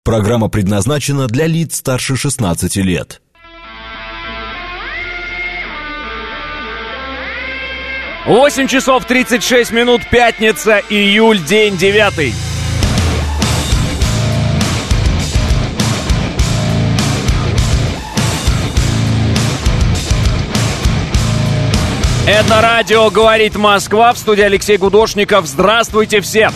Программа предназначена для лиц старше 16 лет. 8 часов 36 минут, пятница, июль, день 9. Это радио «Говорит Москва», в студии Алексей Гудошников. Здравствуйте всем!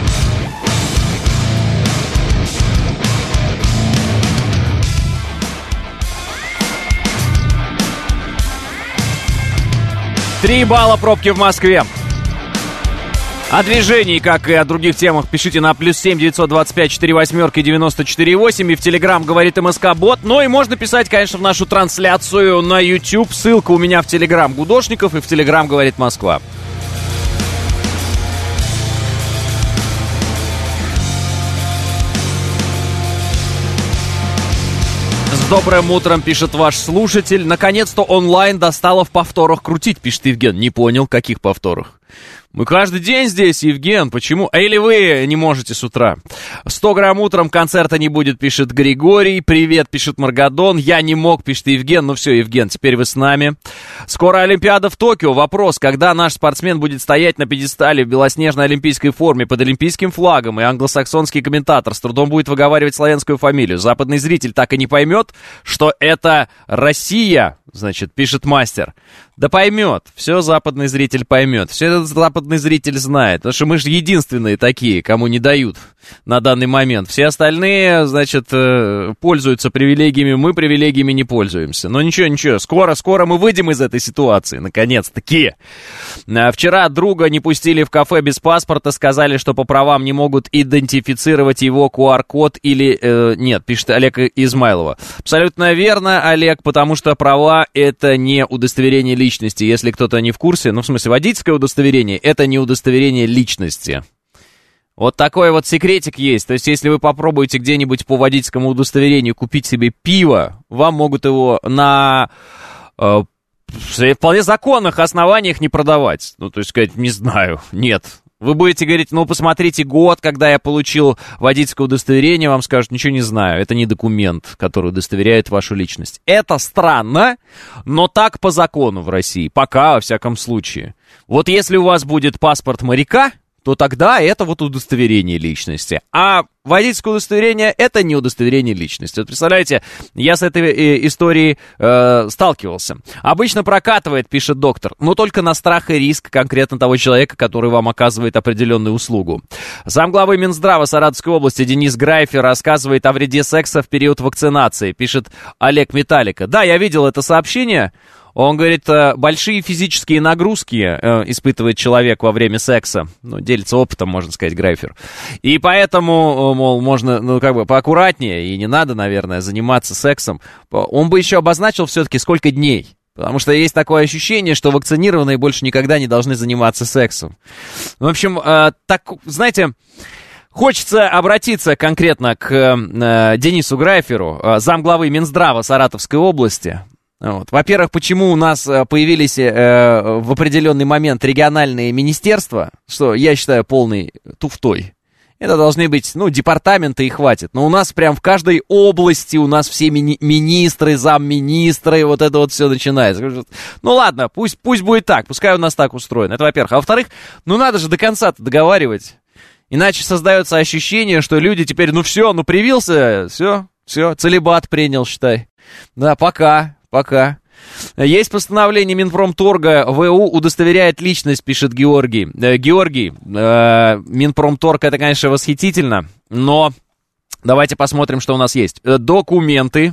Три балла пробки в Москве. О движении, как и о других темах, пишите на +7 925 48 94 8 и в Телеграм говорит МСК-бот. Ну и можно писать, конечно, в нашу трансляцию на YouTube. Ссылка у меня в Телеграм Гудошников и в Телеграм говорит Москва. С добрым утром, пишет ваш слушатель. Наконец-то онлайн достало в повторах крутить, пишет Евген. Не понял, каких повторах? Мы каждый день здесь, Евген, почему? А или вы не можете с утра? 100 грамм утром, концерта не будет, пишет Григорий. Привет, пишет Маргадон. Я не мог, пишет Евген. Ну все, Евген, теперь вы с нами. Скоро Олимпиада в Токио. Вопрос, когда наш спортсмен будет стоять на пьедестале в белоснежной олимпийской форме под олимпийским флагом, и англосаксонский комментатор с трудом будет выговаривать славянскую фамилию. Западный зритель так и не поймет, что это Россия, значит, пишет мастер. Да поймет, все западный зритель поймет, все этот западный зритель знает, потому что мы же единственные такие, кому не дают на данный момент. Все остальные, значит, пользуются привилегиями, мы привилегиями не пользуемся. Но ничего, скоро мы выйдем из этой ситуации, наконец-таки. Вчера друга не пустили в кафе без паспорта, сказали, что по правам не могут идентифицировать его QR-код или... нет, пишет Олег Измайлова. Абсолютно верно, Олег, потому что права — это не удостоверение личности. Если кто-то не в курсе, ну, в смысле, водительское удостоверение — это не удостоверение личности. Вот такой вот секретик есть. То есть, если вы попробуете где-нибудь по водительскому удостоверению купить себе пиво, вам могут его на вполне законных основаниях не продавать. Ну, то есть, сказать, не знаю, нет. Вы будете говорить, ну, посмотрите год, когда я получил водительское удостоверение, вам скажут, ничего не знаю, это не документ, который удостоверяет вашу личность. Это странно, но так по закону в России, пока, во всяком случае. Вот если у вас будет паспорт моряка, то тогда это вот удостоверение личности. А водительское удостоверение — это не удостоверение личности. Вот представляете, я с этой историей сталкивался. Обычно прокатывает, пишет доктор, но только на страх и риск конкретно того человека, который вам оказывает определенную услугу. Замглавы Минздрава Саратовской области Денис Грайфер рассказывает о вреде секса в период вакцинации, пишет Олег Металлика. Да, я видел это сообщение. Он говорит, большие физические нагрузки испытывает человек во время секса. Ну, делится опытом, можно сказать, Грайфер. И поэтому, мол, можно, ну, как бы поаккуратнее, и не надо, наверное, заниматься сексом. Он бы еще обозначил все-таки, сколько дней. Потому что есть такое ощущение, что вакцинированные больше никогда не должны заниматься сексом. В общем, так, знаете... Хочется обратиться конкретно к Денису Грайферу, замглавы Минздрава Саратовской области. Вот. Во-первых, почему у нас появились в определенный момент региональные министерства, что я считаю полной туфтой. Это должны быть, ну, департаменты, и хватит. Но у нас прям в каждой области у нас все министры, замминистры, вот это вот все начинается. Ну ладно, пусть будет так, пускай у нас так устроено. Это во-первых. А во-вторых, ну надо же до конца-то договаривать. Иначе создается ощущение, что люди теперь, ну все, ну привился, все, целибат принял, считай. Да, пока. Есть постановление Минпромторга, ВУ удостоверяет личность, пишет Георгий. Георгий, Минпромторг, это, конечно, восхитительно, но давайте посмотрим, что у нас есть. Документы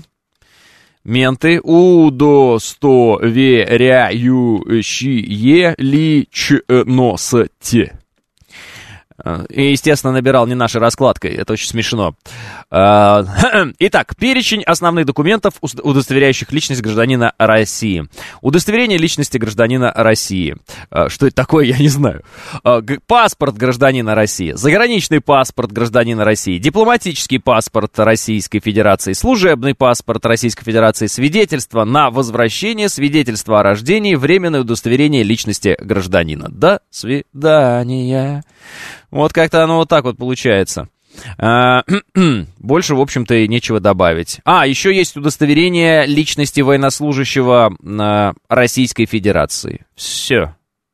удостоверяющие личность. И, естественно, набирал не нашей раскладкой. Это очень смешно. Итак, перечень основных документов, удостоверяющих личность гражданина России. Удостоверение личности гражданина России. Что это такое, я не знаю. Паспорт гражданина России. Заграничный паспорт гражданина России. Дипломатический паспорт Российской Федерации. Служебный паспорт Российской Федерации. Свидетельство на возвращение. Свидетельство о рождении. Временное удостоверение личности гражданина. До свидания. Вот как-то оно вот так вот получается. Больше, в общем-то, и нечего добавить. Еще есть удостоверение личности военнослужащего Российской Федерации. Все.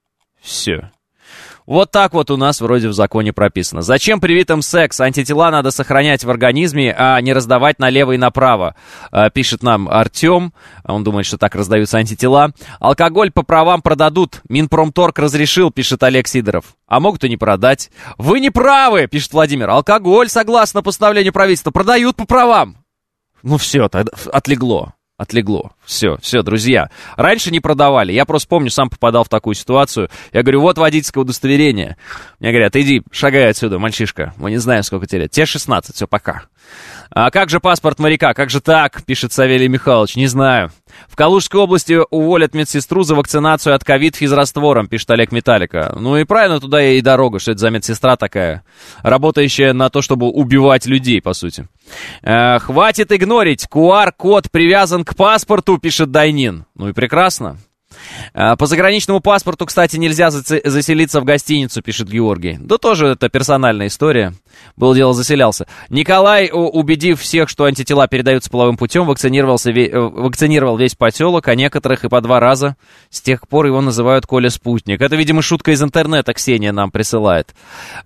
Вот так вот у нас вроде в законе прописано. Зачем привитым секс? Антитела надо сохранять в организме, а не раздавать налево и направо. Пишет нам Артем. Он думает, что так раздаются антитела. Алкоголь по правам продадут. Минпромторг разрешил, пишет Олег Сидоров. А могут и не продать. Вы не правы, пишет Владимир. Алкоголь, согласно постановлению правительства, продают по правам. Ну все, тогда отлегло. Все, друзья. Раньше не продавали. Я просто помню, сам попадал в такую ситуацию. Я говорю, вот водительское удостоверение. Мне говорят, иди, шагай отсюда, мальчишка. Мы не знаем, сколько тебе лет. Тебе 16, все, пока. А как же паспорт моряка? Как же так, пишет Савелий Михайлович. Не знаю. В Калужской области уволят медсестру за вакцинацию от ковид физраствором, пишет Олег Металлика. Ну и правильно, туда и дорога, что это за медсестра такая, работающая на то, чтобы убивать людей, по сути. Хватит игнорить, QR-код привязан к паспорту, пишет Дайнин. Ну и прекрасно. По заграничному паспорту, кстати, нельзя заселиться в гостиницу, пишет Георгий. Да тоже это персональная история. Было дело, заселялся. Николай, убедив всех, что антитела передаются половым путем, вакцинировал весь поселок, а некоторых и по 2 раза. С тех пор его называют Коля Спутник. Это, видимо, шутка из интернета Ксения нам присылает.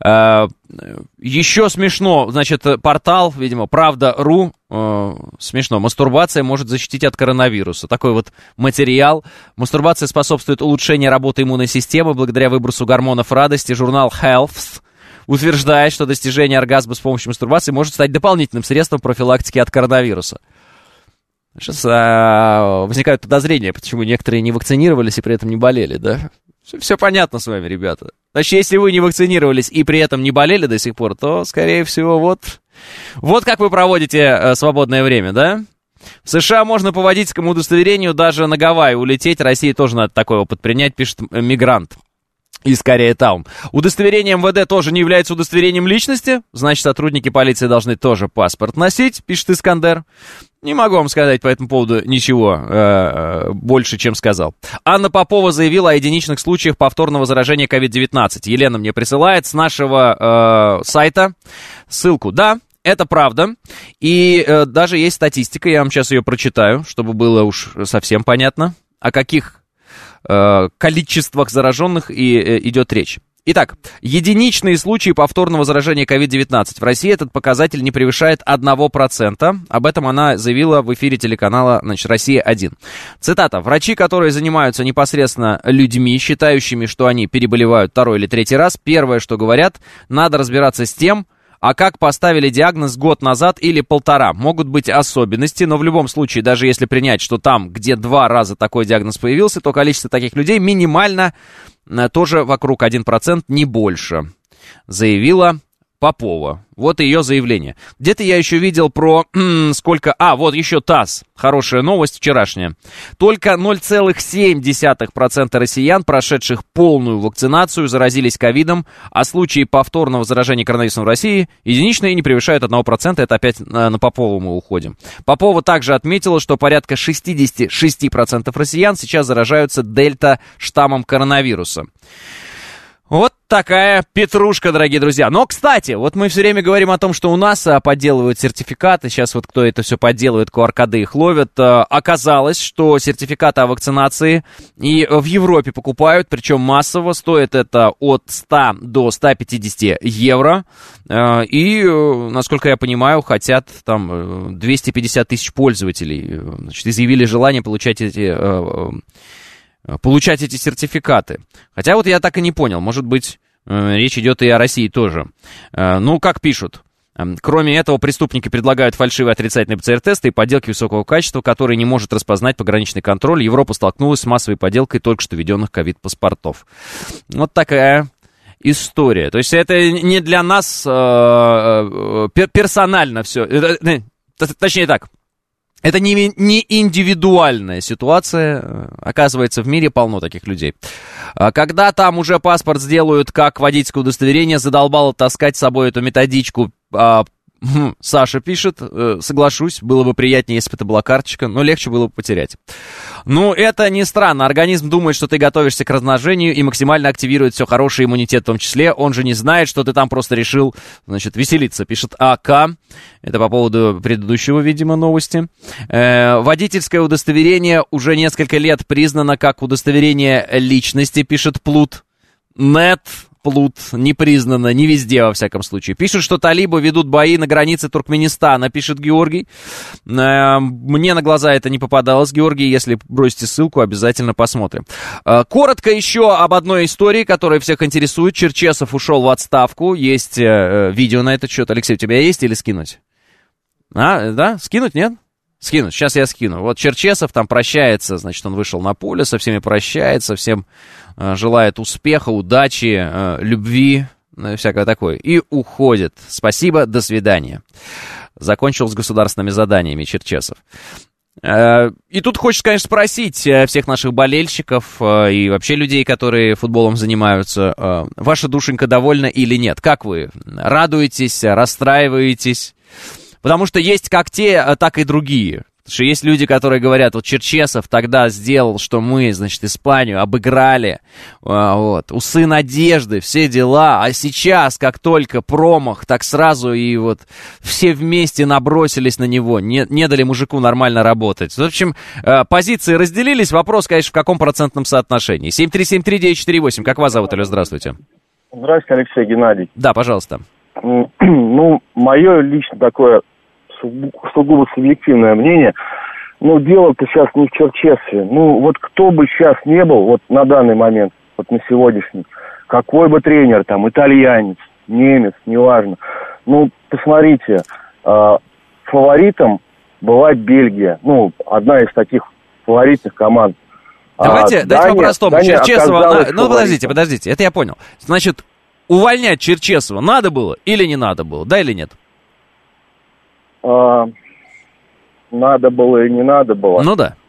Еще смешно, значит, портал, видимо, Правда.ру, смешно, мастурбация может защитить от коронавируса. Такой вот материал. Мастурбация способствует улучшению работы иммунной системы благодаря выбросу гормонов радости. Журнал Health утверждает, что достижение оргазма с помощью мастурбации может стать дополнительным средством профилактики от коронавируса. Сейчас возникают подозрения, почему некоторые не вакцинировались и при этом не болели, да? Все понятно с вами, ребята. Значит, если вы не вакцинировались и при этом не болели до сих пор, то, скорее всего, вот как вы проводите свободное время, да? В США можно по водительскому удостоверению даже на Гавайи улететь. России тоже надо такой опыт принять, пишет мигрант из Корея-таун. Удостоверение МВД тоже не является удостоверением личности. Значит, сотрудники полиции должны тоже паспорт носить, пишет Искандер. Не могу вам сказать по этому поводу ничего больше, чем сказал. Анна Попова заявила о единичных случаях повторного заражения COVID-19. Елена мне присылает с нашего сайта ссылку. Да, это правда. И даже есть статистика, я вам сейчас ее прочитаю, чтобы было уж совсем понятно, о каких количествах зараженных идет речь. Итак, единичные случаи повторного заражения COVID-19. В России этот показатель не превышает 1%. Об этом она заявила в эфире телеканала, «Россия-1». Цитата. «Врачи, которые занимаются непосредственно людьми, считающими, что они переболевают 2-й или 3-й раз, первое, что говорят, надо разбираться с тем, а как поставили диагноз год назад или 1,5. Могут быть особенности, но в любом случае, даже если принять, что там, где 2 раза такой диагноз появился, то количество таких людей минимально тоже вокруг 1%, не больше», заявила Попова. Вот ее заявление. Где-то я еще видел про сколько... вот еще ТАСС. Хорошая новость вчерашняя. Только 0,7% россиян, прошедших полную вакцинацию, заразились ковидом, а случаи повторного заражения коронавирусом в России единичные не превышают 1%. Это опять на Попову мы уходим. Попова также отметила, что порядка 66% россиян сейчас заражаются дельта-штаммом коронавируса. Вот такая петрушка, дорогие друзья. Но, кстати, вот мы все время говорим о том, что у нас подделывают сертификаты. Сейчас вот кто это все подделывает, QR-коды их ловят. Оказалось, что сертификаты о вакцинации и в Европе покупают, причем массово. Стоит это от 100 до 150 евро. И, насколько я понимаю, хотят там 250 тысяч пользователей. Значит, изъявили желание получать эти сертификаты. Хотя вот я так и не понял, может быть, речь идет и о России тоже. Ну, как пишут, кроме этого, преступники предлагают фальшивые отрицательные ПЦР-тесты и подделки высокого качества, которые не может распознать пограничный контроль. Европа столкнулась с массовой подделкой только что введенных ковид-паспортов. Вот такая история. То есть это не для нас персонально все. Точнее так. Это не индивидуальная ситуация. Оказывается, в мире полно таких людей. Когда там уже паспорт сделают как водительское удостоверение, задолбало таскать с собой эту методичку Саша пишет, соглашусь, было бы приятнее, если бы это была карточка, но легче было бы потерять. Ну, это не странно. Организм думает, что ты готовишься к размножению и максимально активирует все хороший иммунитет в том числе. Он же не знает, что ты там просто решил, значит, веселиться, пишет АК. Это по поводу предыдущего, видимо, новости. Водительское удостоверение уже несколько лет признано как удостоверение личности, пишет Плут. Плут не признано, не везде, во всяком случае. Пишут, что талибы ведут бои на границе Туркменистана, пишет Георгий. Мне на глаза это не попадалось, Георгий. Если бросите ссылку, обязательно посмотрим. Коротко еще об одной истории, которая всех интересует. Черчесов ушел в отставку. Есть видео на этот счет. Алексей, у тебя есть или скинуть? Да? Скинуть, нет? Скинуть, сейчас я скину. Вот Черчесов там прощается, значит, он вышел на поле, со всеми прощается, всем желает успеха, удачи, любви, всякое такое. И уходит. Спасибо, до свидания. Закончил с государственными заданиями Черчесов. И тут хочется, конечно, спросить всех наших болельщиков и вообще людей, которые футболом занимаются, ваша душенька довольна или нет? Как вы? Радуетесь, расстраиваетесь? Потому что есть как те, так и другие. Потому что есть люди, которые говорят, вот Черчесов тогда сделал, что мы, значит, Испанию обыграли, вот, усы надежды, все дела, а сейчас, как только промах, так сразу и вот все вместе набросились на него, не дали мужику нормально работать. В общем, позиции разделились, вопрос, конечно, в каком процентном соотношении. 7373948, как вас зовут, алло, здравствуйте. Здравствуйте, Алексей, Геннадий. Да, пожалуйста. Ну, мое лично такое сугубо субъективное мнение, ну, дело-то сейчас не в Черчесове. Ну, вот кто бы сейчас не был, вот на данный момент, вот на сегодняшний, какой бы тренер, там, итальянец, немец, неважно. Ну, посмотрите, фаворитом бывает Бельгия. Ну, одна из таких фаворитных команд. Давайте по-простому. Черчесова... Ну, подождите, это я понял. Значит, увольнять Черчесова надо было или не надо было? Да или нет? Надо было и не надо было. Ну да.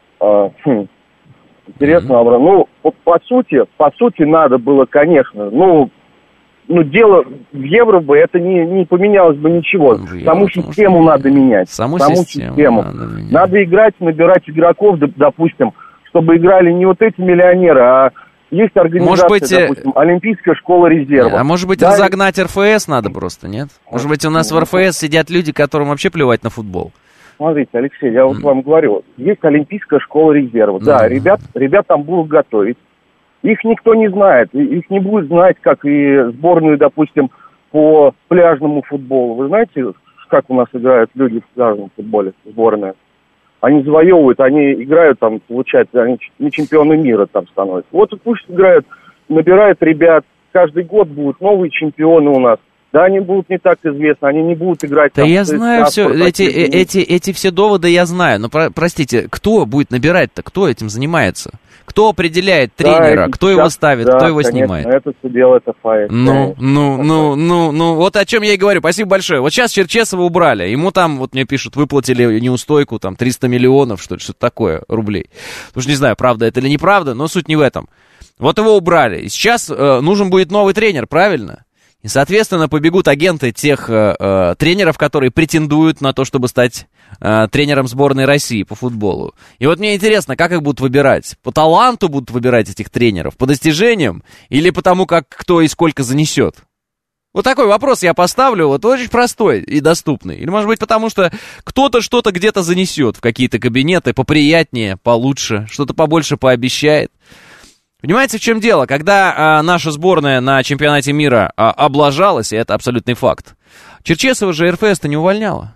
Интересно, Абрам. Ну, по сути, надо было, конечно. Ну, дело в Евро бы это не поменялось бы ничего. Саму систему надо менять. Саму систему. Надо играть, набирать игроков, допустим, чтобы играли не вот эти миллионеры, а есть организация, допустим, Олимпийская школа резерва. А может быть, разогнать РФС надо просто, нет? Может быть, у нас в РФС сидят люди, которым вообще плевать на футбол? Смотрите, Алексей, я вот вам говорю, есть Олимпийская школа резерва. Да, ребят там будут готовить. Их никто не знает. Их не будет знать, как и сборную, допустим, по пляжному футболу. Вы знаете, как у нас играют люди в пляжном футболе, сборная? Они завоевывают, они играют там, получается, они не чемпионы мира там становятся. Вот пусть играют, набирают ребят, каждый год будут новые чемпионы у нас. Да, они будут не так известны, они не будут играть... Да, я знаю все, эти все доводы я знаю, но, простите, кто будет набирать-то, кто этим занимается? Кто определяет тренера, кто его ставит, кто его снимает? Это все делает АФА. Ну, вот о чем я и говорю, спасибо большое. Вот сейчас Черчесова убрали, ему там, вот мне пишут, выплатили неустойку, там, 300 миллионов, что ли, что-то такое, рублей. Потому что не знаю, правда это или неправда, но суть не в этом. Вот его убрали, и сейчас нужен будет новый тренер, правильно? И, соответственно, побегут агенты тех тренеров, которые претендуют на то, чтобы стать тренером сборной России по футболу. И вот мне интересно, как их будут выбирать? По таланту будут выбирать этих тренеров? По достижениям? Или по тому, как кто и сколько занесет? Вот такой вопрос я поставлю, вот очень простой и доступный. Или, может быть, потому что кто-то что-то где-то занесет в какие-то кабинеты поприятнее, получше, что-то побольше пообещает. Понимаете, в чем дело? Когда наша сборная на чемпионате мира облажалась, и это абсолютный факт, Черчесова же РФС-то не увольняла.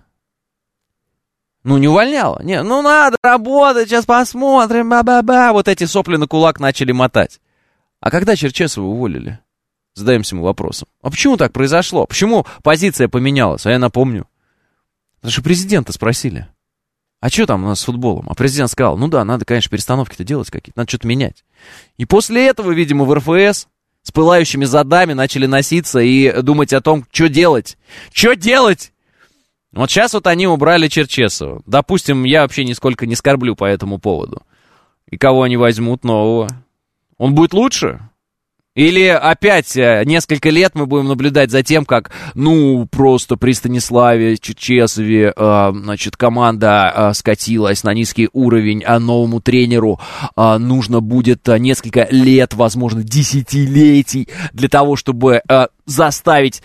Ну, не увольняла. Не, ну, надо работать, сейчас посмотрим, ба-ба-ба. Вот эти сопли на кулак начали мотать. А когда Черчесова уволили? Задаемся мы вопросом. А почему так произошло? Почему позиция поменялась? А я напомню. Потому что президента спросили. А что там у нас с футболом? А президент сказал, ну да, надо, конечно, перестановки-то делать какие-то, надо что-то менять. И после этого, видимо, в РФС с пылающими задами начали носиться и думать о том, что делать. Что делать? Вот сейчас вот они убрали Черчесова. Допустим, я вообще нисколько не скорблю по этому поводу. И кого они возьмут нового? Он будет лучше? Или опять несколько лет мы будем наблюдать за тем, как, просто при Станиславе Черчесове, команда скатилась на низкий уровень, а новому тренеру нужно будет несколько лет, возможно, десятилетий для того, чтобы заставить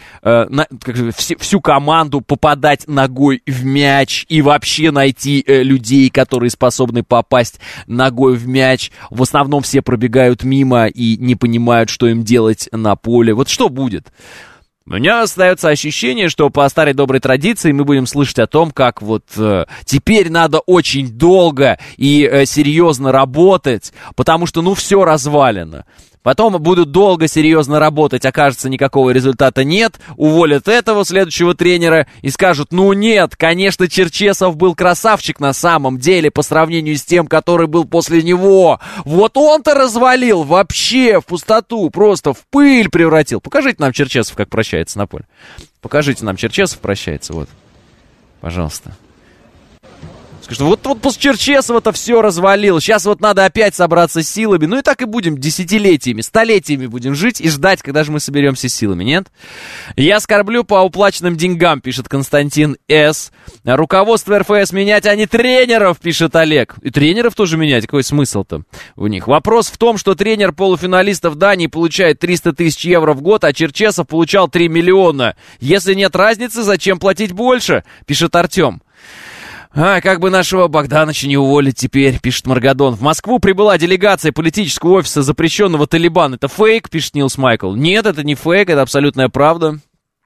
всю команду попадать ногой в мяч и вообще найти людей, которые способны попасть ногой в мяч. В основном все пробегают мимо и не понимают, что им делать на поле. Вот что будет? У меня остается ощущение, что по старой доброй традиции мы будем слышать о том, как теперь надо очень долго и серьезно работать, потому что, все развалено. Потом будут долго, серьезно работать, окажется, никакого результата нет, уволят этого следующего тренера и скажут, нет, конечно, Черчесов был красавчик на самом деле по сравнению с тем, который был после него. Вот он-то развалил вообще в пустоту, просто в пыль превратил. Покажите нам Черчесов, как прощается на поле. Покажите нам Черчесов прощается, пожалуйста. Скажите, вот после Черчесова-то все развалил. Сейчас надо опять собраться с силами. И так и будем десятилетиями, столетиями будем жить и ждать, когда же мы соберемся с силами, нет? Я скорблю по уплаченным деньгам, пишет Константин С. Руководство РФС менять, а не тренеров, пишет Олег. И тренеров тоже менять, какой смысл-то у них? Вопрос в том, что тренер полуфиналистов Дании получает 300 тысяч евро в год, а Черчесов получал 3 миллиона. Если нет разницы, зачем платить больше, пишет Артем. Как бы нашего Богдановича не уволить теперь, пишет Маргадон. В Москву прибыла делегация политического офиса запрещенного Талибан. Это фейк, пишет Нилс Майкл. Нет, это не фейк, это абсолютная правда.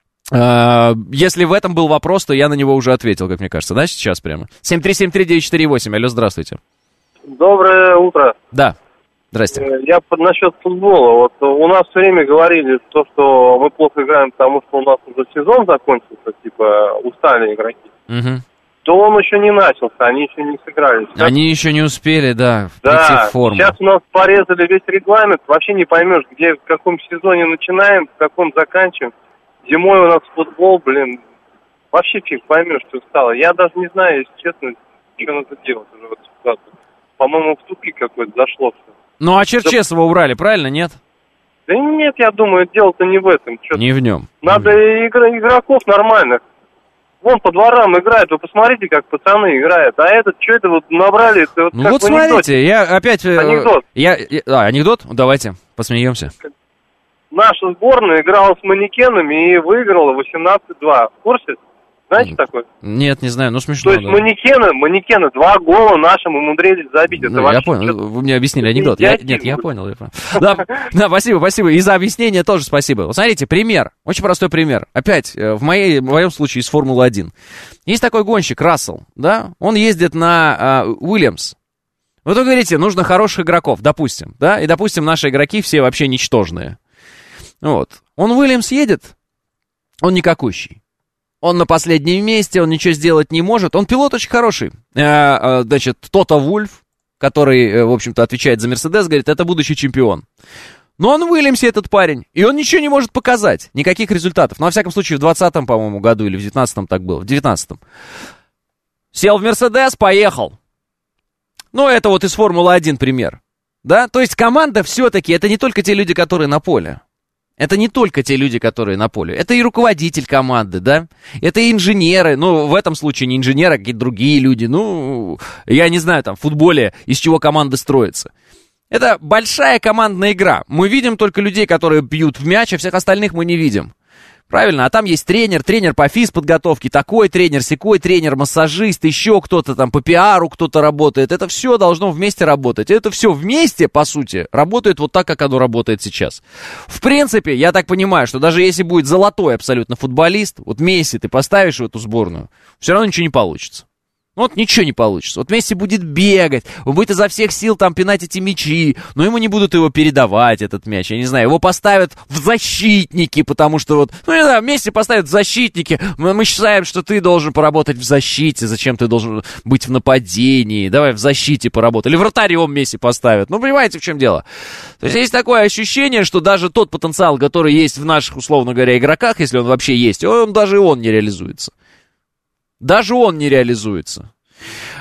Если в этом был вопрос, то я на него уже ответил, как мне кажется. Да, сейчас прямо? 7373948. Алло, здравствуйте. Доброе утро. Да, здрасте. Я насчет футбола. У нас все время говорили, что мы плохо играем, потому что у нас уже сезон закончился, устали игроки. Угу. То он еще не начался, они еще не сыграли. Сейчас... Они еще не успели, прийти в форму. Сейчас у нас порезали весь регламент, вообще не поймешь, где, в каком сезоне начинаем, в каком заканчиваем. Зимой у нас футбол, вообще фиг поймешь, что стало. Я даже не знаю, если честно, что надо делать уже в этой ситуации. По-моему, в тупик какой-то зашло все. А Черчесова убрали, правильно, нет? Да нет, я думаю, дело-то не в этом. Не в нем. Надо игроков нормальных. Вон по дворам играют, вы посмотрите, как пацаны играют. А что это набрали? Это смотрите, я опять... Анекдот. Анекдот? Давайте, посмеемся. Наша сборная играла с манекенами и выиграла 18-2. В курсе? Знаете такое? Нет, не знаю, смешно. То есть манекены 2 гола нашим умудрились забить. Я понял, вы мне объяснили анекдот. Я понял. Да, спасибо. И за объяснение тоже спасибо. Смотрите, пример, очень простой пример. Опять, в моем случае из Формулы-1. Есть такой гонщик, Рассел, да? Он ездит на Уильямс. Вы говорите, нужно хороших игроков, допустим, да? И, допустим, наши игроки все вообще ничтожные. Он в Уильямс едет, он никакущий. Он на последнем месте, он ничего сделать не может. Он пилот очень хороший. Тото Вульф, который, в общем-то, отвечает за Мерседес, говорит, это будущий чемпион. Но он в Уильямсе, этот парень, и он ничего не может показать, никаких результатов. Во всяком случае, в 2020, по-моему, году или в 19-м так было, в 19-м. Сел в Мерседес, поехал. Это из Формулы-1 пример. Да, то есть команда все-таки, это не только те люди, которые на поле. Это не только те люди, которые на поле. Это и руководитель команды, да? Это и инженеры. В этом случае не инженеры, а какие-то другие люди. Я не знаю, в футболе из чего команда строится. Это большая командная игра. Мы видим только людей, которые бьют в мяч, а всех остальных мы не видим. Правильно? А там есть тренер по физподготовке, такой тренер, сякой тренер, массажист, еще кто-то по пиару кто-то работает. Это все должно вместе работать. Это все вместе, по сути, работает так, как оно работает сейчас. В принципе, я так понимаю, что даже если будет золотой абсолютно футболист, Месси ты поставишь в эту сборную, все равно ничего не получится. Ничего не получится. Месси будет бегать, он будет изо всех сил пинать эти мячи, но ему не будут его передавать, этот мяч, я не знаю, его поставят в защитники, потому что Месси поставят в защитники, мы считаем, что ты должен поработать в защите, зачем ты должен быть в нападении, давай в защите поработай, или вратарем Месси поставят, понимаете, в чем дело? То есть есть такое ощущение, что даже тот потенциал, который есть в наших, условно говоря, игроках, если он вообще есть, даже он не реализуется. Даже он не реализуется.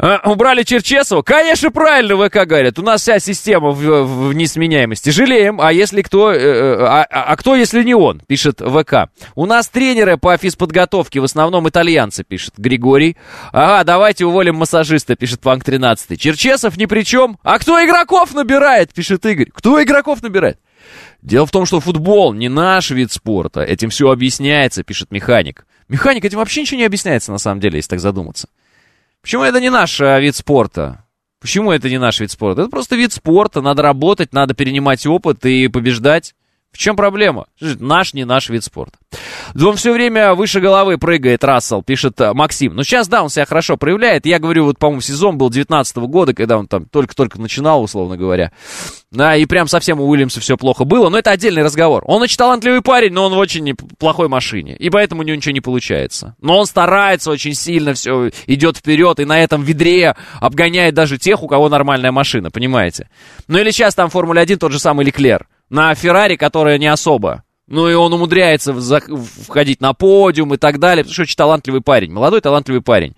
Убрали Черчесова? Конечно, правильно, ВК говорят. У нас вся система в несменяемости. Жалеем, а если кто... кто, если не он, пишет ВК. У нас тренеры по физподготовке в основном итальянцы, пишет Григорий. Ага, давайте уволим массажиста, пишет Панк 13. Черчесов ни при чем. А кто игроков набирает, пишет Игорь. Кто игроков набирает? Дело в том, что футбол не наш вид спорта. Этим все объясняется, пишет Механик. Механик, этим вообще ничего не объясняется, на самом деле, если так задуматься. Почему это не наш вид спорта? Почему это не наш вид спорта? Это просто вид спорта, надо работать, надо перенимать опыт и побеждать. В чем проблема? Наш, не наш вид спорта. Он все время выше головы прыгает, Рассел, пишет Максим. Ну, сейчас, да, он себя хорошо проявляет. Я говорю, вот, по-моему, сезон был 19-го года, когда он там только-только начинал, условно говоря. Да, и прям совсем у Уильямса все плохо было. Но это отдельный разговор. Он очень талантливый парень, но он в очень плохой машине. И поэтому у него ничего не получается. Но он старается очень сильно, все идет вперед, и на этом ведре обгоняет даже тех, у кого нормальная машина, понимаете? Ну, или сейчас там Формула-1 тот же самый Леклер. На Феррари, которая не особо. Ну, и он умудряется входить на подиум и так далее, потому что очень талантливый парень, молодой талантливый парень.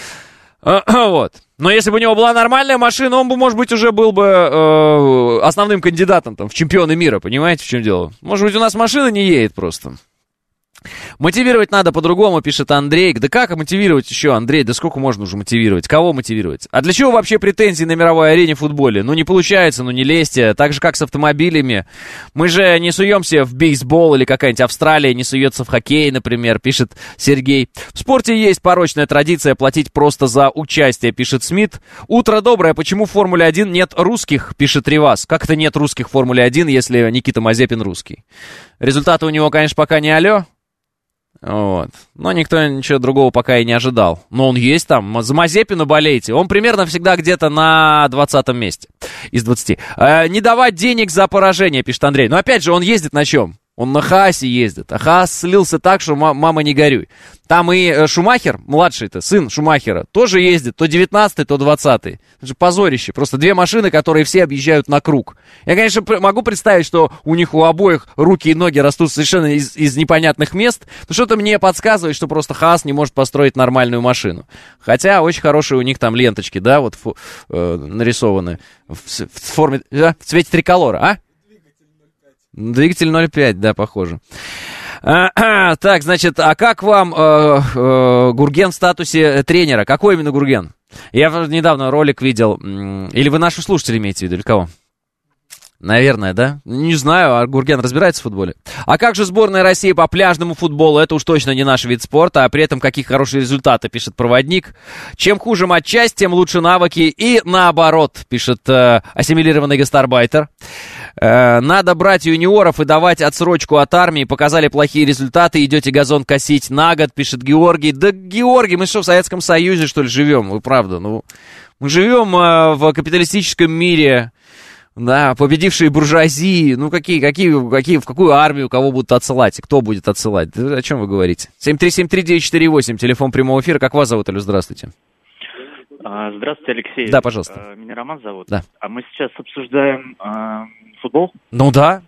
Вот. Но если бы у него была нормальная машина, он бы, может быть, уже был бы основным кандидатом там, в чемпионы мира, понимаете, в чем дело? Может быть, у нас машина не едет просто. Мотивировать надо по-другому, пишет Андрей. Да как мотивировать еще, Андрей? Да сколько можно уже мотивировать? Кого мотивировать? А для чего вообще претензии на мировой арене в футболе? Ну не получается, ну не лезьте. Так же, как с автомобилями. Мы же не суемся в бейсбол или какая-нибудь Австралия не суется в хоккей, например, пишет Сергей. В спорте есть порочная традиция платить просто за участие, пишет Смит. Утро доброе. Почему в Формуле-1 нет русских, пишет Ривас. Как это нет русских в Формуле-1, если Никита Мазепин русский? Результаты у него, конечно, пока не алё. Вот. Но никто ничего другого пока и не ожидал. Но он есть там. За Мазепина болейте. Он примерно всегда где-то на 20-м месте из 20. Не давать денег за поражение, пишет Андрей. Но опять же, он ездит на чем? Он на Хаасе ездит. А Хаас слился так, что мама не горюй. Там и Шумахер, младший-то, сын Шумахера, тоже ездит. То 19-й, то 20-й. Это же позорище. Просто две машины, которые все объезжают на круг. Я, конечно, могу представить, что у них у обоих руки и ноги растут совершенно из непонятных мест. Но что-то мне подсказывает, что просто Хаас не может построить нормальную машину. Хотя очень хорошие у них там ленточки, да, вот нарисованы в форме, в цвете триколора, а? Двигатель 0.5, да, похоже. Так, значит, а как вам Гурген в статусе тренера? Какой именно Гурген? Я недавно ролик видел. Или вы наши слушатели имеете в виду, или кого? Наверное, да? Не знаю, а Гурген разбирается в футболе? А как же сборная России по пляжному футболу? Это уж точно не наш вид спорта, а при этом какие хорошие результаты, пишет проводник. Чем хуже матчасть, тем лучше навыки. И наоборот, пишет ассимилированный гастарбайтер. Надо брать юниоров и давать отсрочку от армии. Показали плохие результаты, идете газон косить на год, пишет Георгий. Да, Георгий, мы что, в Советском Союзе, что ли, живем? Вы правда, ну... Мы живем в капиталистическом мире... Да, победившие буржуазии, ну в какую армию, кого будут отсылать, и кто будет отсылать? Да, о чем вы говорите? 7373948, телефон прямого эфира. Как вас зовут, Алю? Здравствуйте. Здравствуйте, Алексей. Да, пожалуйста. Меня Роман зовут. Да. А мы сейчас обсуждаем футбол. Ну да.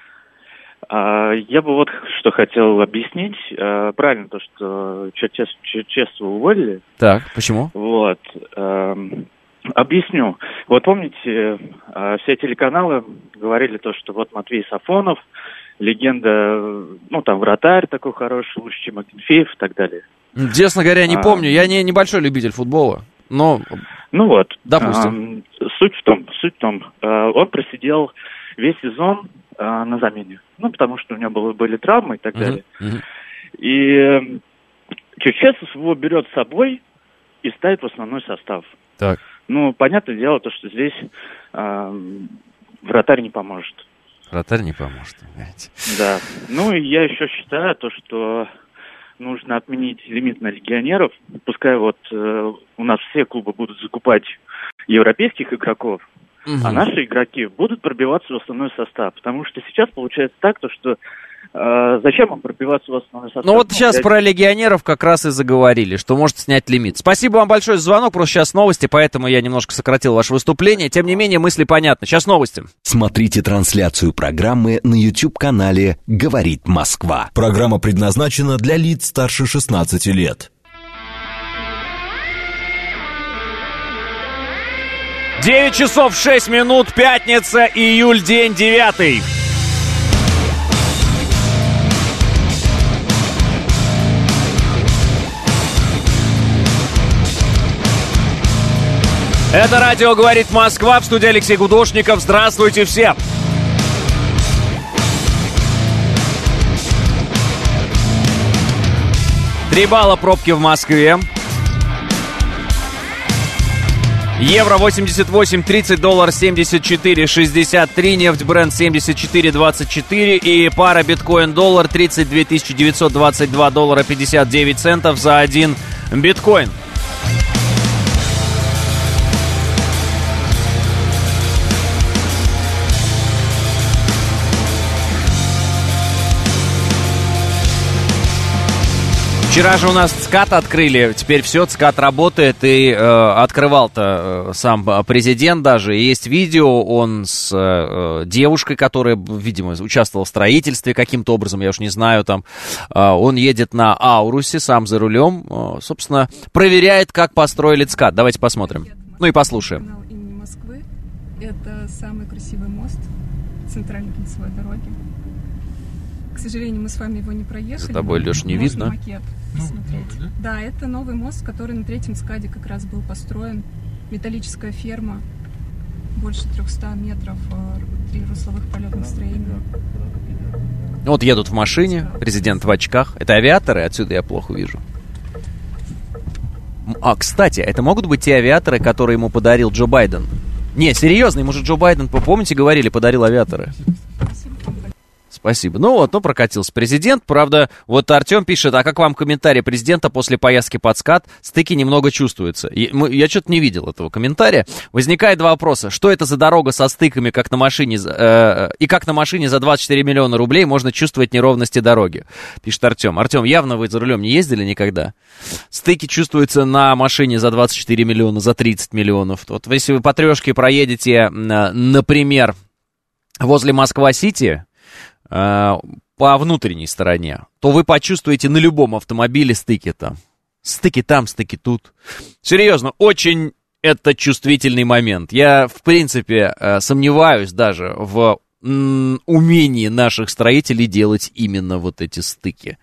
Я бы вот что хотел объяснить. Правильно то, что Черчесова уволили. Так, почему? Вот. Объясню. Вот помните, все телеканалы говорили то, что вот Матвей Сафонов, легенда, ну там вратарь такой хороший, лучше, чем Акинфеев и так далее. Честно говоря, не помню. Я не большой любитель футбола, но... Ну вот. Допустим. Суть в том, он просидел весь сезон на замене. Ну, потому что у него были травмы и так далее. И Черчесов его берет с собой и ставит в основной состав. Так. Ну, понятное дело, то, что здесь вратарь не поможет. Вратарь не поможет, понимаете. Да. Ну, и я еще считаю то, что нужно отменить лимит на легионеров. Пускай вот у нас все клубы будут закупать европейских игроков, а наши игроки будут пробиваться в основной состав. Потому что сейчас получается так, то, что зачем им пробиваться в основной состав? Ну вот сейчас про легионеров как раз и заговорили, что может снять лимит. Спасибо вам большое за звонок, просто сейчас новости, поэтому я немножко сократил ваше выступление. Тем не менее, мысли понятны. Сейчас новости. Смотрите трансляцию программы на YouTube-канале «Говорит Москва». Программа предназначена для лиц старше 16 лет. 9 часов 6 минут, пятница, июль, день 9. Это радио «Говорит Москва», в студии Алексей Гудошников. Здравствуйте все! Три балла пробки в Москве. Евро 88.30, доллар 74.63, нефть Brent 74.24 и пара биткоин-доллар 32 922 доллара 59 центов за один биткоин. Вчера же у нас ЦКАД открыли, теперь все, ЦКАД работает, и открывал-то сам президент даже. Есть видео, он с девушкой, которая, видимо, участвовала в строительстве каким-то образом, я уж не знаю, там. Он едет на Аурусе, сам за рулем, собственно, проверяет, как построили ЦКАД. Давайте посмотрим, ну и послушаем. Канал имени Москвы, это самый красивый мост центральной кольцевой дороги. К сожалению, мы с вами его не проехали. За тобой, Леш, не видно. Макет посмотреть. Да, это новый мост, который на третьем ЦКАДе как раз был построен. Металлическая ферма, больше 300 метров, 3 русловых полетных строений. Вот едут в машине, президент в очках. Это авиаторы, отсюда я плохо вижу. А, кстати, это могут быть те авиаторы, которые ему подарил Джо Байден? Не, серьезно, ему же Джо Байден, вы помните, говорили, подарил авиаторы. Спасибо. Ну вот, прокатился президент. Правда, вот Артем пишет, а как вам комментарий президента после поездки под ЦКАД? Стыки немного чувствуются. Я что-то не видел этого комментария. Возникает два вопроса. Что это за дорога со стыками, как на машине, и как на машине за 24 миллиона рублей можно чувствовать неровности дороги? Пишет Артем. Артем, явно вы за рулем не ездили никогда? Стыки чувствуются на машине за 24 миллиона, за 30 миллионов. Вот если вы по трешке проедете, например, возле Москва-Сити, по внутренней стороне, то вы почувствуете на любом автомобиле стыки там. Стыки там, стыки тут. Серьезно, очень это чувствительный момент. Я, в принципе, сомневаюсь даже в умении наших строителей делать именно вот эти стыки.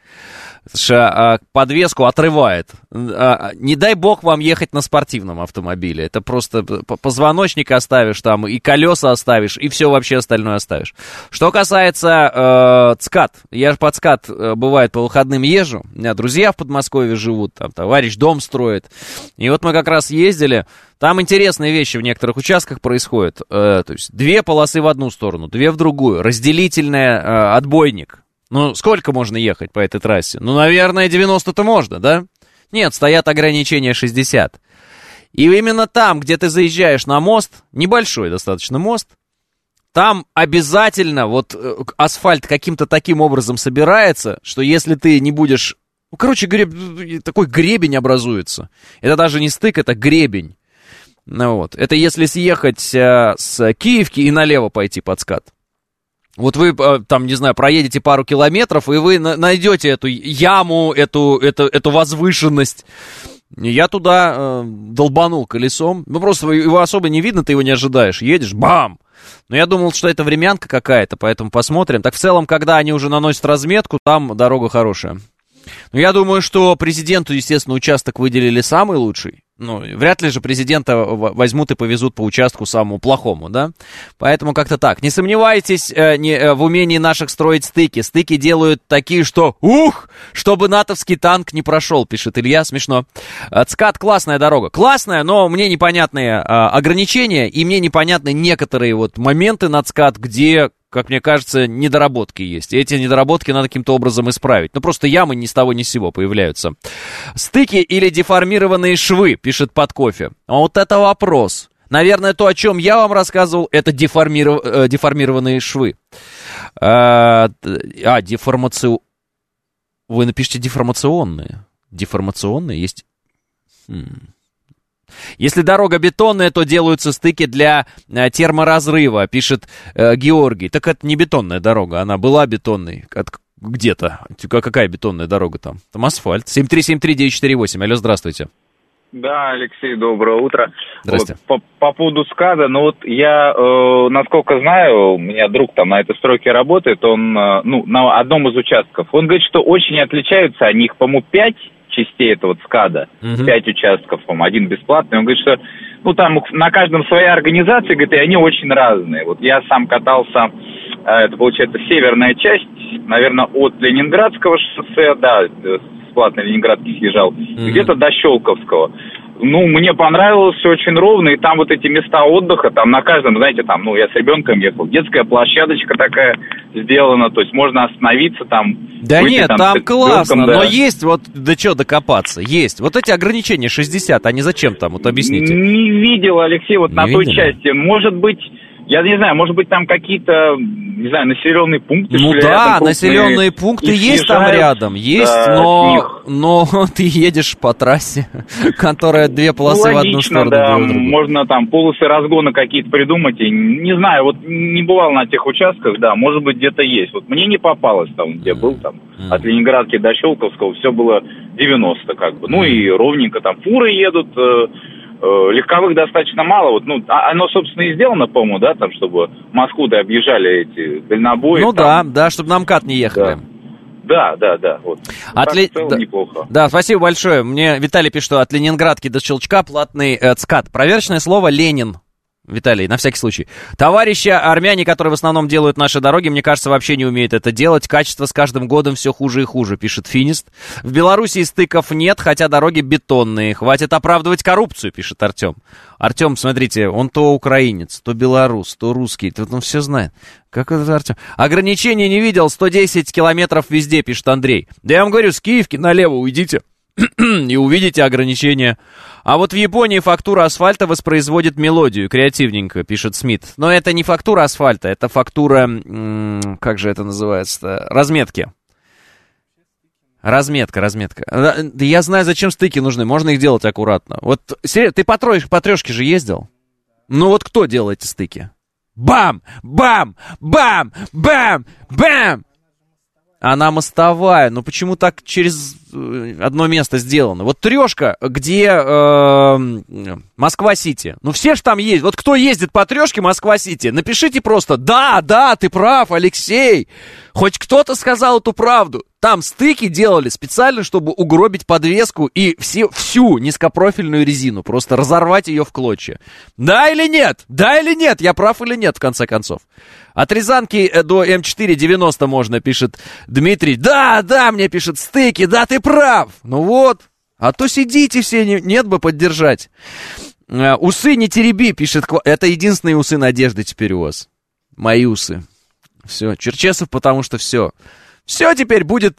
Подвеску отрывает. Не дай бог вам ехать на спортивном автомобиле. Это просто позвоночник оставишь там, и колеса оставишь, и все вообще остальное оставишь. Что касается ЦКАД. Я же под ЦКАД, бывает, по выходным езжу. У меня друзья в Подмосковье живут, там товарищ дом строит. И вот мы как раз ездили. Там интересные вещи в некоторых участках происходят. То есть 2 полосы в одну сторону, 2 в другую. Разделительный отбойник. Ну, сколько можно ехать по этой трассе? Ну, наверное, 90-то можно, да? Нет, стоят ограничения 60. И именно там, где ты заезжаешь на мост, небольшой достаточно мост, там обязательно вот асфальт каким-то таким образом собирается, что если ты не будешь... Ну, короче, такой гребень образуется. Это даже не стык, это гребень. Ну, вот. Это если съехать с Киевки и налево пойти под ЦКАД. Вот вы, там, не знаю, проедете пару километров, и вы найдете эту яму, эту возвышенность. Я туда долбанул колесом. Ну, просто его особо не видно, ты его не ожидаешь. Едешь, бам! Но я думал, что это времянка какая-то, поэтому посмотрим. Так в целом, когда они уже наносят разметку, там дорога хорошая. Но я думаю, что президенту, естественно, участок выделили самый лучший. Ну, вряд ли же президента возьмут и повезут по участку самому плохому, да? Поэтому как-то так. Не сомневайтесь в умении наших строить стыки. Стыки делают такие, что чтобы натовский танк не прошел, пишет Илья, смешно. ЦКАД классная дорога. Классная, но мне непонятные ограничения, и мне непонятны некоторые вот моменты на ЦКАД, где, как мне кажется, недоработки есть. И эти недоработки надо каким-то образом исправить. Ну, просто ямы ни с того ни с сего появляются. Стыки или деформированные швы, пишет под кофе. А вот это вопрос. Наверное, то, о чем я вам рассказывал, это деформированные швы. Деформацию... Вы напишите деформационные. Деформационные есть... Если дорога бетонная, то делаются стыки для терморазрыва, пишет Георгий. Так это не бетонная дорога, она была бетонной где-то. Какая бетонная дорога там? Там асфальт. 7373948. Алло, здравствуйте. Да, Алексей, доброе утро. Здрасте. Вот, по поводу СКАДа, ну вот я, насколько знаю, у меня друг там на этой стройке работает, он, на одном из участков, он говорит, что очень отличаются они, их, по-моему, 5 частей этого СКАДа, 5 участков, по-моему, один бесплатный, он говорит, что, там на каждом своя организация, говорит, и они очень разные. Вот я сам катался, это, получается, северная часть, наверное, от Ленинградского шоссе, да, бесплатно Ленинградский съезжал, где-то до Щелковского. Мне понравилось, все очень ровно, и там вот эти места отдыха, там на каждом, знаете, там, я с ребенком ехал, детская площадочка такая сделана, то есть можно остановиться там. Да выйти, нет, там классно, да. Но есть до чего докопаться, есть. Вот эти ограничения 60, они зачем там, вот объясните. Не видел, Алексей, вот не на видели? Той части, может быть... Я не знаю, может быть, там какие-то, не знаю, населенные пункты. Да, населенные пункты есть там рядом, есть, но ты едешь по трассе, которая 2 полосы в одну сторону. Да, можно там полосы разгона какие-то придумать, и, не знаю, вот не бывал на тех участках, да, может быть, где-то есть. Вот мне не попалось там, где был, там, от Ленинградки до Щелковского, все было 90 как бы, и ровненько там фуры едут, легковых достаточно мало, оно, собственно, и сделано, по-моему, да, там, чтобы Москву-то объезжали эти дальнобои. Да, чтобы на МКАД не ехали. Да, вот. Неплохо. Да, спасибо большое. Мне Виталий пишет, что от Ленинградки до Щелчка платный ЦКАД. Проверочное слово «Ленин». Виталий, на всякий случай. Товарищи армяне, которые в основном делают наши дороги, мне кажется, вообще не умеют это делать. Качество с каждым годом все хуже и хуже, пишет Финист. В Белоруссии стыков нет, хотя дороги бетонные. Хватит оправдывать коррупцию, пишет Артем. Артем, смотрите, он то украинец, то белорус, то русский. Он все знает. Как это, Артем? Ограничений не видел, 110 километров везде, пишет Андрей. Да я вам говорю, с Киевки налево уйдите и увидите ограничения. А вот в Японии фактура асфальта воспроизводит мелодию, креативненько, пишет Смит. Но это не фактура асфальта, это фактура, как же это называется, разметки. Разметка. Да я знаю, зачем стыки нужны, можно их делать аккуратно. Вот, ты по трешке же ездил? Вот кто делает эти стыки? Бам! Бам! Бам! Бам! Бам! Она мостовая, почему так через одно место сделано? Вот трешка, где Москва-Сити. Все же там есть. Вот кто ездит по трешке Москва-Сити, напишите просто «Да, ты прав, Алексей». Хоть кто-то сказал эту правду. Там стыки делали специально, чтобы угробить подвеску и всю низкопрофильную резину. Просто разорвать ее в клочья. Да или нет? Я прав или нет, в конце концов? От Рязанки до М4 90 можно, пишет Дмитрий. Да, мне пишет стыки, да, ты прав. А то сидите все, нет бы поддержать. Усы не тереби, пишет. Это единственные усы надежды теперь у вас. Мои усы. Все, Черчесов, потому что все теперь будет,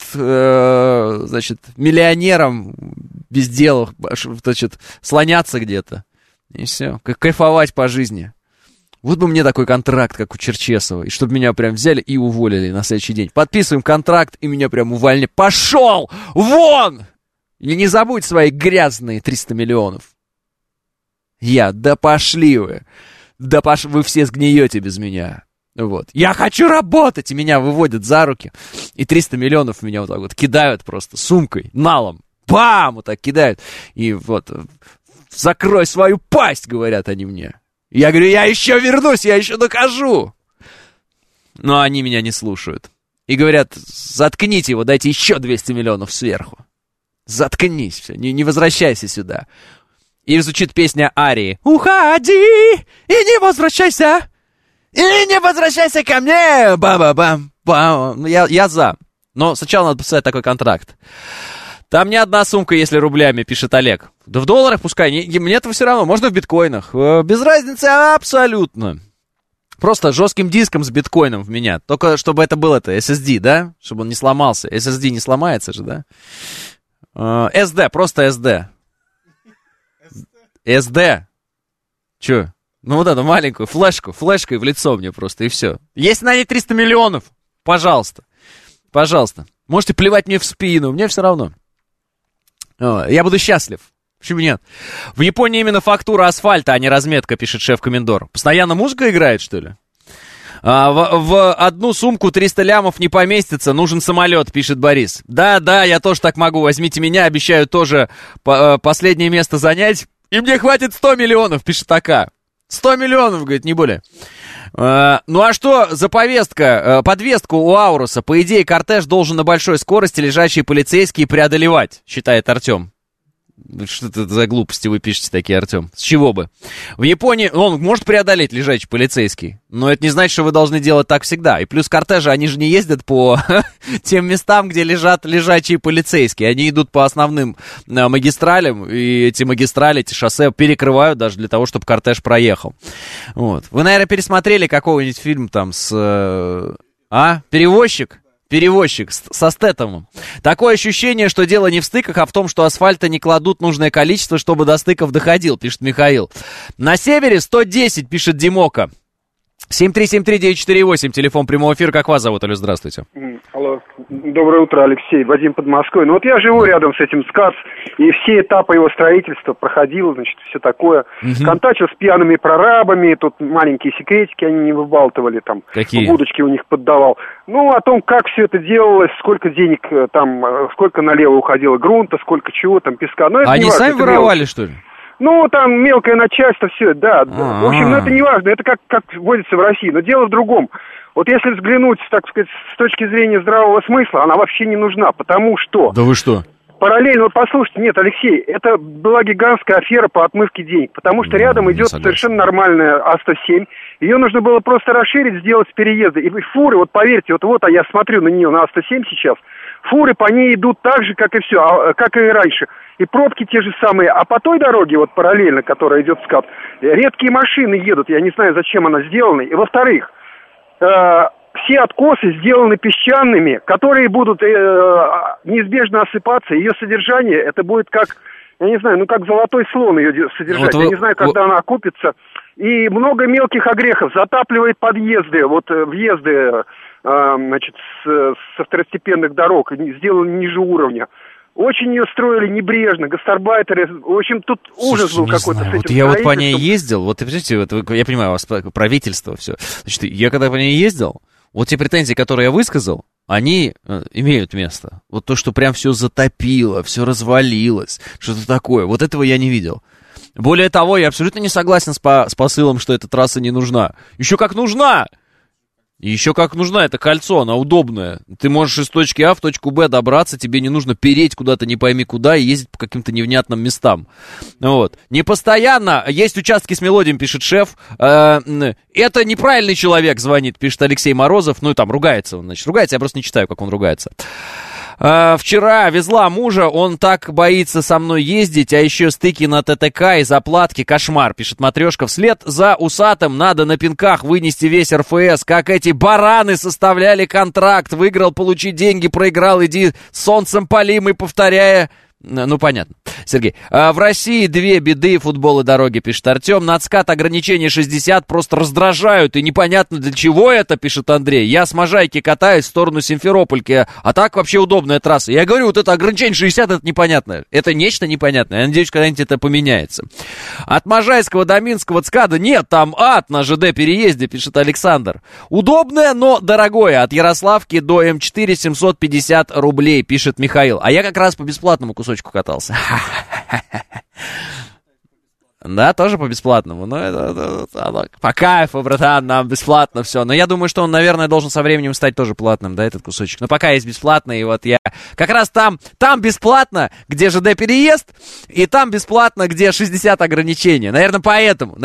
миллионером без дела, слоняться где-то. И все, кайфовать по жизни. Вот бы мне такой контракт, как у Черчесова, и чтобы меня прям взяли и уволили на следующий день. Подписываем контракт, и меня прям увольняли. Пошел! Вон! И не забудь свои грязные 300 миллионов. Да пошли вы. Вы все сгниете без меня. Я хочу работать, и меня выводят за руки. И 300 миллионов меня вот так вот кидают просто сумкой, налом. Бам! Вот так кидают. И закрой свою пасть, говорят они мне. Я говорю, я еще вернусь, я еще докажу. Но они меня не слушают. И говорят, заткните его, дайте еще 200 миллионов сверху. Заткнись, все, не возвращайся сюда. И звучит песня Арии. Уходи и не возвращайся. И не возвращайся ко мне. Ба-ба-бам. Я за. Но сначала надо подписать такой контракт. Там не одна сумка, если рублями, пишет Олег. Да в долларах пускай, мне это все равно, можно в биткоинах. Без разницы абсолютно. Просто жестким диском с биткоином в меня. Только чтобы это был SSD, да? Чтобы он не сломался. SSD не сломается же, да? SD, просто SD. SD. Че? Вот эту маленькую флешкой в лицо мне просто, и все. Есть на ней 300 миллионов, пожалуйста. Можете плевать мне в спину, мне все равно. Я буду счастлив. Почему нет? В Японии именно фактура асфальта, а не разметка, пишет шеф-комендор. Постоянно музыка играет, что ли? В одну сумку 300 лямов не поместится, нужен самолет, пишет Борис. Да, я тоже так могу, возьмите меня, обещаю тоже последнее место занять. И мне хватит 100 миллионов, пишет АК. 100 миллионов, говорит, не более. Ну а что за подвеску у Ауруса? По идее, кортеж должен на большой скорости лежачие полицейские преодолевать, считает Артем. Что это за глупости вы пишете такие, Артем? С чего бы? В Японии он может преодолеть лежачий полицейский, но это не значит, что вы должны делать так всегда. И плюс кортежи, они же не ездят по тем местам, где лежат лежачие полицейские. Они идут по основным магистралям, и эти магистрали, эти шоссе перекрывают даже для того, чтобы кортеж проехал. Вот. Вы, наверное, пересмотрели какой-нибудь фильм там с... Перевозчик со Стэтомом. Такое ощущение, что дело не в стыках, а в том, что асфальта не кладут нужное количество, чтобы до стыков доходил, пишет Михаил. На севере 110, пишет Димока. 7373948, телефон прямого эфира. Как вас зовут, алло, здравствуйте. Алло, доброе утро, Алексей, Вадим под Москвой. Ну вот я живу рядом с этим СКАС, и все этапы его строительства проходил, значит, все такое. Контачил с пьяными прорабами, тут маленькие секретики они не выбалтывали, там, какие? Будочки у них поддавал. Ну, о том, как все это делалось, сколько денег там, сколько налево уходило грунта, сколько чего там, песка. Но это они важно, сами воровали, что ли? Ну, там мелкое начальство, все, да. В общем, ну это не важно, это как водится в России. Но дело в другом. Вот если взглянуть, так сказать, с точки зрения здравого смысла, она вообще не нужна, потому что... Да вы что? Параллельно, вот послушайте, нет, Алексей, это была гигантская афера по отмывке денег, потому что рядом идет совершенно нормальная А107, ее нужно было просто расширить, сделать переезды. И фуры, вот поверьте, вот я смотрю на нее, на А107 сейчас, фуры по ней идут так же, как и все, как и раньше. И пробки те же самые. А по той дороге, вот параллельно, которая идет в СКАТ, редкие машины едут. Я не знаю, зачем она сделана. И во-вторых, все откосы сделаны песчаными, которые будут неизбежно осыпаться. Ее содержание, это будет как, я не знаю, как золотой слон ее содержать. Я не знаю, когда она окупится. И много мелких огрехов. Затапливает подъезды, вот въезды, значит, со второстепенных дорог, сделаны ниже уровня. Очень ее строили небрежно, гастарбайтеры. В общем, тут ужас был какой-то с этим. Вот я вот по ней ездил, вот, представляете, вот, я понимаю, у вас правительство, все. Значит, я когда по ней ездил, вот те претензии, которые я высказал, они имеют место. Вот то, что прям все затопило, все развалилось, что-то такое. Вот этого я не видел. Более того, я абсолютно не согласен с посылом, что эта трасса не нужна. Еще как нужна! И еще как нужна это кольцо, она удобная. Ты можешь из точки А в точку Б добраться, тебе не нужно переть куда-то не пойми куда и ездить по каким-то невнятным местам. Вот. Не постоянно, есть участки с мелодией, пишет шеф. Это неправильный человек, звонит, пишет Алексей Морозов. Ну и там ругается он, значит, ругается, я просто не читаю, как он ругается. Вчера везла мужа, он так боится со мной ездить, а еще стыки на ТТК и заплатки, кошмар, пишет Матрешка. Вслед за усатым надо на пинках вынести весь РФС, как эти бараны составляли контракт, выиграл, получи деньги, проиграл, иди солнцем полим и повторяя... Ну, понятно. Сергей. В России две беды: футбол и дороги, пишет Артем. Нацкат ограничения 60 просто раздражают, и непонятно для чего это, пишет Андрей. Я с Можайки катаюсь в сторону Симферопольки, а так вообще удобная трасса. Я говорю, вот это ограничение 60, это непонятно. Это нечто непонятное. Я надеюсь, когда-нибудь это поменяется. От Можайского до Минского ЦКАДа нет, там ад на ЖД-переезде, пишет Александр. Удобное, но дорогое. От Ярославки до М4 750 рублей, пишет Михаил. А я как раз по бесплатному кусочку катался. Да, тоже по бесплатному. Но это по кайфу, братан, нам бесплатно все. Но я думаю, что он, наверное, должен со временем стать тоже платным, да, этот кусочек. Но пока есть бесплатно, и вот я как раз там бесплатно, где ЖД-переезд, и там бесплатно, где 60 ограничений. Наверное, поэтому.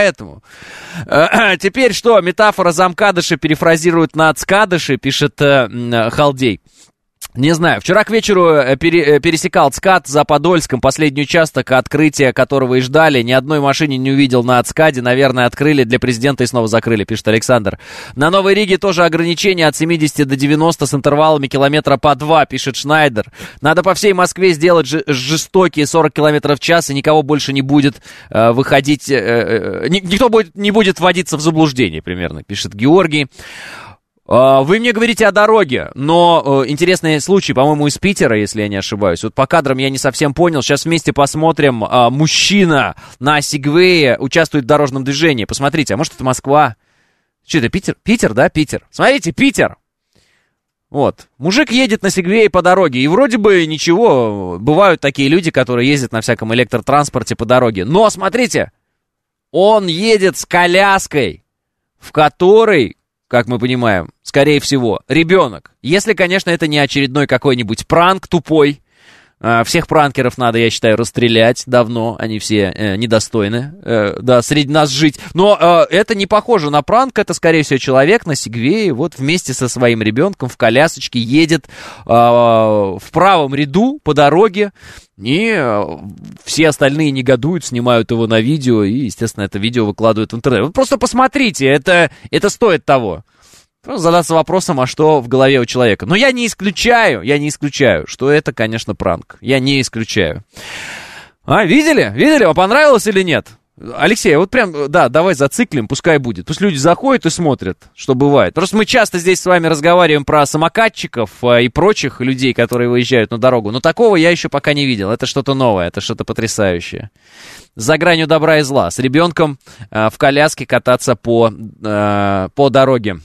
Теперь что? Метафора замкадыши перефразирует на цкадыши, пишет Халдей. Не знаю, вчера к вечеру пересекал ЦКАД за Подольском, последний участок, открытия которого и ждали. Ни одной машине не увидел на ЦКАДе, наверное, открыли для президента и снова закрыли, пишет Александр. На Новой Риге тоже ограничения от 70 до 90 с интервалами километра по 2, пишет Шнайдер. Надо по всей Москве сделать жестокие 40 километров в час, и никого больше не будет выходить, никто не будет вводиться в заблуждение, примерно, пишет Георгий. Вы мне говорите о дороге, но интересный случай, по-моему, из Питера, если я не ошибаюсь. Вот по кадрам я не совсем понял. Сейчас вместе посмотрим. Мужчина на Сигвее участвует в дорожном движении. Посмотрите, а может это Москва? Что это, Питер? Питер, да, Питер. Смотрите, Питер. Вот. Мужик едет на сегвее по дороге, и вроде бы ничего, бывают такие люди, которые ездят на всяком электротранспорте по дороге. Но, смотрите, он едет с коляской, в которой, как мы понимаем, скорее всего, ребенок. Если, конечно, это не очередной какой-нибудь пранк тупой. Всех пранкеров надо, я считаю, расстрелять давно. Они все недостойны, да, среди нас жить. Но это не похоже на пранк. Это, скорее всего, человек на сегвее вот вместе со своим ребенком в колясочке едет в правом ряду по дороге. И все остальные негодуют, снимают его на видео. И, естественно, это видео выкладывают в интернет. Вы просто посмотрите, это стоит того. Просто задаться вопросом, а что в голове у человека. Но я не исключаю, что это, конечно, пранк. Я не исключаю. Видели? Видели? Вам понравилось или нет? Алексей, вот прям, да, давай зациклим, пускай будет. Пусть люди заходят и смотрят, что бывает. Просто мы часто здесь с вами разговариваем про самокатчиков и прочих людей, которые выезжают на дорогу. Но такого я еще пока не видел. Это что-то новое, это что-то потрясающее. За гранью добра и зла. С ребенком в коляске кататься по дороге.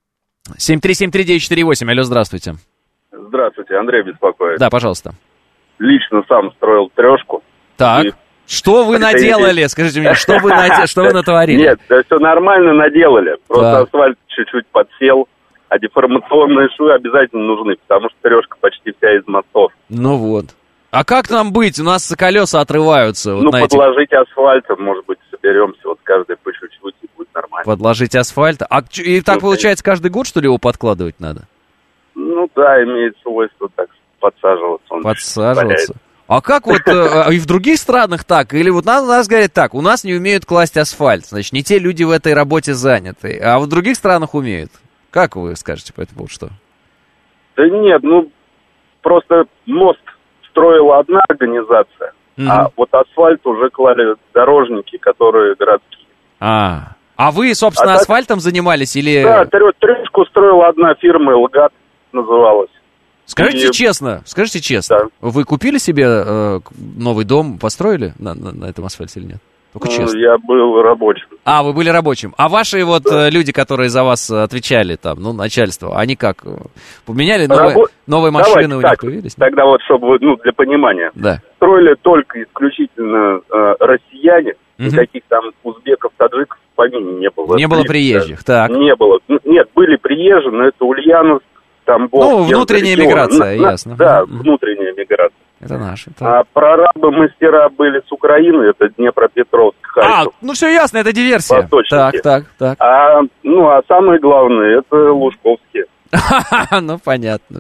7373948. Алло, здравствуйте. Здравствуйте, Андрей беспокоит. Да, пожалуйста. Лично сам строил трешку. Так, что вы наделали? Скажите мне, что вы натворили? Нет, да все нормально наделали. Просто асфальт чуть-чуть подсел, а деформационные швы обязательно нужны, потому что трешка почти вся из мостов. Ну вот. А как нам быть? У нас колеса отрываются. Вот подложить асфальтом, может быть, соберемся. Вот каждый по чуть-чуть и будет нормально. Подложить асфальт? И так получается каждый год, что ли, его подкладывать надо? Ну да, имеет свойство так подсаживаться. Подсаживаться. А как вот и в других странах так? Или вот нас говорят так, у нас не умеют класть асфальт. Значит, не те люди в этой работе заняты. А в других странах умеют. Как вы скажете по этому поводу, что? Да нет, просто мост строила одна организация, а вот асфальт уже клали дорожники, которые городские. А вы, собственно, асфальтом занимались или... Да, трешку строила одна фирма, «Элгат» называлась. Скажите честно, да. Вы купили себе новый дом, построили на этом асфальте или нет? Только честно. Я был рабочим. Вы были рабочим. А ваши люди, которые за вас отвечали, там, начальство, они как? Поменяли новые машины у них появились? Тогда вот, чтобы, для понимания. Да. Строили только исключительно россияне, никаких там узбеков, таджиков в помине не было. Не было приезжих, так. Не было. Нет, были приезжие, но это Ульяновск, Тамбов. Внутренняя миграция, ясно. Да, внутренняя миграция. Это наши. А прорабы-мастера были с Украины, это Днепропетровск, Харьков. Все ясно, это диверсия. Восточники. Так. А самые главные, это лужковские. Понятно.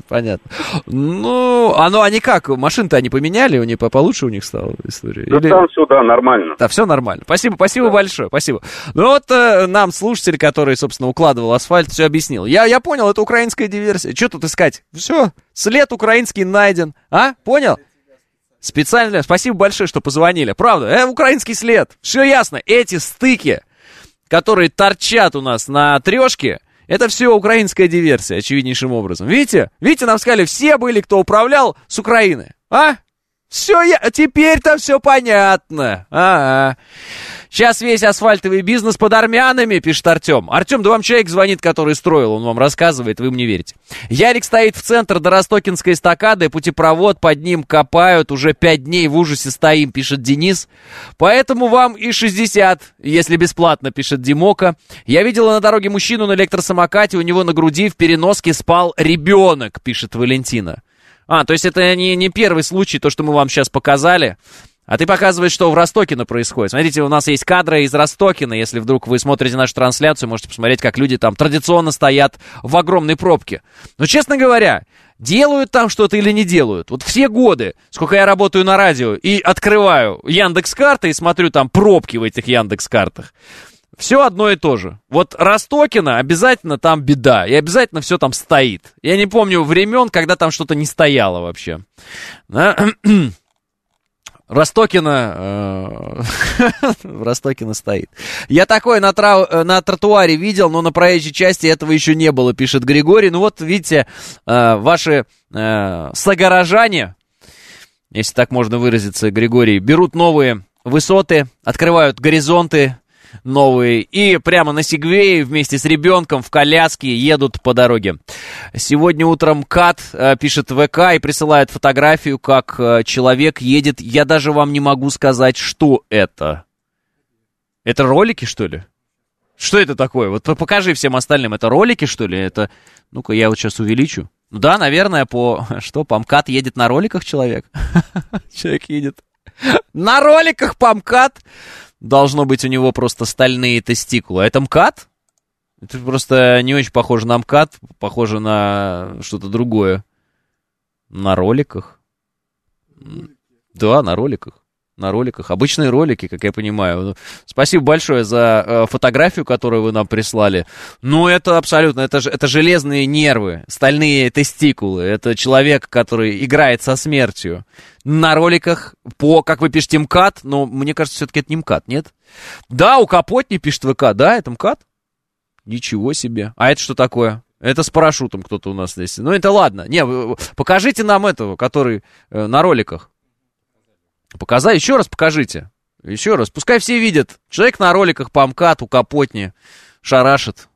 Они как? Машины-то они поменяли, они получше у них стала история? Да там все, нормально. Да, все нормально. Спасибо большое, спасибо. Нам слушатель, который, собственно, укладывал асфальт, все объяснил. Я понял, это украинская диверсия. Что тут искать? Все, след украинский найден. Понял? Специально. Спасибо большое, что позвонили. Правда, украинский след. Все ясно. Эти стыки, которые торчат у нас на трешке, это все украинская диверсия, очевиднейшим образом. Видите, нам сказали, все были, кто управлял с Украины. Все, теперь-то все понятно. Сейчас весь асфальтовый бизнес под армянами, пишет Артем. Артем, да вам человек звонит, который строил, он вам рассказывает, вы мне верите. Ярик стоит в центр до Ростокинской эстакады, путепровод под ним копают, уже 5 дней в ужасе стоим, пишет Денис. Поэтому вам и 60, если бесплатно, пишет Димока. Я видела на дороге мужчину на электросамокате, у него на груди в переноске спал ребенок, пишет Валентина. То есть это не первый случай, то, что мы вам сейчас показали. А ты показываешь, что в Ростокино происходит. Смотрите, у нас есть кадры из Ростокино. Если вдруг вы смотрите нашу трансляцию, можете посмотреть, как люди там традиционно стоят в огромной пробке. Но, честно говоря, делают там что-то или не делают? Вот все годы, сколько я работаю на радио и открываю Яндекс.Карты и смотрю там пробки в этих Яндекс.Картах, все одно и то же. Вот Ростокино, обязательно там беда. И обязательно все там стоит. Я не помню времен, когда там что-то не стояло вообще. Ростокино стоит. Я такое на тротуаре видел, но на проезжей части этого еще не было, пишет Григорий. Вот видите, ваши согорожане, если так можно выразиться, Григорий, берут новые высоты, открывают горизонты, новые и прямо на сегвее вместе с ребенком в коляске едут по дороге. Сегодня утром Кат пишет в ВК и присылает фотографию, как человек едет. Я даже вам не могу сказать, что это. Это ролики, что ли? Что это такое? Вот покажи всем остальным. Это ролики, что ли? Это... Ну-ка, я вот сейчас увеличу. Ну да, наверное, по МКАД едет на роликах человек? Человек едет на роликах по МКАД. Должно быть у него просто стальные тестикулы. А это МКАД? Это просто не очень похоже на МКАД. Похоже на что-то другое. На роликах? Да, на роликах. На роликах. Обычные ролики, как я понимаю. Спасибо большое за фотографию, которую вы нам прислали. Ну, это абсолютно, это железные нервы, стальные тестикулы. Это человек, который играет со смертью. На роликах как вы пишете, МКАД, но мне кажется, все-таки это не МКАД, нет? Да, у Капотни пишет ВК, да, это МКАД? Ничего себе. А это что такое? Это с парашютом кто-то у нас здесь. Ну, это ладно. Не, покажите нам этого, который на роликах. Показать? Еще раз покажите. Еще раз. Пускай все видят. Человек на роликах по МКАД, у Капотни шарашит.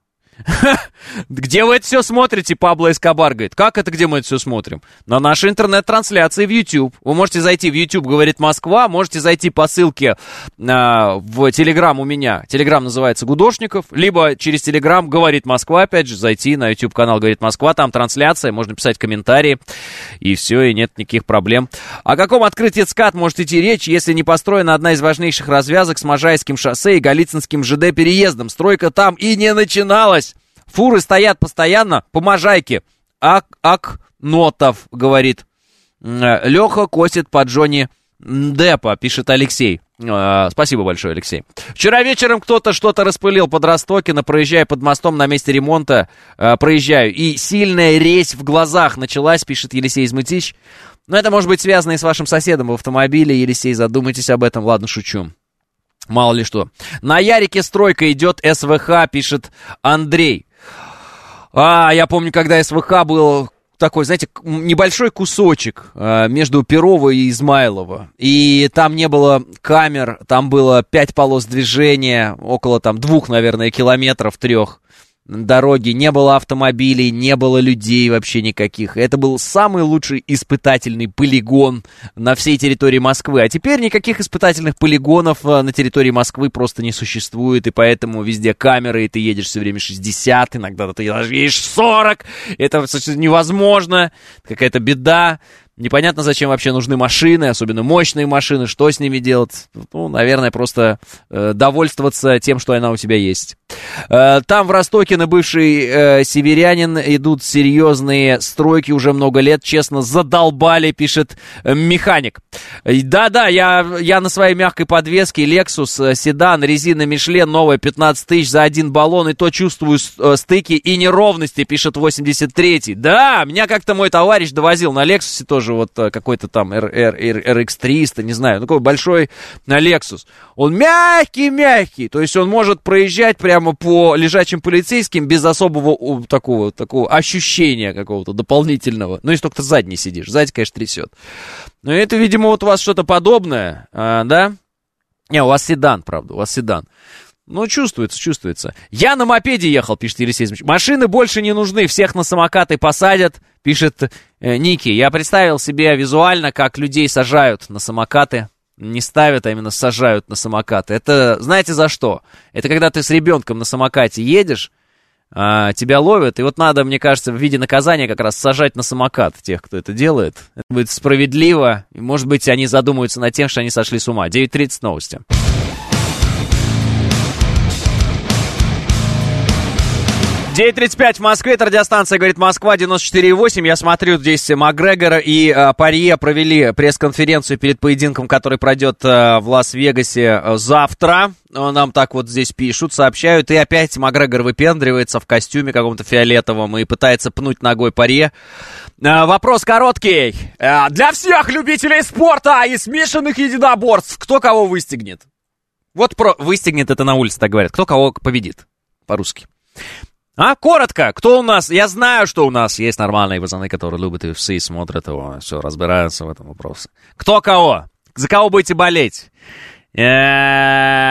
Где вы это все смотрите? Пабло Эскобар говорит. Как это, где мы это все смотрим? На нашей интернет-трансляции в YouTube. Вы можете зайти в YouTube, говорит Москва. Можете зайти по ссылке в Телеграм у меня. Телеграм называется Гудошников. Либо через Телеграм говорит Москва. Опять же, зайти на YouTube-канал говорит Москва. Там трансляция. Можно писать комментарии. И все, и нет никаких проблем. О каком открытии ЦКАД может идти речь, если не построена одна из важнейших развязок с Можайским шоссе и Голицынским ЖД переездом? Стройка там и не начиналась. Фуры стоят постоянно по Можайке. Акнотов, говорит. Леха косит по Джонни Деппа, пишет Алексей. Спасибо большое, Алексей. Вчера вечером кто-то что-то распылил под Ростокино, проезжая под мостом на месте ремонта. Проезжаю. И сильная резь в глазах началась, пишет Елисей Измытич. Но это может быть связано и с вашим соседом в автомобиле. Елисей, задумайтесь об этом. Ладно, шучу. Мало ли что. На Ярике стройка идет СВХ, пишет Андрей. Я помню, когда СВХ был такой, знаете, небольшой кусочек между Перова и Измайлова. И там не было камер, там было 5 полос движения, около там 2, наверное, километров, 3 дороги. Не было автомобилей, не было людей вообще никаких. Это был самый лучший испытательный полигон на всей территории Москвы. А теперь никаких испытательных полигонов на территории Москвы просто не существует. И поэтому везде камеры, и ты едешь все время 60, иногда ты даже едешь 40. Это невозможно. Какая-то беда. Непонятно, зачем вообще нужны машины, особенно мощные машины, что с ними делать. Ну, наверное, просто довольствоваться тем, что она у тебя есть. Там в Ростокино бывший северянин, идут серьезные стройки уже много лет, честно, задолбали, пишет механик. Да-да, я на своей мягкой подвеске Lexus, седан, резина Michelin, новая, 15 тысяч за один баллон, и то чувствую стыки и неровности, пишет 83-й. Да, меня как-то мой товарищ довозил на Lexus тоже, вот какой-то там RX300, не знаю, такой большой Lexus. Он мягкий, то есть он может проезжать прямо по лежачим полицейским без особого такого ощущения какого-то дополнительного. Ну, если только ты задний сидишь. Сзади, конечно, трясет. Но это, видимо, вот у вас что-то подобное, да? Не, у вас седан, правда, у вас седан. Ну, чувствуется. Я на мопеде ехал, пишет Елисей Измыч. Машины больше не нужны, всех на самокаты посадят, пишет Ники. Я представил себе визуально, как людей сажают на самокаты. Не ставят, а именно сажают на самокаты. Это, знаете, за что? Это когда ты с ребенком на самокате едешь, тебя ловят, и вот надо, мне кажется, в виде наказания как раз сажать на самокат тех, кто это делает. Это будет справедливо, и, может быть, они задумаются над тем, что они сошли с ума. 9:30 новости. 9:35 в Москве, это радиостанция «Говорит Москва», 94,8. Я смотрю, здесь Макгрегор и Порье провели пресс-конференцию перед поединком, который пройдет в Лас-Вегасе завтра. Нам так вот здесь пишут, сообщают. И опять Макгрегор выпендривается в костюме каком-то фиолетовом и пытается пнуть ногой Порье. Вопрос короткий. Для всех любителей спорта и смешанных единоборств, кто кого выстегнет? Вот выстегнет, это на улице так говорят. Кто кого победит по-русски. Коротко, кто у нас? Я знаю, что у нас есть нормальные пацаны, которые любят UFC, смотрят его, все, разбираются в этом вопросе. Кто кого? За кого будете болеть?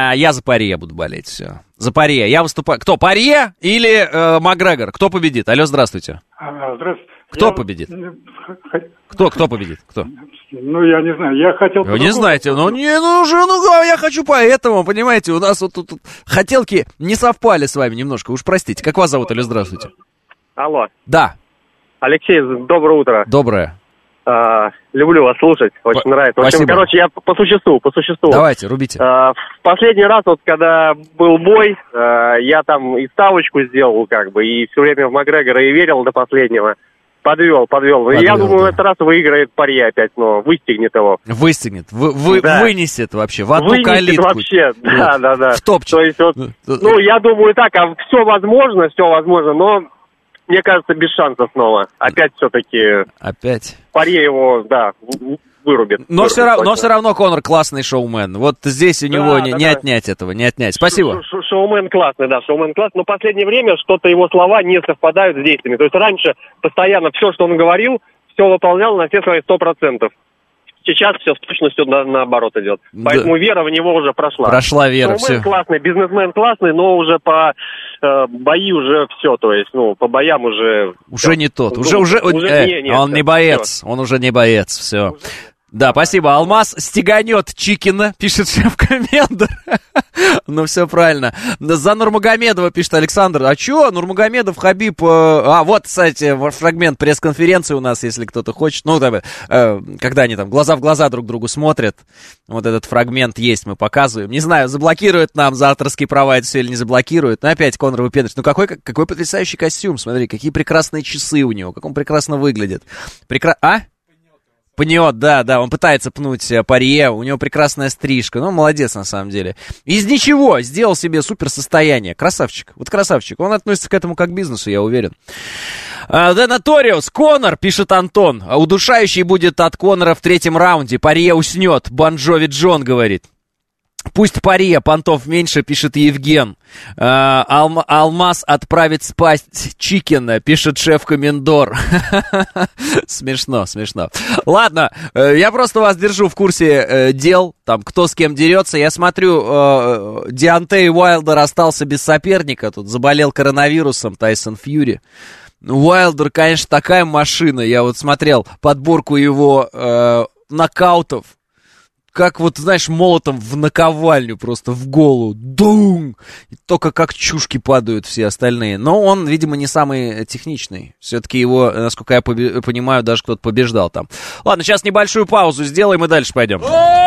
Я за Порье буду болеть, все. За Порье. Я выступаю. Кто, Порье или Макгрегор? Кто победит? Алло, здравствуйте. Здравствуйте. Кто победит? Кто победит? Кто? Ну, я не знаю, я хотел... Вы не знаете, я хочу поэтому, понимаете, у нас вот тут хотелки не совпали с вами немножко, уж простите. Как вас зовут? Алло, здравствуйте. Алло. Да. Алексей, доброе утро. Доброе. Люблю вас слушать, очень нравится. В общем, Спасибо. короче, я по существу. Давайте, рубите. В последний раз, вот когда был бой, я там и ставочку сделал, как бы, и все время в Макгрегора и верил до последнего. Подвел. Я думаю, в этот раз выиграет Порье опять, но выстигнет его. Выстигнет. Вынесет вообще в одну калитку. Вообще, да. В топчик. То есть, вот, я думаю так, все возможно, но мне кажется, без шансов снова. Опять все-таки... Опять? Порье его, вырубит. Но все равно Конор классный шоумен. Вот здесь у него не отнять этого, не отнять. Спасибо. Шоумен классный. Но в последнее время что-то его слова не совпадают с действиями. То есть раньше постоянно все, что он говорил, все выполнял на все свои 100%. Сейчас все с точностью наоборот идет. Поэтому вера в него уже прошла. Прошла вера, шоумен классный, бизнесмен классный, но уже по бои уже все. То есть, по боям уже... Уже не тот. Он не боец. Все. Он уже не боец. Все. Да, спасибо. Алмаз стеганет Чикина, пишет шеф-комендор. Ну, все правильно. За Нурмагомедова пишет Александр. А чё? Нурмагомедов, Хабиб... вот, кстати, фрагмент пресс-конференции у нас, если кто-то хочет. Когда они там глаза в глаза друг другу смотрят. Вот этот фрагмент есть, мы показываем. Не знаю, заблокируют нам за авторские права это все или не заблокируют. Но опять Конор выпендривает. Ну, какой потрясающий костюм. Смотри, какие прекрасные часы у него. Как он прекрасно выглядит. Пнет, да, он пытается пнуть Порье, у него прекрасная стрижка, молодец на самом деле. Из ничего сделал себе супер состояние, красавчик, он относится к этому как к бизнесу, я уверен. The Notorious, Конор, пишет Антон, удушающий будет от Конора в 3-м раунде, Порье уснет, Бон Джови Джон говорит. Пусть Порье, понтов меньше, пишет Евген. Алмаз отправит спать Чикина, пишет шеф-комендор. Смешно. Ладно, я просто вас держу в курсе дел, там, кто с кем дерется. Я смотрю, Деонтей Уайлдер остался без соперника, тут заболел коронавирусом, Тайсон Фьюри. Уайлдер, конечно, такая машина. Я вот смотрел подборку его нокаутов. Как вот, знаешь, молотом в наковальню, просто в голову. Дум! И только как чушки падают все остальные. Но он, видимо, не самый техничный. Все-таки его, насколько я понимаю, даже кто-то побеждал там. Ладно, сейчас небольшую паузу сделаем и дальше пойдем.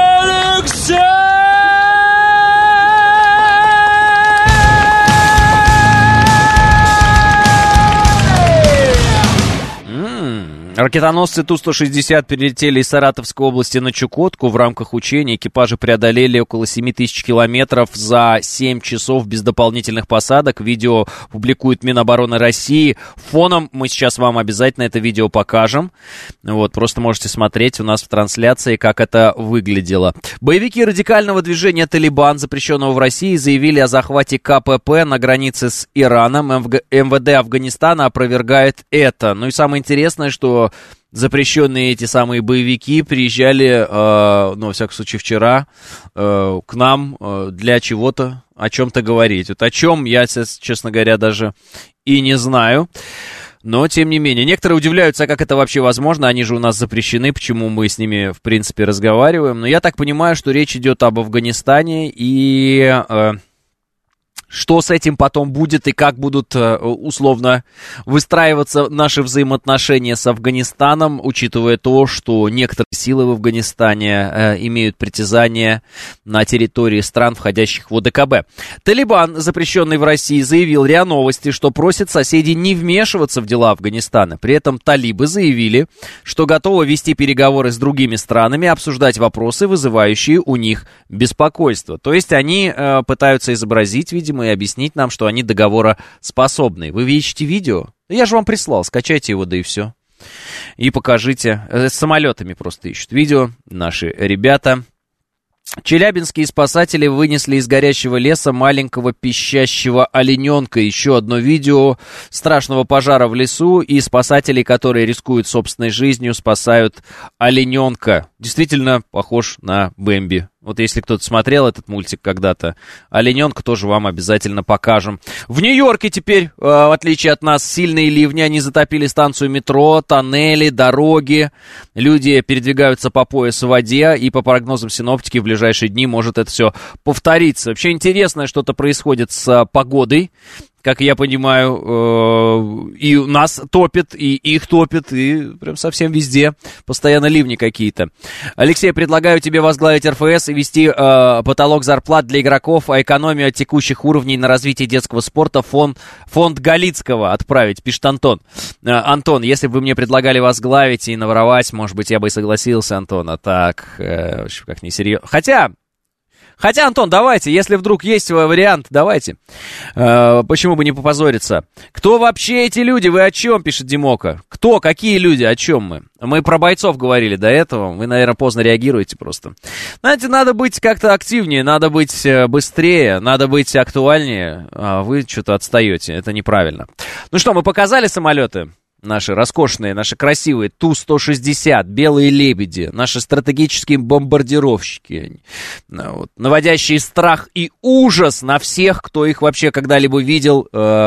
Ракетоносцы Ту-160 перелетели из Саратовской области на Чукотку. В рамках учения экипажи преодолели около 7000 километров за 7 часов без дополнительных посадок. Видео публикует Минобороны России. Фоном мы сейчас вам обязательно это видео покажем. Вот, просто можете смотреть у нас в трансляции, как это выглядело. Боевики радикального движения «Талибан», запрещенного в России, заявили о захвате КПП на границе с Ираном. МВД Афганистана опровергает это. Ну и самое интересное, что запрещенные эти самые боевики приезжали, во всяком случае, вчера к нам для чего-то, о чем-то говорить. Вот о чем я, честно говоря, даже и не знаю. Но, тем не менее, некоторые удивляются, как это вообще возможно. Они же у нас запрещены, почему мы с ними, в принципе, разговариваем. Но я так понимаю, что речь идет об Афганистане и... Что с этим потом будет и как будут условно выстраиваться наши взаимоотношения с Афганистаном, учитывая то, что некоторые силы в Афганистане имеют притязания на территории стран, входящих в ОДКБ. Талибан, запрещенный в России, заявил РИА Новости, что просит соседей не вмешиваться в дела Афганистана. При этом талибы заявили, что готовы вести переговоры с другими странами, обсуждать вопросы, вызывающие у них беспокойство. То есть они пытаются изобразить, видимо, и объяснить нам, что они договороспособны. Вы ищете видео? Я же вам прислал, скачайте его, да и все. И покажите. С самолетами просто ищут видео наши ребята. Челябинские спасатели вынесли из горящего леса маленького пищащего олененка. Еще одно видео страшного пожара в лесу и спасателей, которые рискуют собственной жизнью, спасают олененка. Действительно похож на Бэмби. Вот если кто-то смотрел этот мультик когда-то, олененка тоже вам обязательно покажем. В Нью-Йорке теперь, в отличие от нас, сильные ливни. Они затопили станцию метро, тоннели, дороги. Люди передвигаются по пояс в воде. И по прогнозам синоптики в ближайшие дни может это все повториться. Вообще интересное что-то происходит с погодой. Как я понимаю, и нас топит, и их топит, и прям совсем везде постоянно ливни какие-то. Алексей, предлагаю тебе возглавить РФС и вести потолок зарплат для игроков, а экономию от текущих уровней на развитие детского спорта фонд Галицкого отправить, пишет Антон. Антон, если бы вы мне предлагали возглавить и наворовать, может быть, я бы и согласился, Антон, а так, как несерьезно. Хотя, Антон, давайте, если вдруг есть вариант, давайте. Почему бы не попозориться? Кто вообще эти люди? Вы о чем, пишет Димока? Кто? Какие люди? О чем мы? Мы про бойцов говорили до этого. Вы, наверное, поздно реагируете просто. Знаете, надо быть как-то активнее, надо быть быстрее, надо быть актуальнее. А вы что-то отстаете. Это неправильно. Ну что, мы показали самолеты? Наши роскошные, наши красивые Ту-160, белые лебеди, наши стратегические бомбардировщики, вот, наводящие страх и ужас на всех, кто их вообще когда-либо видел,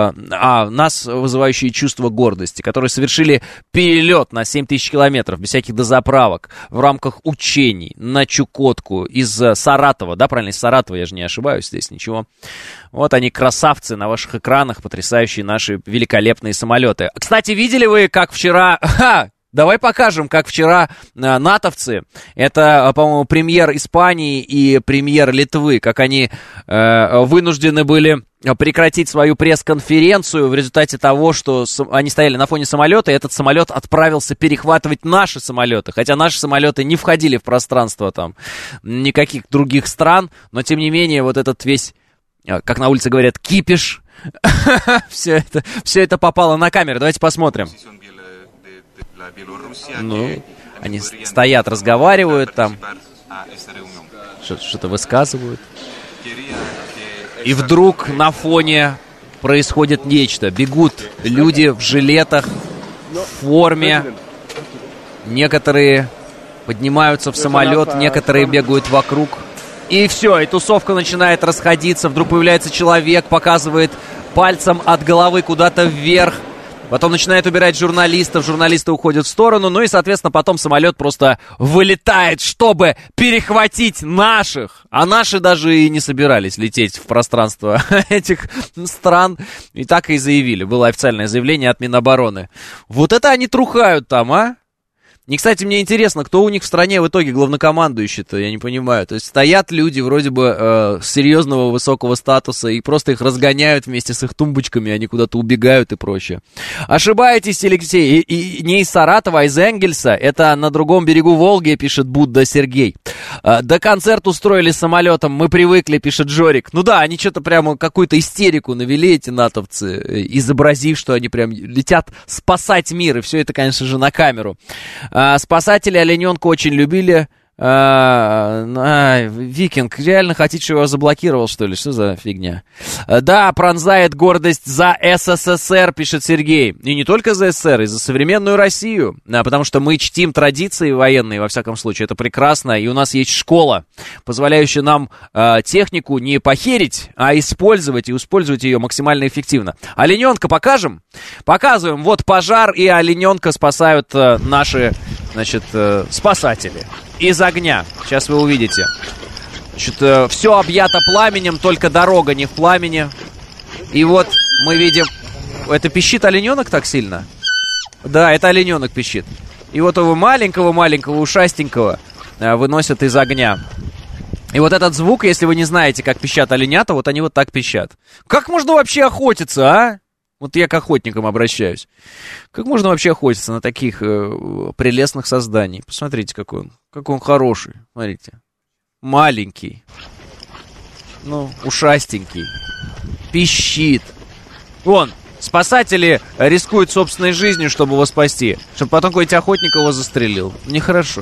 нас вызывающие чувство гордости, которые совершили перелет на 7000 километров без всяких дозаправок в рамках учений на Чукотку из Саратова, да, правильно, из Саратова, я же не ошибаюсь здесь, ничего. Вот они, красавцы, на ваших экранах, потрясающие наши великолепные самолеты. Кстати, видели вы, как вчера... Давай покажем, как вчера натовцы, это, по-моему, премьер Испании и премьер Литвы, как они вынуждены были прекратить свою пресс-конференцию в результате того, что они стояли на фоне самолета, и этот самолет отправился перехватывать наши самолеты. Хотя наши самолеты не входили в пространство там никаких других стран, но тем не менее вот этот весь, как на улице говорят, кипиш, все это попало на камеру. Давайте посмотрим. Ну, они стоят, разговаривают там, что-то высказывают. И вдруг на фоне происходит нечто. Бегут люди в жилетах, в форме. Некоторые поднимаются в самолет, некоторые бегают вокруг. И все, и тусовка начинает расходиться. Вдруг появляется человек, показывает пальцем от головы куда-то вверх. Потом начинает убирать журналистов, журналисты уходят в сторону, ну и, соответственно, потом самолет просто вылетает, чтобы перехватить наших. А наши даже и не собирались лететь в пространство этих стран. И так и заявили. Было официальное заявление от Минобороны. Вот это они трухают там, а? И, кстати, мне интересно, кто у них в стране в итоге главнокомандующий-то, я не понимаю. То есть стоят люди вроде бы серьезного высокого статуса и просто их разгоняют вместе с их тумбочками, они куда-то убегают и прочее. Ошибаетесь, Алексей, и не из Саратова, а из Энгельса. Это на другом берегу Волги, пишет Будда Сергей. Да концерт устроили самолетом, мы привыкли, пишет Жорик. Ну да, они что-то прямо какую-то истерику навели, эти натовцы, изобразив, что они прям летят спасать мир. И все это, конечно же, на камеру. Спасатели олененка очень любили. Викинг, реально хотите, чтобы я его заблокировал, что ли? Что за фигня? Да, пронзает гордость за СССР, пишет Сергей. И не только за СССР, и за современную Россию. Потому что мы чтим традиции военные, во всяком случае. Это прекрасно. И у нас есть школа, позволяющая нам технику не похерить, а использовать, и использовать ее максимально эффективно. Олененка покажем? Показываем. Вот пожар, и олененка спасают наши, значит, спасатели. Из огня. Сейчас вы увидите. Значит, все объято пламенем, только дорога не в пламени. И вот мы видим... Это пищит олененок так сильно? Да, это олененок пищит. И вот его маленького-маленького ушастенького выносят из огня. И вот этот звук, если вы не знаете, как пищат оленята, вот они вот так пищат. Как можно вообще охотиться, а? Вот я к охотникам обращаюсь. Как можно вообще охотиться на таких прелестных созданий? Посмотрите, какой он хороший. Смотрите. Маленький. Ну, ушастенький. Пищит. Вон, спасатели рискуют собственной жизнью, чтобы его спасти. Чтобы потом какой-нибудь охотник его застрелил. Нехорошо.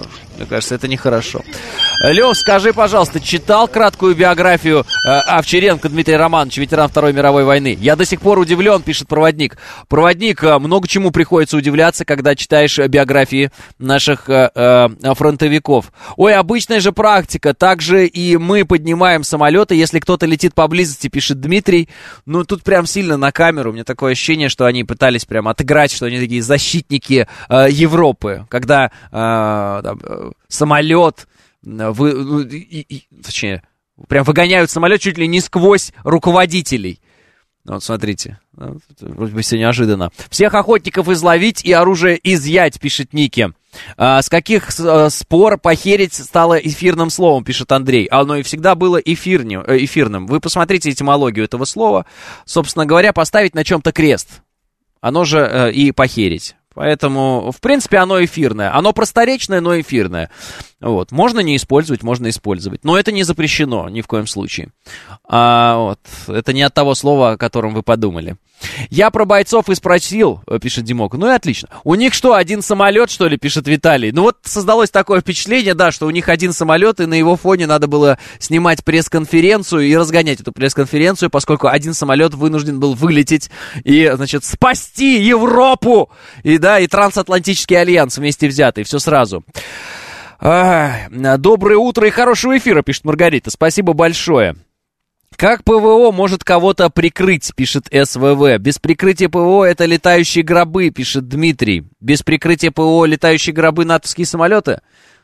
Мне кажется, это нехорошо. Лев, скажи, пожалуйста, читал краткую биографию Овчаренко Дмитрия Романовича, ветеран Второй мировой войны? Я до сих пор удивлен, пишет проводник. Проводник, много чему приходится удивляться, когда читаешь биографии наших фронтовиков. Ой, обычная же практика. Также и мы поднимаем самолеты, если кто-то летит поблизости, пишет Дмитрий. Ну, тут прям сильно на камеру. У меня такое ощущение, что они пытались прям отыграть, что они такие защитники Европы. Когда самолет, точнее, прям выгоняют самолет чуть ли не сквозь руководителей. Вот, смотрите, вроде бы все неожиданно. Всех охотников изловить и оружие изъять, пишет Ники. С каких спор похерить стало эфирным словом, пишет Андрей. Оно и всегда было эфирным. Вы посмотрите этимологию этого слова. Собственно говоря, поставить на чем-то крест. Оно же и похерить. Поэтому, в принципе, оно эфирное. Оно просторечное, но эфирное. Вот. Можно не использовать, можно использовать. Но это не запрещено ни в коем случае. Это не от того слова, о котором вы подумали. Я про бойцов и спросил, пишет Димок. Ну и отлично. У них что, один самолет, что ли, пишет Виталий? Ну вот создалось такое впечатление, да, что у них один самолет, и на его фоне надо было снимать пресс-конференцию и разгонять эту пресс-конференцию, поскольку один самолет вынужден был вылететь и, значит, спасти Европу! И трансатлантический альянс вместе взятый, все сразу. Доброе утро и хорошего эфира, пишет Маргарита. Спасибо большое. Как ПВО может кого-то прикрыть, пишет СВВ. Без прикрытия ПВО это летающие гробы, пишет Дмитрий. Без прикрытия ПВО летающие гробы натовские самолеты?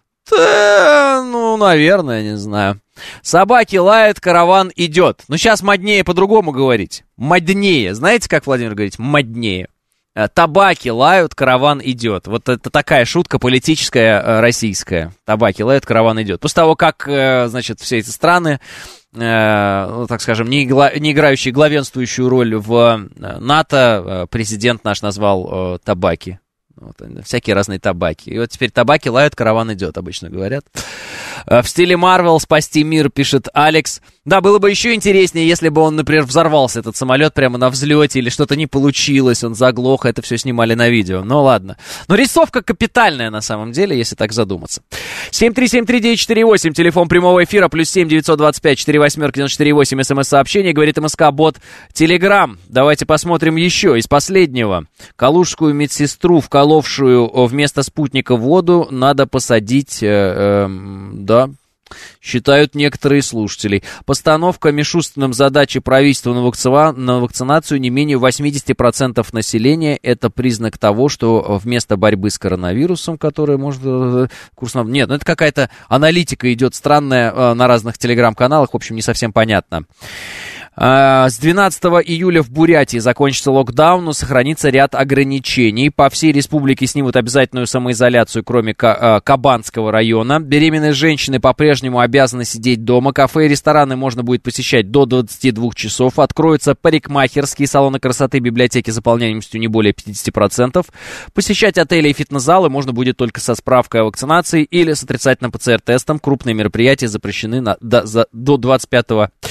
Наверное, не знаю. Собаки лают, караван идет. Сейчас моднее по-другому говорить. Моднее. Знаете, как Владимир говорит? Моднее. Табаки лают, караван идет. Вот это такая шутка политическая российская. Табаки лают, караван идет. После того, как, значит, все эти страны, так скажем, не играющие главенствующую роль в НАТО, президент наш назвал табаки. Вот, всякие разные табаки. И вот теперь табаки лают, караван идет, обычно говорят. В стиле Марвел спасти мир, пишет Алекс. Да, было бы еще интереснее, если бы он, например, взорвался, этот самолет, прямо на взлете, или что-то не получилось, он заглох, это все снимали на видео. Ну ладно. Но рисовка капитальная на самом деле, если так задуматься. 7373948, телефон прямого эфира, +7 925 48 94 смс-сообщение, говорит МСК-бот Телеграм. Давайте посмотрим еще из последнего. Калужскую медсестру, вколовшую вместо спутника воду, надо посадить, да, считают некоторые слушатели. Постановка Мишустиным задачи правительства на вакцинацию не менее 80% населения — это признак того, что вместо борьбы с коронавирусом, которая может... Нет, это какая-то аналитика идет странная на разных телеграм-каналах, в общем, не совсем понятно. С 12 июля в Бурятии закончится локдаун, но сохранится ряд ограничений. По всей республике снимут обязательную самоизоляцию, кроме Кабанского района. Беременные женщины по-прежнему обязаны сидеть дома. Кафе и рестораны можно будет посещать до 22 часов. Откроются парикмахерские, салоны красоты, библиотеки с заполняемостью не более 50%. Посещать отели и фитнес-залы можно будет только со справкой о вакцинации или с отрицательным ПЦР-тестом. Крупные мероприятия запрещены до 25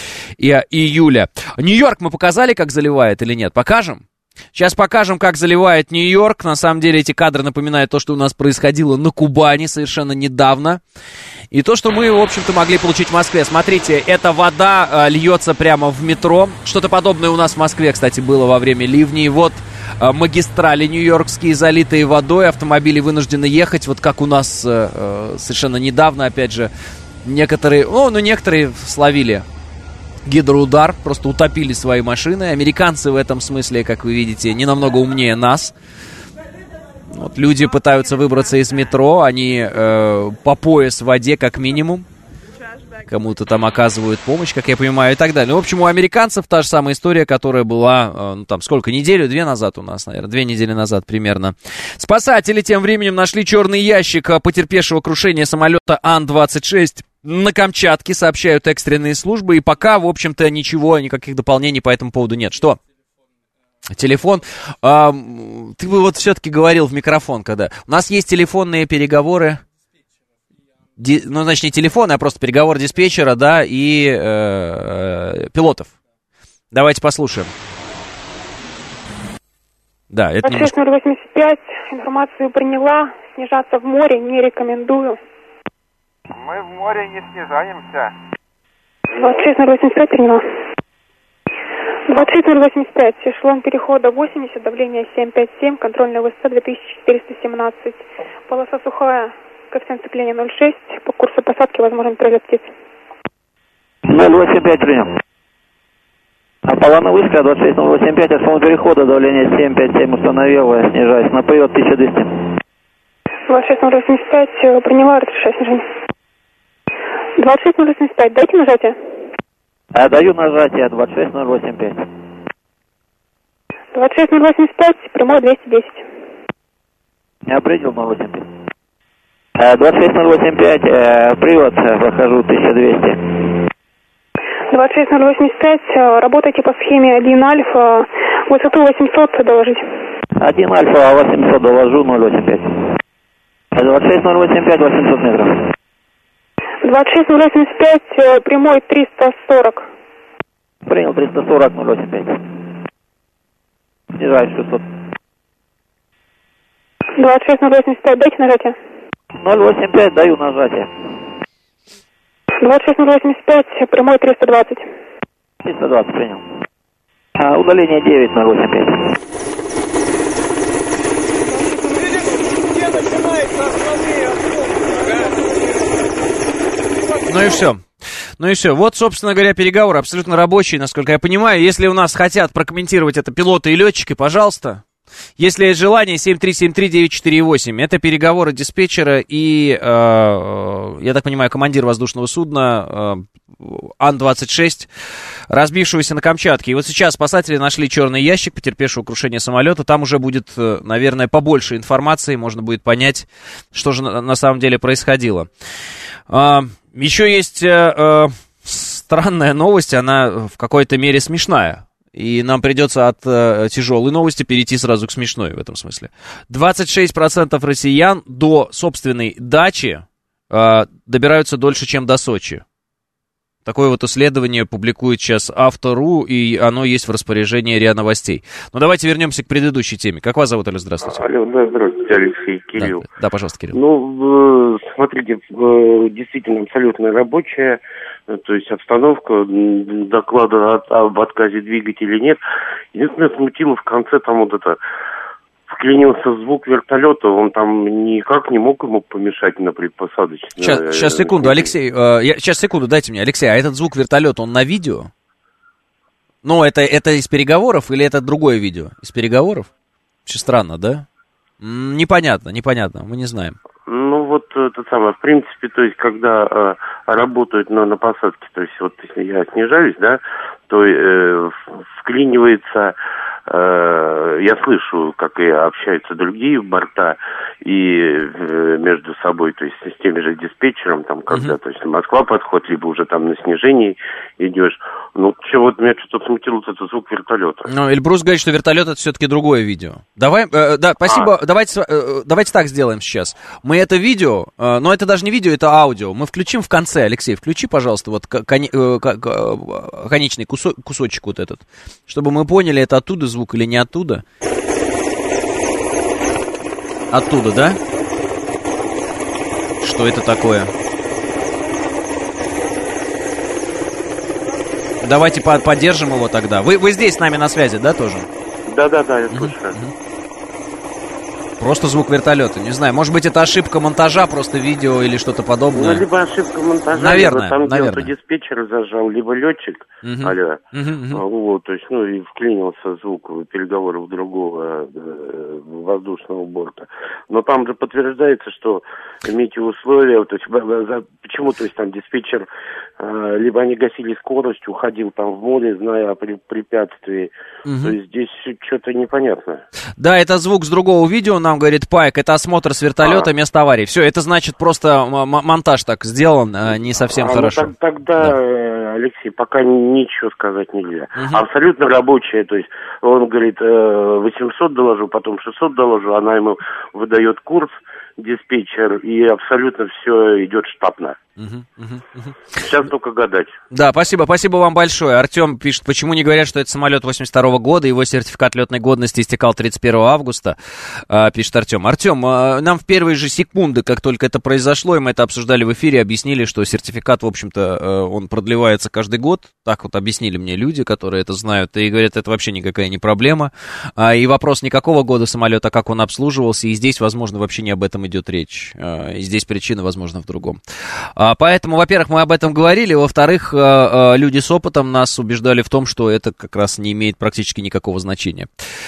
июля. Нью-Йорк мы показали, как заливает или нет? Покажем? Сейчас покажем, как заливает Нью-Йорк. На самом деле эти кадры напоминают то, что у нас происходило на Кубани совершенно недавно. И то, что мы, в общем-то, могли получить в Москве. Смотрите, эта вода льется прямо в метро. Что-то подобное у нас в Москве, кстати, было во время ливней. Вот магистрали нью-йоркские, залитые водой. Автомобили вынуждены ехать. Вот как у нас совершенно недавно, опять же, некоторые словили гидроудар, просто утопили свои машины. Американцы в этом смысле, как вы видите, не намного умнее нас. Вот люди пытаются выбраться из метро, они по пояс в воде как минимум. Кому-то там оказывают помощь, как я понимаю, и так далее. Ну, в общем, у американцев та же самая история, которая была, неделю-две назад у нас, наверное, 2 недели назад примерно. Спасатели тем временем нашли черный ящик потерпевшего крушение самолета Ан-26 на Камчатке, сообщают экстренные службы, и пока, в общем-то, никаких дополнений по этому поводу нет. Что? Телефон. Ты бы вот все-таки говорил в микрофон, когда... У нас есть телефонные переговоры. Значит, не телефоны, а просто переговор диспетчера, да, и пилотов. Давайте послушаем. Да, это 6085, информацию приняла, снижаться в море не рекомендую. Мы в море не снижаемся. 26085 приняла. 26085, эшелон перехода 80, давление 757, контрольная высота 2417. Полоса сухая, коэффициент сцепления 0,6, по курсу посадки возможен пролет птиц. 085 принял. Аполлона Вышка, 26085, эшелон перехода, давление 757 установил, снижаюсь на привод 1200. 26085, приняла, разрешаю снижение. 26085, дайте нажатие. Даю нажатие, 26085. 26085, прямой 210. Я принял 085. 26085, привод, прохожу 1200. 26085, работайте по схеме 1 альфа, высоту 800 доложить. 1 альфа, 800 доложу, 085. 26085, 800 метров. 26085, прямой 340. Принял 340, 085. Снижаюсь 600. 26085, дайте нажатие. 085, даю нажатие. 26085, прямой 320. 320, принял. Удаление 9, 085. Ну и все. Ну и все. Вот, собственно говоря, переговоры абсолютно рабочие, насколько я понимаю. Если у нас хотят прокомментировать это пилоты и летчики, пожалуйста. Если есть желание, 7373948. Это переговоры диспетчера и, я так понимаю, командир воздушного судна Ан-26, разбившегося на Камчатке. И вот сейчас спасатели нашли черный ящик, потерпевшего крушение самолета. Там уже будет, наверное, побольше информации. Можно будет понять, что же на самом деле происходило. Еще есть странная новость, она в какой-то мере смешная. И нам придется от тяжелой новости перейти сразу к смешной в этом смысле. 26% россиян до собственной дачи добираются дольше, чем до Сочи. Такое вот исследование публикует сейчас Авто.ру, и оно есть в распоряжении РИА Новостей. Но давайте вернемся к предыдущей теме. Как вас зовут, Алло, здравствуйте? Алло, да, здравствуйте, Алексей, Кирилл. Да, пожалуйста, Кирилл. Ну, смотрите, действительно абсолютно рабочая, то есть обстановка, доклада об отказе двигателя нет. Единственное, смутило в конце там вот это... Вклинился звук вертолета, он там никак не мог ему помешать на предпосадочной... Сейчас, секунду, Алексей, сейчас, секунду, дайте мне. Алексей, а этот звук вертолета, он на видео? Ну, это из переговоров или это другое видео? Из переговоров? Очень странно, да? Непонятно, мы не знаем. Ну, вот это самое, в принципе, то есть, когда работают на посадке, то есть, вот, если я снижаюсь, да, то вклинивается... Я слышу, как и общаются другие борта и между собой, то есть с теми же диспетчером, там, когда, то есть Москва подходит, либо уже там на снижении идешь. Ну, вот меня что-то смутило, вот этот звук вертолета. Ну, Эльбрус говорит, что вертолет это все-таки другое видео. Давай, да, спасибо, давайте так сделаем сейчас. Мы это видео, но это даже не видео, это аудио. Мы включим в конце, Алексей, включи, пожалуйста, вот конечный кусочек вот этот, чтобы мы поняли, это оттуда звук или не оттуда. Оттуда, да? Что это такое? Давайте поддержим его тогда. Вы здесь с нами на связи, да, тоже? Да, я слушаю. Просто звук вертолета, не знаю. Может быть, это ошибка монтажа, просто видео или что-то подобное. Ну, либо ошибка монтажа, наверное, либо там где-то диспетчер зажал, либо летчик, вот, то есть, ну, и вклинился звук переговоров другого воздушного борта. Но там же подтверждается, что метеоусловия, то есть, почему, то есть, там диспетчер, либо они гасили скорость, уходил там в море, зная о препятствии, то есть, здесь что-то непонятно. Да, это звук с другого видео, нам говорит Пайк, это осмотр с вертолета, место аварии. Все, это значит просто монтаж так сделан, не совсем хорошо. Ну, тогда, Алексей, пока ничего сказать нельзя. Абсолютно рабочая, то есть он говорит, 800 доложу, потом 600 доложу, она ему выдает курс, диспетчер, и абсолютно все идет штатно. Сейчас только гадать. Да, спасибо вам большое. Артем пишет, почему не говорят, что это самолет 82 года, его сертификат летной годности истекал 31 августа, пишет Артем. Артем, нам в первые же секунды, как только это произошло, и мы это обсуждали в эфире, объяснили, что сертификат, в общем-то, он продлевается каждый год. Так вот объяснили мне люди, которые это знают, и говорят, это вообще никакая не проблема. И вопрос не какого года самолета, а как он обслуживался, и здесь, возможно, вообще не об этом идет речь. И здесь причина, возможно, в другом. Поэтому, во-первых, мы об этом говорили, во-вторых, люди с опытом нас убеждали в том, что это как раз не имеет практически никакого значения.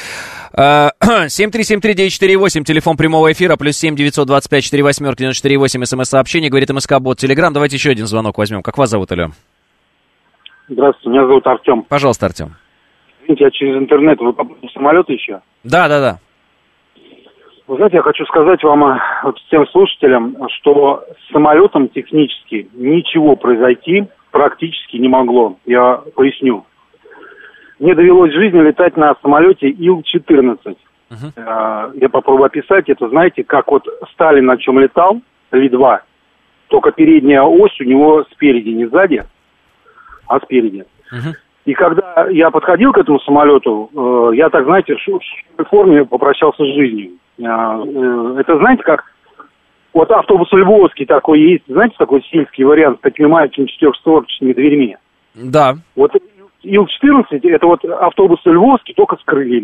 7373948, телефон прямого эфира, плюс 7-925-48-94-8, смс-сообщение, говорит МСК-бот, Телеграм. Давайте еще один звонок возьмем. Как вас зовут, алло? Здравствуйте, меня зовут Артем. Пожалуйста, Артем. Извините, я через интернет. Вы по поводу самолета еще? Да. Вы знаете, я хочу сказать вам, вот всем слушателям, что с самолетом технически ничего произойти практически не могло. Я поясню. Мне довелось в жизни летать на самолете Ил-14. Я попробую описать это. Знаете, как вот Сталин на чем летал, Ли-2, только передняя ось у него спереди, не сзади, а спереди. И когда я подходил к этому самолету, я так, знаете, в форме попрощался с жизнью. Это, знаете, как вот автобус Львовский такой есть, знаете, такой сельский вариант с такими маленькими четырехстворчатыми дверьми. Да. Вот Ил-14 это вот автобус Львовский, только с крыльями.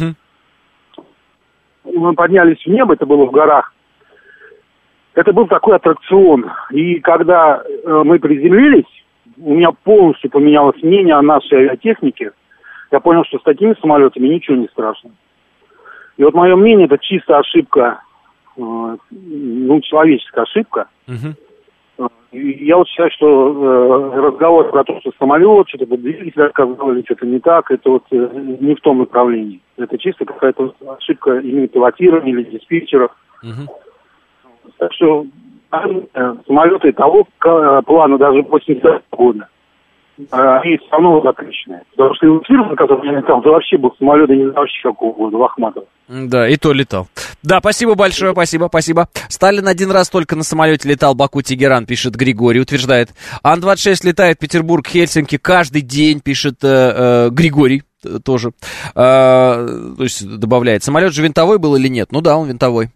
Мы поднялись в небо, это было в горах. Это был такой аттракцион. И когда мы приземлились, у меня полностью поменялось мнение о нашей авиатехнике. Я понял, что с такими самолетами ничего не страшно. И вот мое мнение, это чисто ошибка, человеческая ошибка. И я вот считаю, что разговор про то, что самолет, что-то двигатель отказал или что-то не так, это вот не в том направлении. Это чисто какая-то ошибка именно пилотирования или диспетчеров. Так что самолеты того плана даже 80 года. Они все равно закрученные. Потому что Ил-14, который я летал, это вообще был самолет, я не знаю вообще какого года, в Ахматово. Да, и то летал. Да, спасибо большое, спасибо. Сталин один раз только на самолете летал Баку-Тегеран, пишет Григорий, утверждает. Ан-26 летает Петербург-Хельсинки каждый день, пишет Григорий тоже. То есть добавляет. Самолет же винтовой был или нет? Ну да, он винтовой.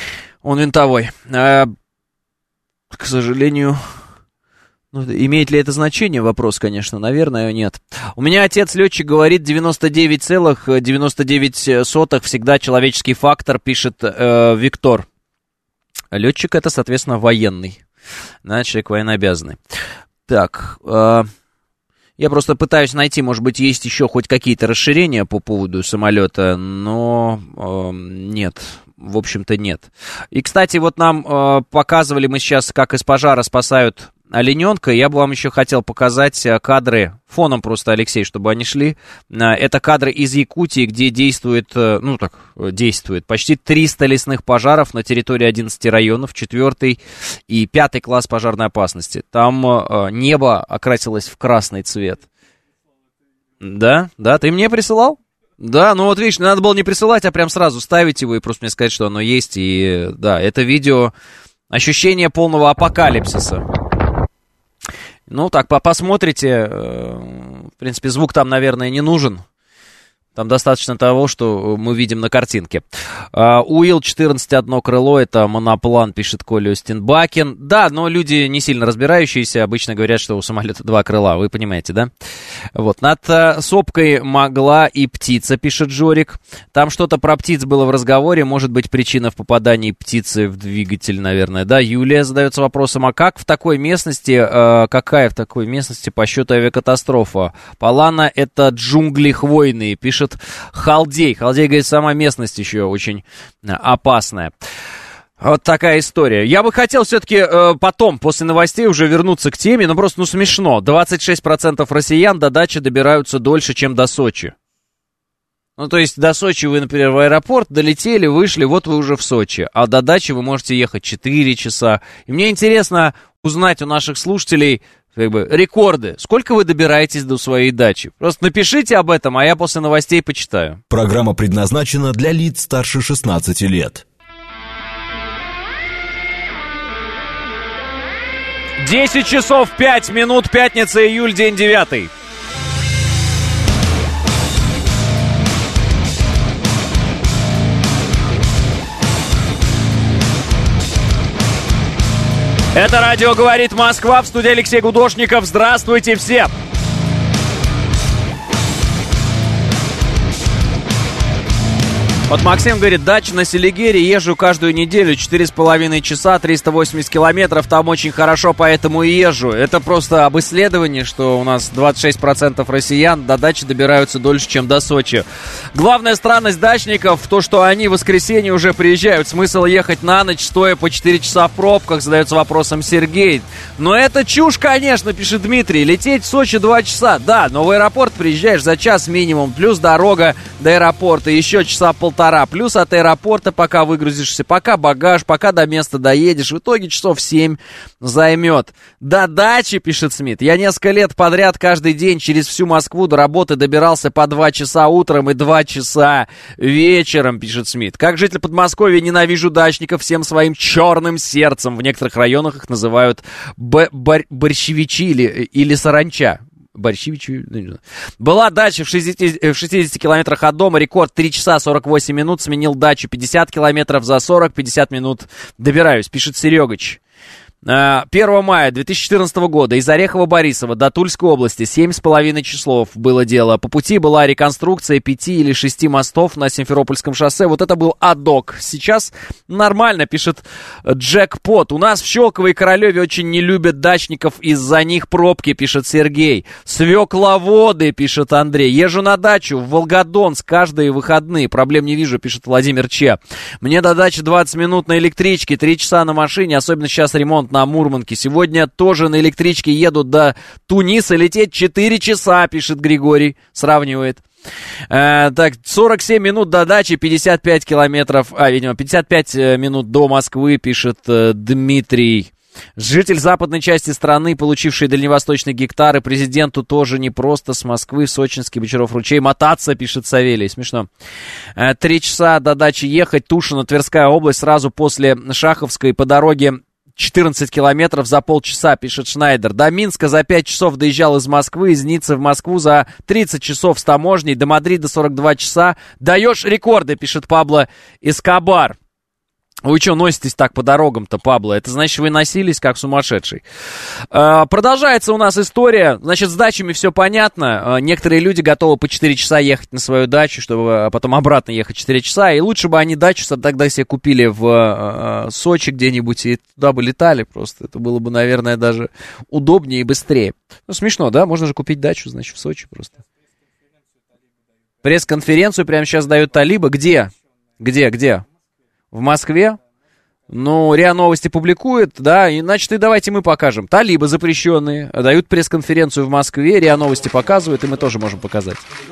К сожалению... имеет ли это значение? Вопрос, конечно, наверное, нет. У меня отец летчик говорит 99,99 всегда человеческий фактор, пишет Виктор. Летчик это, соответственно, военный. Человек военнообязанный. Так, я просто пытаюсь найти, может быть, есть еще хоть какие-то расширения по поводу самолета, но нет. В общем-то, нет. И, кстати, вот нам показывали мы сейчас, как из пожара спасают олененка. Я бы вам еще хотел показать кадры, фоном просто, Алексей, чтобы они шли. Это кадры из Якутии, где действует почти 300 лесных пожаров на территории 11 районов, 4 и 5 класс пожарной опасности. Там небо окрасилось в красный цвет. Да, ты мне присылал? Да, ну вот видишь, надо было не присылать, а прям сразу ставить его и просто мне сказать, что оно есть. И да, это видео ощущение полного апокалипсиса. Ну так, посмотрите. В принципе, звук там, наверное, не нужен. Там достаточно того, что мы видим на картинке. У Ил-14 одно крыло, это моноплан, пишет Коля Остенбакен. Да, но люди не сильно разбирающиеся обычно говорят, что у самолета 2 крыла, вы понимаете, да? Вот, над сопкой могла и птица, пишет Жорик. Там что-то про птиц было в разговоре, может быть, причина в попадании птицы в двигатель, наверное, да? Юлия задается вопросом, а как в такой местности, какая в такой местности по счету авиакатастрофа? Палана — это джунгли хвойные, пишет Халдей. Халдей говорит, сама местность еще очень опасная. Вот такая история. Я бы хотел все-таки потом, после новостей, уже вернуться к теме, но просто смешно. 26% россиян до дачи добираются дольше, чем до Сочи. Ну, то есть до Сочи вы, например, в аэропорт долетели, вышли, вот вы уже в Сочи. А до дачи вы можете ехать 4 часа. И мне интересно узнать у наших слушателей рекорды. Сколько вы добираетесь до своей дачи? Просто напишите об этом, а я после новостей почитаю. Программа предназначена для лиц старше 16 лет. 10 часов 5 минут, пятница, июль, день 9. Это радио «Говорит Москва», в студии Алексей Гудошников. Здравствуйте все! Вот Максим говорит, дача на Селигере, езжу каждую неделю, 4,5 часа, 380 километров, там очень хорошо, поэтому и езжу. Это просто об исследовании, что у нас 26% россиян до дачи добираются дольше, чем до Сочи. Главная странность дачников в том, что они в воскресенье уже приезжают. Смысл ехать на ночь, стоя по 4 часа в пробках, задается вопросом Сергей. Но это чушь, конечно, пишет Дмитрий. Лететь в Сочи 2 часа, да, но в аэропорт приезжаешь за час минимум, плюс дорога до аэропорта, еще часа полтора. Плюс от аэропорта, пока выгрузишься, пока багаж, пока до места доедешь. В итоге часов 7 займет. До дачи, пишет Смит, я несколько лет подряд каждый день через всю Москву до работы добирался по 2 часа утром и 2 часа вечером, пишет Смит. Как житель Подмосковья ненавижу дачников всем своим черным сердцем. В некоторых районах их называют борщевичи или саранча. Борщевич. Была дача в 60 километрах от дома, рекорд 3 часа 48 минут, сменил дачу 50 километров за 40-50 минут добираюсь, пишет Серегач. 1 мая 2014 года из Орехово-Борисова до Тульской области 7,5 часов было дело. По пути была реконструкция 5 или 6 мостов на Симферопольском шоссе. Вот это был адок. Сейчас нормально, пишет Джекпот. У нас в Щелково и Королеве очень не любят дачников, из-за них пробки, пишет Сергей. Свекловоды, пишет Андрей. Езжу на дачу в Волгодонск каждые выходные. Проблем не вижу, пишет Владимир Че. Мне до дачи 20 минут на электричке, 3 часа на машине, особенно сейчас ремонт на Мурманке. Сегодня тоже на электричке еду до Туниса, лететь 4 часа, пишет Григорий, сравнивает. Так, 47 минут до дачи, 55 километров, видимо, 55 минут до Москвы, пишет Дмитрий. Житель западной части страны, получивший дальневосточные гектары, президенту тоже не просто с Москвы в Сочинский Бочаров-Ручей мотаться, пишет Савелий. Смешно. 3 часа до дачи ехать, Тушино, Тверская область, сразу после Шаховской по дороге 14 километров за полчаса, пишет Шнайдер. До Минска за 5 часов доезжал из Москвы, из Ниццы в Москву за 30 часов с таможней, до Мадрида 42 часа. Даешь рекорды, пишет Пабло Эскобар. Вы что носитесь так по дорогам-то, Пабло? Это значит, вы носились как сумасшедший. Продолжается у нас история. Значит, с дачами все понятно. Некоторые люди готовы по 4 часа ехать на свою дачу, чтобы потом обратно ехать 4 часа. И лучше бы они дачу тогда себе купили в Сочи где-нибудь и туда бы летали просто. Это было бы, наверное, даже удобнее и быстрее. Ну, смешно, да? Можно же купить дачу, значит, в Сочи просто. Пресс-конференцию прямо сейчас дают талибы. Где? В Москве? Ну, РИА Новости публикует, да, и, значит, и давайте мы покажем. Талибы запрещенные дают пресс-конференцию в Москве, РИА Новости показывают, и мы тоже можем показать.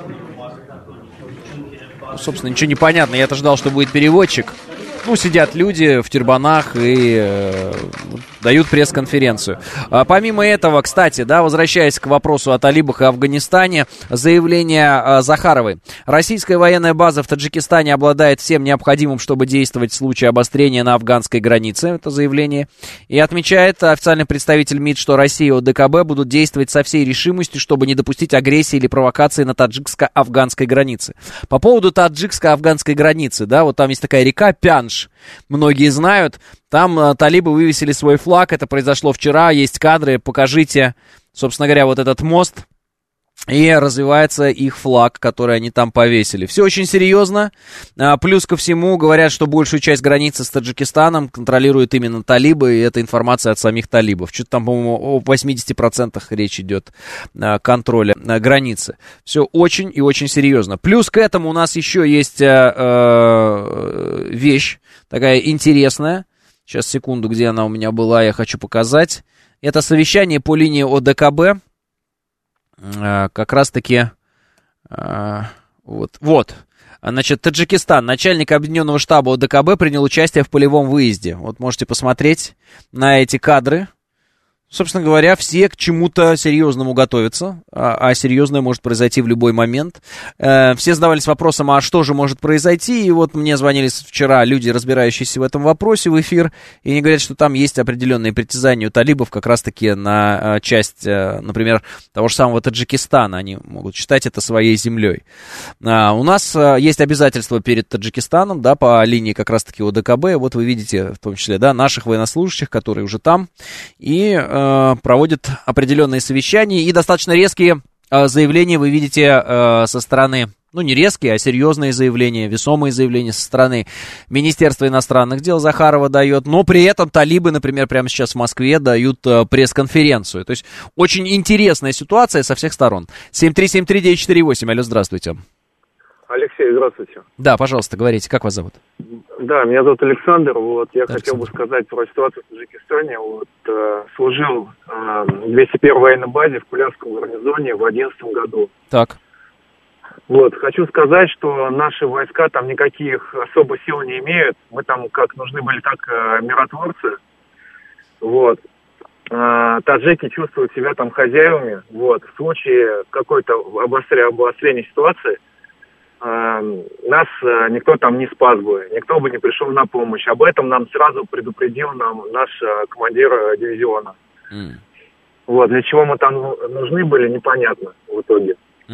Ну, собственно, ничего не понятно, я-то ждал, что будет переводчик. Ну, сидят люди в тюрбанах и дают пресс-конференцию. Помимо этого, кстати, да, возвращаясь к вопросу о талибах и Афганистане, заявление Захаровой. Российская военная база в Таджикистане обладает всем необходимым, чтобы действовать в случае обострения на афганской границе. Это заявление. И отмечает официальный представитель МИД, что Россия и ОДКБ будут действовать со всей решимостью, чтобы не допустить агрессии или провокации на таджикско-афганской границе. По поводу таджикско-афганской границы, да, вот там есть такая река Пянш. Многие знают, там талибы вывесили свой флаг, это произошло вчера, есть кадры, покажите, собственно говоря, вот этот мост, и развивается их флаг, который они там повесили. Все очень серьезно, плюс ко всему говорят, что большую часть границы с Таджикистаном контролируют именно талибы, и это информация от самих талибов. Что-то там, по-моему, о 80% речь идет контроля границы. Все очень и очень серьезно. Плюс к этому у нас еще есть вещь такая интересная. Сейчас, секунду, где она у меня была, я хочу показать. Это совещание по линии ОДКБ. Как раз-таки вот. Значит, Таджикистан. Начальник объединенного штаба ОДКБ принял участие в полевом выезде. Вот можете посмотреть на эти кадры. собственно говоря, все к чему-то серьезному готовятся, а серьезное может произойти в любой момент. Все задавались вопросом, а что же может произойти, и вот мне звонили вчера люди, разбирающиеся в этом вопросе, в эфир, и они говорят, что там есть определенные притязания у талибов как раз-таки на часть, например, того же самого Таджикистана, они могут считать это своей землей. У нас есть обязательства перед Таджикистаном, да, по линии как раз-таки ОДКБ, вот вы видите, в том числе, да, наших военнослужащих, которые уже там, и проводят определенные совещания, и достаточно резкие заявления вы видите со стороны, ну не резкие, а серьезные заявления, весомые заявления со стороны Министерства иностранных дел Захарова дает, но при этом талибы, например, прямо сейчас в Москве дают пресс-конференцию. То есть очень интересная ситуация со всех сторон. 7373948, алло, здравствуйте. Алексей, здравствуйте. Да, пожалуйста, говорите, как вас зовут? Да, меня зовут Александр. Вот я Александр. хотел бы сказать про ситуацию в Таджикистане. Вот служил в 201-й военной базе в Кулянском гарнизоне в 2011 году. Так. Вот, хочу сказать, что наши войска там никаких особо сил не имеют. Мы там как нужны были, так миротворцы. Вот. Таджики чувствуют себя там хозяевами. Вот. В случае какой-то обострения ситуации нас никто там не спас бы, никто бы не пришел на помощь. Об этом нам сразу предупредил наш командир дивизиона. Вот, для чего мы там нужны были, непонятно в итоге.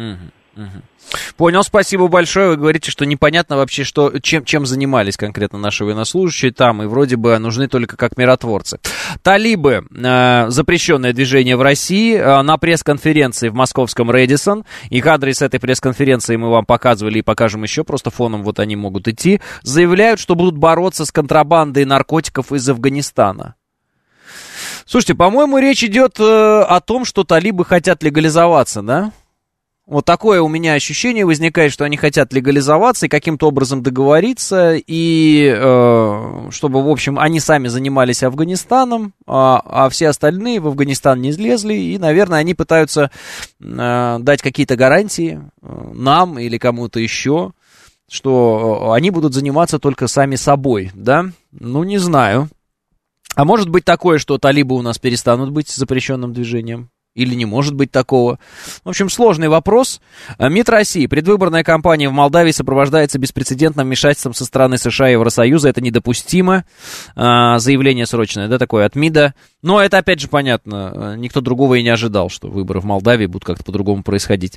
Понял, спасибо большое. Вы говорите, что непонятно вообще, чем занимались конкретно наши военнослужащие там, и вроде бы нужны только как миротворцы. Талибы, запрещенное движение в России, на пресс-конференции в московском Рэдисон, и кадры с этой пресс-конференции мы вам показывали и покажем еще, просто фоном вот они могут идти, заявляют, что будут бороться с контрабандой наркотиков из Афганистана. Слушайте, по-моему, речь идет о том, что талибы хотят легализоваться, да? Вот такое у меня ощущение возникает, что они хотят легализоваться и каким-то образом договориться, и чтобы, в общем, они сами занимались Афганистаном, а все остальные в Афганистан не излезли, и, наверное, они пытаются дать какие-то гарантии нам или кому-то еще, что они будут заниматься только сами собой, да? Ну, не знаю. А может быть такое, что талибы у нас перестанут быть запрещенным движением? Или не может быть такого? В общем, сложный вопрос. МИД России. Предвыборная кампания в Молдавии сопровождается беспрецедентным вмешательством со стороны США и Евросоюза. Это недопустимо. Заявление срочное, да, такое от МИДа. Но это, опять же, понятно. Никто другого и не ожидал, что выборы в Молдавии будут как-то по-другому происходить.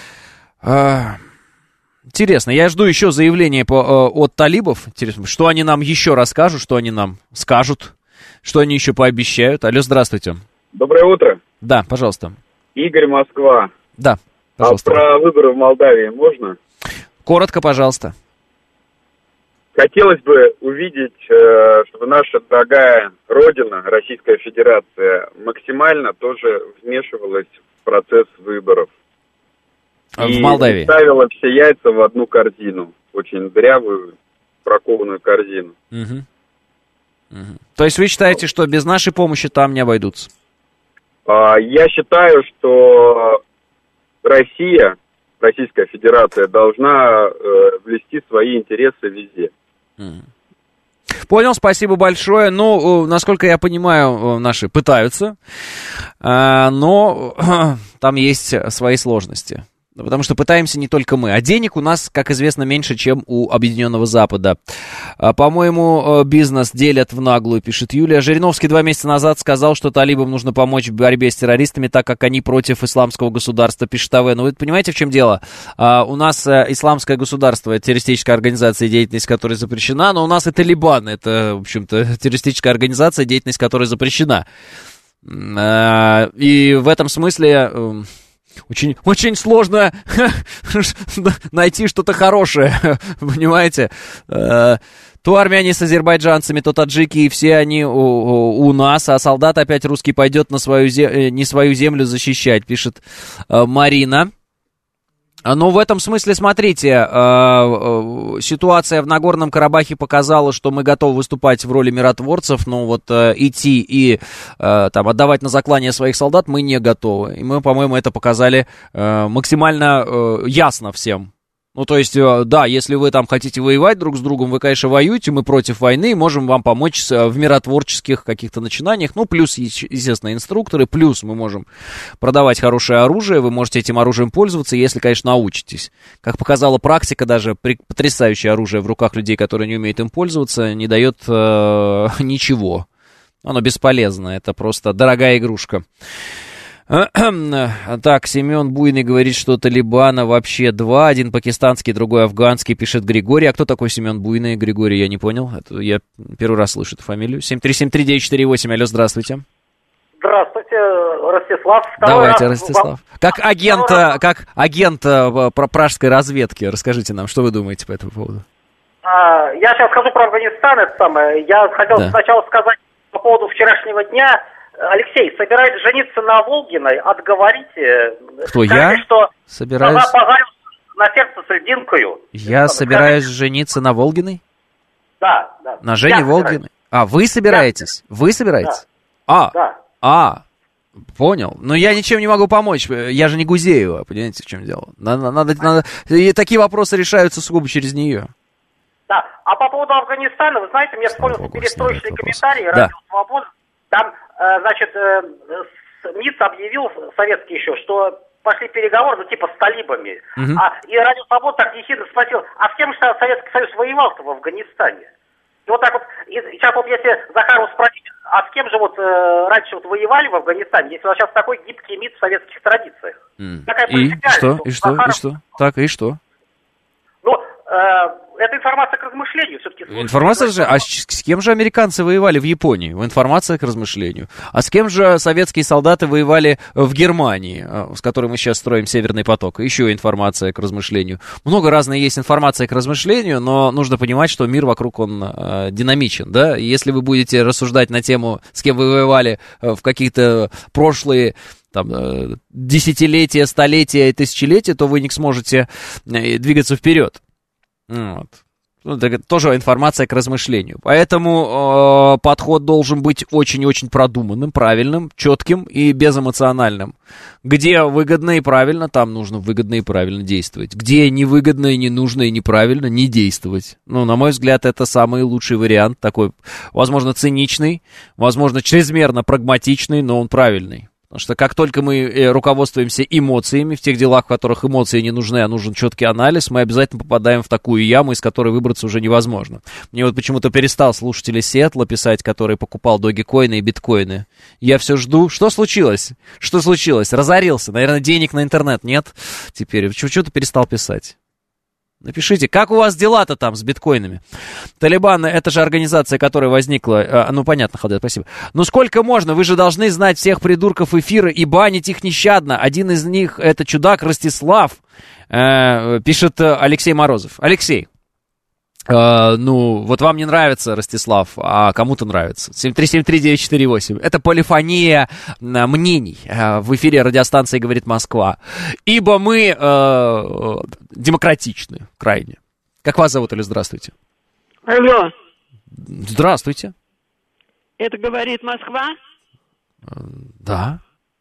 Интересно. Я жду еще заявления от талибов. Интересно, что они нам еще расскажут, что они нам скажут, что они еще пообещают. Алло, здравствуйте. Доброе утро. Да, пожалуйста. Игорь, Москва. Да, пожалуйста. А про выборы в Молдавии можно? Коротко, пожалуйста. Хотелось бы увидеть, чтобы наша дорогая Родина, Российская Федерация, максимально тоже вмешивалась в процесс выборов. В Молдавии? И ставила все яйца в одну корзину. Очень дрявую, бракованную корзину. То есть вы считаете, что без нашей помощи там не обойдутся? Я считаю, что Российская Федерация должна влести свои интересы везде. Понял, спасибо большое. Ну, насколько я понимаю, наши пытаются, но там есть свои сложности. Потому что пытаемся не только мы. А денег у нас, как известно, меньше, чем у Объединенного Запада. По-моему, бизнес делят в наглую, пишет Юлия. Жириновский 2 месяца назад сказал, что талибам нужно помочь в борьбе с террористами, так как они против исламского государства, пишет АВ. Но вы понимаете, в чем дело? У нас исламское государство, это террористическая организация, деятельность которой запрещена, но у нас и Талибан, это, в общем-то, террористическая организация, деятельность которой запрещена. И в этом смысле... Очень, очень сложно найти что-то хорошее, понимаете? То армяне с азербайджанцами, то таджики, и все они у нас, а солдат опять русский пойдет на не свою землю защищать, пишет Марина. Но в этом смысле, смотрите, ситуация в Нагорном Карабахе показала, что мы готовы выступать в роли миротворцев, но вот идти и там отдавать на заклание своих солдат мы не готовы. И мы, по-моему, это показали максимально ясно всем. Ну, то есть, да, если вы там хотите воевать друг с другом, вы, конечно, воюете, мы против войны, можем вам помочь в миротворческих каких-то начинаниях, ну, плюс, естественно, инструкторы, плюс мы можем продавать хорошее оружие, вы можете этим оружием пользоваться, если, конечно, научитесь. Как показала практика, даже потрясающее оружие в руках людей, которые не умеют им пользоваться, не дает ничего. Оно бесполезно, это просто дорогая игрушка. Так, Семен Буйный говорит, что Талибана вообще два, один пакистанский, другой афганский, пишет Григорий. А кто такой Семен Буйный? Григорий, я не понял. Это я первый раз слышу эту фамилию. 7373948, алло, здравствуйте. Здравствуйте, Ростислав. Давайте, Ростислав. Как агент пражской разведки, расскажите нам, что вы думаете по этому поводу? Я сейчас скажу про Афганистан, это самое. Я хотел сначала сказать по поводу вчерашнего дня. Алексей, собираюсь жениться на Волгиной, отговорите. Кто, скажите, я? Что собираюсь... она пожарилась на сердце с льдинкою. Я собираюсь жениться на Волгиной? Да. На Жене Волгиной? А, вы собираетесь? Вы собираетесь? Да. Понял. Но я ничем не могу помочь. Я же не Гузеева, понимаете, в чем дело? Надо... И такие вопросы решаются сугубо через нее. Да. А по поводу Афганистана, вы знаете, мне вспомнился перестроечный комментарий «Радио Свобода». Там, значит, МИД объявил, советский еще, что пошли переговоры, ну, типа, с талибами. И Радио Свобода так ехидно спросил, а с кем же Советский Союз воевал-то в Афганистане? И вот так вот, и сейчас вот если Захарова спросить, а с кем же вот раньше вот воевали в Афганистане, если у нас сейчас такой гибкий МИД в советских традициях? И что? Так, и что? Ну, это информация к размышлению все-таки. Информация же, а с кем же американцы воевали в Японии? Информация к размышлению. А с кем же советские солдаты воевали в Германии, с которой мы сейчас строим Северный поток? Еще информация к размышлению. Много разной есть информации к размышлению, но нужно понимать, что мир вокруг, он динамичен, да? И если вы будете рассуждать на тему, с кем вы воевали в какие-то прошлые там, десятилетия, столетия и тысячелетия, то вы не сможете двигаться вперед. Вот. Ну, это тоже информация к размышлению. Поэтому подход должен быть очень-очень продуманным, правильным, четким и безэмоциональным. Где выгодно и правильно, там нужно выгодно и правильно действовать. Где невыгодно и не нужно и неправильно, не действовать. Ну, на мой взгляд, это самый лучший вариант. Такой, возможно, циничный, возможно, чрезмерно прагматичный, но он правильный. Потому что как только мы руководствуемся эмоциями в тех делах, в которых эмоции не нужны, а нужен четкий анализ, мы обязательно попадаем в такую яму, из которой выбраться уже невозможно. Мне вот почему-то перестал слушатель из Сиэтла писать, который покупал догикоины и биткоины. Я все жду. Что случилось? Что случилось? Разорился. Наверное, денег на интернет нет теперь. Чего-то перестал писать. Напишите, как у вас дела-то там с биткоинами? Талибан, это же организация, которая возникла... ну, понятно, Халдет, спасибо. Ну, сколько можно? Вы же должны знать всех придурков эфира и банить их нещадно. Один из них, это чудак Ростислав, пишет Алексей Морозов. Алексей, ну, вот вам не нравится Ростислав, а кому-то нравится. 7373948. Это полифония мнений в эфире радиостанции «Говорит Москва». Ибо мы демократичны крайне. Как вас зовут или здравствуйте? Алло. Здравствуйте. Это «Говорит Москва»? Да.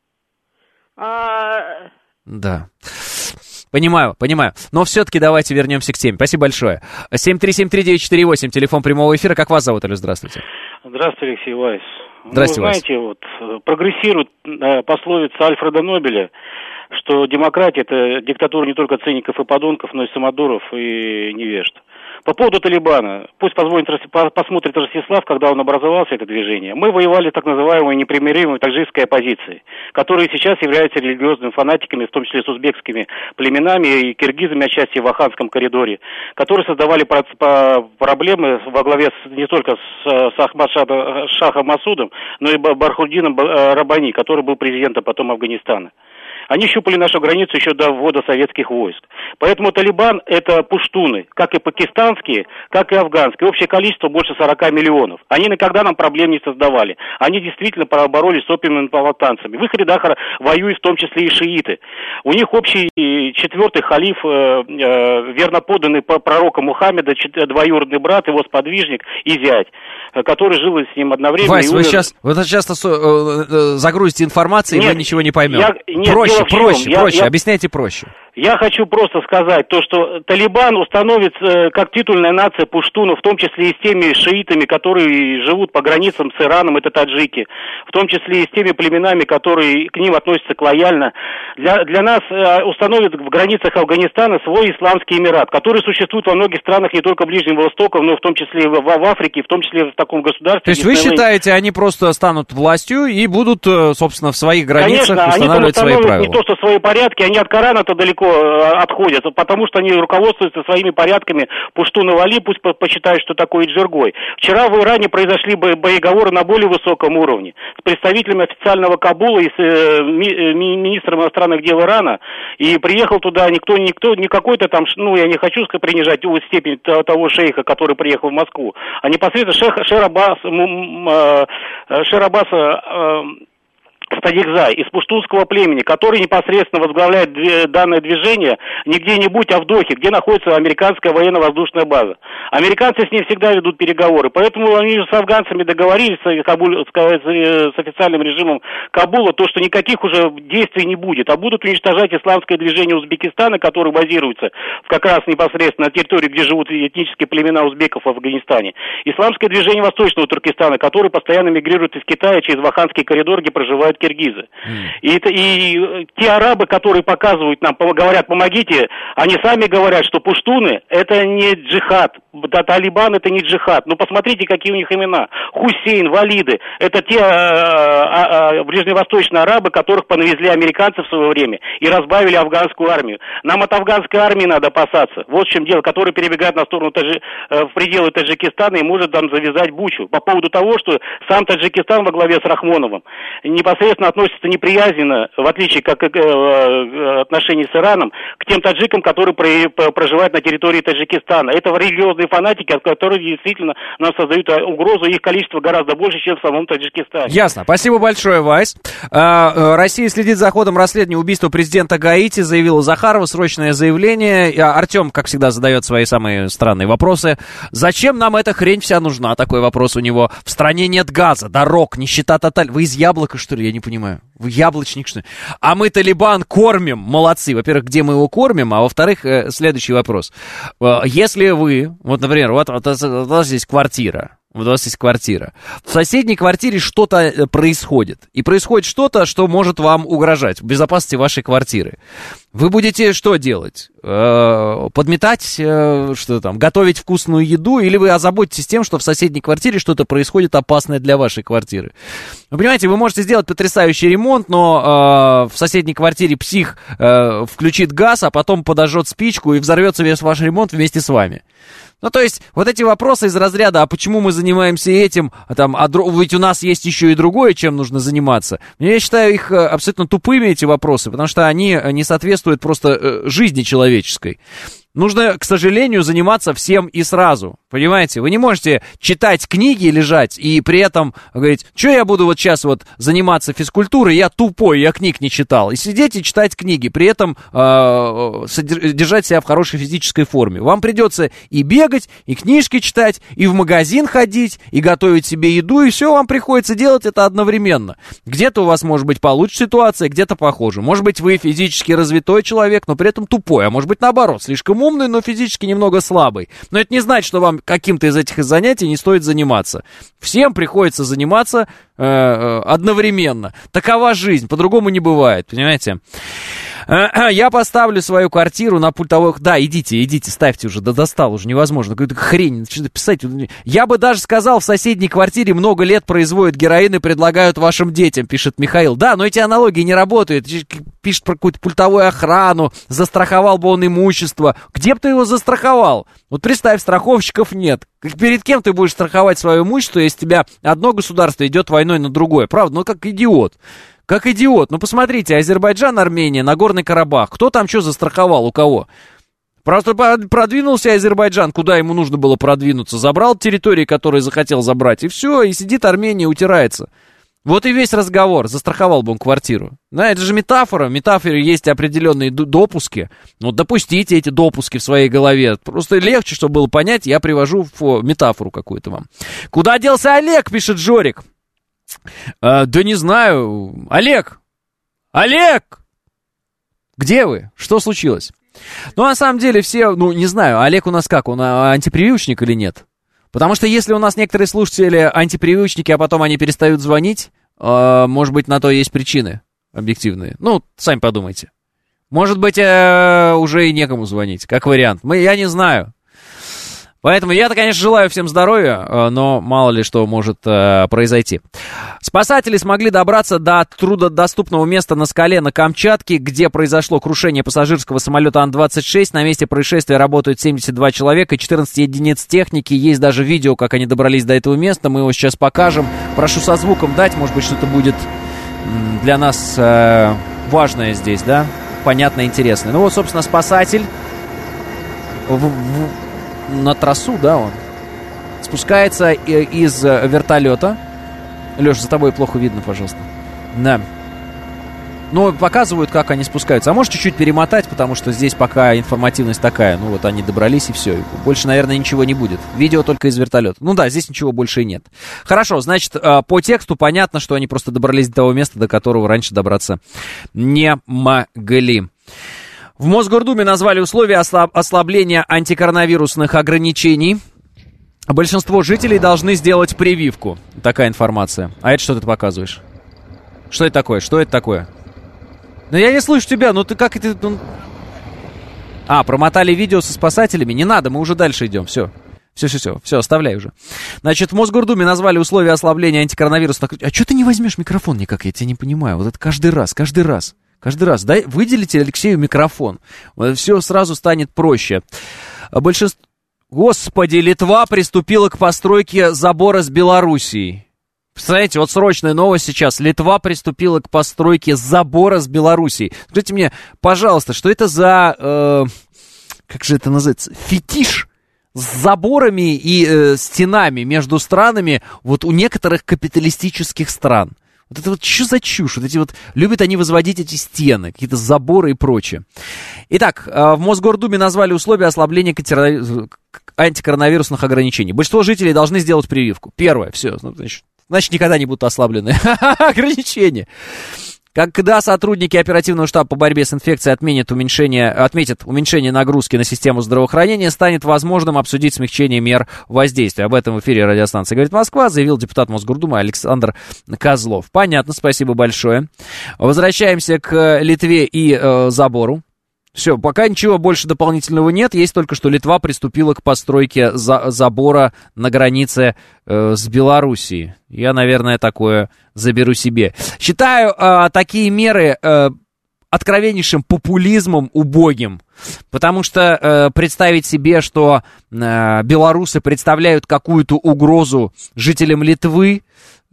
Да. Понимаю. Но все-таки давайте вернемся к теме. Спасибо большое. 7373948, телефон прямого эфира. Как вас зовут, Алло, здравствуйте? Здравствуйте, Алексей Вайс. Здравствуйте, Вайс. Вы знаете, вот прогрессирует пословица Альфреда Нобеля, что демократия — это диктатура не только циников и подонков, но и самодуров и невежд. По поводу Талибана, пусть посмотрит Ростислав, когда он образовался, это движение. Мы воевали так называемой непримиримой таджикской оппозицией, которые сейчас являются религиозными фанатиками, в том числе с узбекскими племенами и киргизами, отчасти в Аханском коридоре, которые создавали проблемы во главе не только с Ахмад Шахом Масудом, но и Бархудином Раббани, который был президентом потом Афганистана. Они щупали нашу границу еще до ввода советских войск. Поэтому Талибан — это пуштуны, как и пакистанские, как и афганские. Общее количество больше 40 миллионов. Они никогда нам проблем не создавали. Они действительно боролись с опиумными повстанцами. В их рядах воюют в том числе и шииты. У них общий четвертый халиф, верно подданный пророка Мухаммеда, двоюродный брат, его сподвижник и зять, который жил с ним одновременно. Вась, вы сейчас загрузите информацией, и мы ничего не поймем. Проще, объясняйте проще. Я хочу просто сказать то, что Талибан установит как титульная нация пуштунов, в том числе и с теми шиитами, которые живут по границам с Ираном, это таджики, в том числе и с теми племенами, которые к ним относятся лояльно. Для нас установит в границах Афганистана свой исламский эмират, который существует во многих странах не только Ближнего Востока, но в том числе и в Африке, в том числе в таком государстве. То есть вы считаете, они просто станут властью и будут, собственно, в своих границах устанавливать свои правила? Конечно, они не то, что свои порядки, они от Корана-то далеко отходят, потому что они руководствуются своими порядками пуштуны Вали, пусть почитают, что такое Джиргой. Вчера в Иране произошли боеговоры на более высоком уровне с представителями официального Кабула и с министром иностранных дел Ирана, и приехал туда никто, не какой-то там, я не хочу принижать степень того шейха, который приехал в Москву, а непосредственно Шер Аббаса Стадикзай из пуштунского племени, который непосредственно возглавляет данное движение не где-нибудь, а в Дохе, где находится американская военно-воздушная база. Американцы с ней всегда ведут переговоры, поэтому они с афганцами договорились с официальным режимом Кабула, то, что никаких уже действий не будет, а будут уничтожать исламское движение Узбекистана, которое базируется как раз непосредственно на территории, где живут этнические племена узбеков в Афганистане. Исламское движение Восточного Туркестана, которое постоянно мигрирует из Китая через Ваханский коридор, где проживают киргизы. И те арабы, которые показывают нам, говорят, помогите, они сами говорят, что пуштуны это не джихад, Талибан это не джихад. Ну посмотрите, какие у них имена. Хусейн, Валиды, это те ближневосточные арабы, которых понавезли американцы в свое время и разбавили афганскую армию. Нам от афганской армии надо опасаться. Вот в чем дело, который перебегает на сторону в пределы Таджикистана и может там завязать бучу. По поводу того, что сам Таджикистан во главе с Рахмоновым непосредственно относится неприязненно, в отличие как отношений с Ираном, к тем таджикам, которые проживают на территории Таджикистана. Это религиозные фанатики, которые действительно нам создают угрозу, их количество гораздо больше, чем в самом Таджикистане. Ясно. Спасибо большое, Вайс. Россия следит за ходом расследования убийства президента Гаити, заявила Захарова, срочное заявление. Артем, как всегда, задает свои самые странные вопросы. Зачем нам эта хрень вся нужна? Такой вопрос у него. В стране нет газа, дорог, нищета тоталь. Вы из Яблока, что ли? Я не понимаю. Вы яблочник, что ли? А мы Талибан кормим. Молодцы. Во-первых, где мы его кормим? А во-вторых, следующий вопрос. Если вы, вот, например, вот у вас здесь квартира. У вас есть квартира. В соседней квартире что-то происходит. И происходит что-то, что может вам угрожать безопасности вашей квартиры. Вы будете что делать? Подметать, что там, готовить вкусную еду? Или вы озаботитесь тем, что в соседней квартире что-то происходит опасное для вашей квартиры? Вы понимаете, вы можете сделать потрясающий ремонт, но в соседней квартире псих включит газ, а потом подожжет спичку и взорвется весь ваш ремонт вместе с вами. Ну, то есть, вот эти вопросы из разряда, а почему мы занимаемся этим, ведь у нас есть еще и другое, чем нужно заниматься. Я считаю их абсолютно тупыми, эти вопросы, потому что они не соответствуют просто жизни человеческой. Нужно, к сожалению, заниматься всем и сразу, понимаете? Вы не можете читать книги, лежать, и при этом говорить, что я буду вот сейчас вот заниматься физкультурой, я тупой, я книг не читал. И сидеть и читать книги, при этом держать себя в хорошей физической форме. Вам придется и бегать, и книжки читать, и в магазин ходить, и готовить себе еду, и все вам приходится делать это одновременно. Где-то у вас, может быть, получше ситуация, где-то похоже. Может быть, вы физически развитой человек, но при этом тупой, а может быть, наоборот, слишком умный, но физически немного слабый. Но это не значит, что вам каким-то из этих занятий не стоит заниматься. Всем приходится заниматься одновременно. Такова жизнь, по-другому не бывает, понимаете? Я поставлю свою квартиру на пультовой... Да, идите, ставьте уже, достал уже, невозможно. Какую-то хрень, что-то писать. Я бы даже сказал, в соседней квартире много лет производят героин и предлагают вашим детям, пишет Михаил. Да, но эти аналогии не работают. Пишет про какую-то пультовую охрану, застраховал бы он имущество. Где бы ты его застраховал? Вот представь, страховщиков нет. Перед кем ты будешь страховать свое имущество, если у тебя одно государство идет войной на другое? Правда, ну как идиот. Как идиот. Ну, посмотрите, Азербайджан, Армения, Нагорный Карабах. Кто там что застраховал, у кого? Просто продвинулся Азербайджан, куда ему нужно было продвинуться. Забрал территории, которые захотел забрать. И все, и сидит Армения, утирается. Вот и весь разговор. Застраховал бы он квартиру. Да, это же метафора. В метафоре есть определенные допуски. Ну, допустите эти допуски в своей голове. Просто легче, чтобы было понять, я привожу в метафору какую-то вам. Куда делся Олег, пишет Жорик. Да не знаю. Олег! Где вы? Что случилось? Ну, на самом деле, все, ну, не знаю, Олег у нас как, он антипрививочник или нет? Потому что если у нас некоторые слушатели антипрививочники, а потом они перестают звонить, может быть, на то есть причины объективные. Ну, сами подумайте. Может быть, уже и некому звонить, как вариант. Я не знаю. Поэтому я-то, конечно, желаю всем здоровья, но мало ли что может произойти. Спасатели смогли добраться до труднодоступного места на скале на Камчатке, где произошло крушение пассажирского самолета Ан-26. На месте происшествия работают 72 человека и 14 единиц техники. Есть даже видео, как они добрались до этого места. Мы его сейчас покажем. Прошу со звуком дать, может быть, что-то будет для нас важное здесь, да? Понятно, интересное. Ну вот, собственно, спасатель на трассу, да, он спускается из вертолета. Леша, за тобой плохо видно, пожалуйста. Да. Ну, показывают, как они спускаются. А можешь чуть-чуть перемотать, потому что здесь пока информативность такая. Ну, вот они добрались, и все. Больше, наверное, ничего не будет. Видео только из вертолета. Ну да, здесь ничего больше и нет. Хорошо, значит, по тексту понятно, что они просто добрались до того места, до которого раньше добраться не могли. В Мосгордуме назвали условия ослабления антикоронавирусных ограничений. Большинство жителей должны сделать прививку. Такая информация. А это что ты показываешь? Что это такое? Что это такое? Ну я не слышу тебя, ну ты как это... промотали видео со спасателями? Не надо, мы уже дальше идем, все, оставляй уже. Значит, в Мосгордуме назвали условия ослабления антикоронавирусных... А что ты не возьмешь микрофон никак? Я тебя не понимаю. Вот это каждый раз. Дай, выделите Алексею микрофон. Вот все сразу станет проще. Большинство... Господи, Литва приступила к постройке забора с Белоруссией. Представляете, вот срочная новость сейчас. Литва приступила к постройке забора с Белоруссией. Скажите мне, пожалуйста, что это за... как же это называется? Фетиш с заборами и стенами между странами вот у некоторых капиталистических стран. Вот это вот что за чушь? Вот эти вот любят они возводить эти стены, какие-то заборы и прочее. Итак, в Мосгордуме назвали условия ослабления антикоронавирусных ограничений. Большинство жителей должны сделать прививку. Первое, все, значит, никогда не будут ослаблены ограничения. Когда сотрудники оперативного штаба по борьбе с инфекцией отметят уменьшение нагрузки на систему здравоохранения, станет возможным обсудить смягчение мер воздействия. Об этом в эфире радиостанции «Говорит Москва» заявил депутат Мосгордумы Александр Козлов. Понятно, спасибо большое. Возвращаемся к Литве и забору. Все, пока ничего больше дополнительного нет. Есть только что Литва приступила к постройке забора на границе с Белоруссией. Я, наверное, такое заберу себе. Считаю такие меры откровеннейшим популизмом убогим. Потому что представить себе, что белорусы представляют какую-то угрозу жителям Литвы,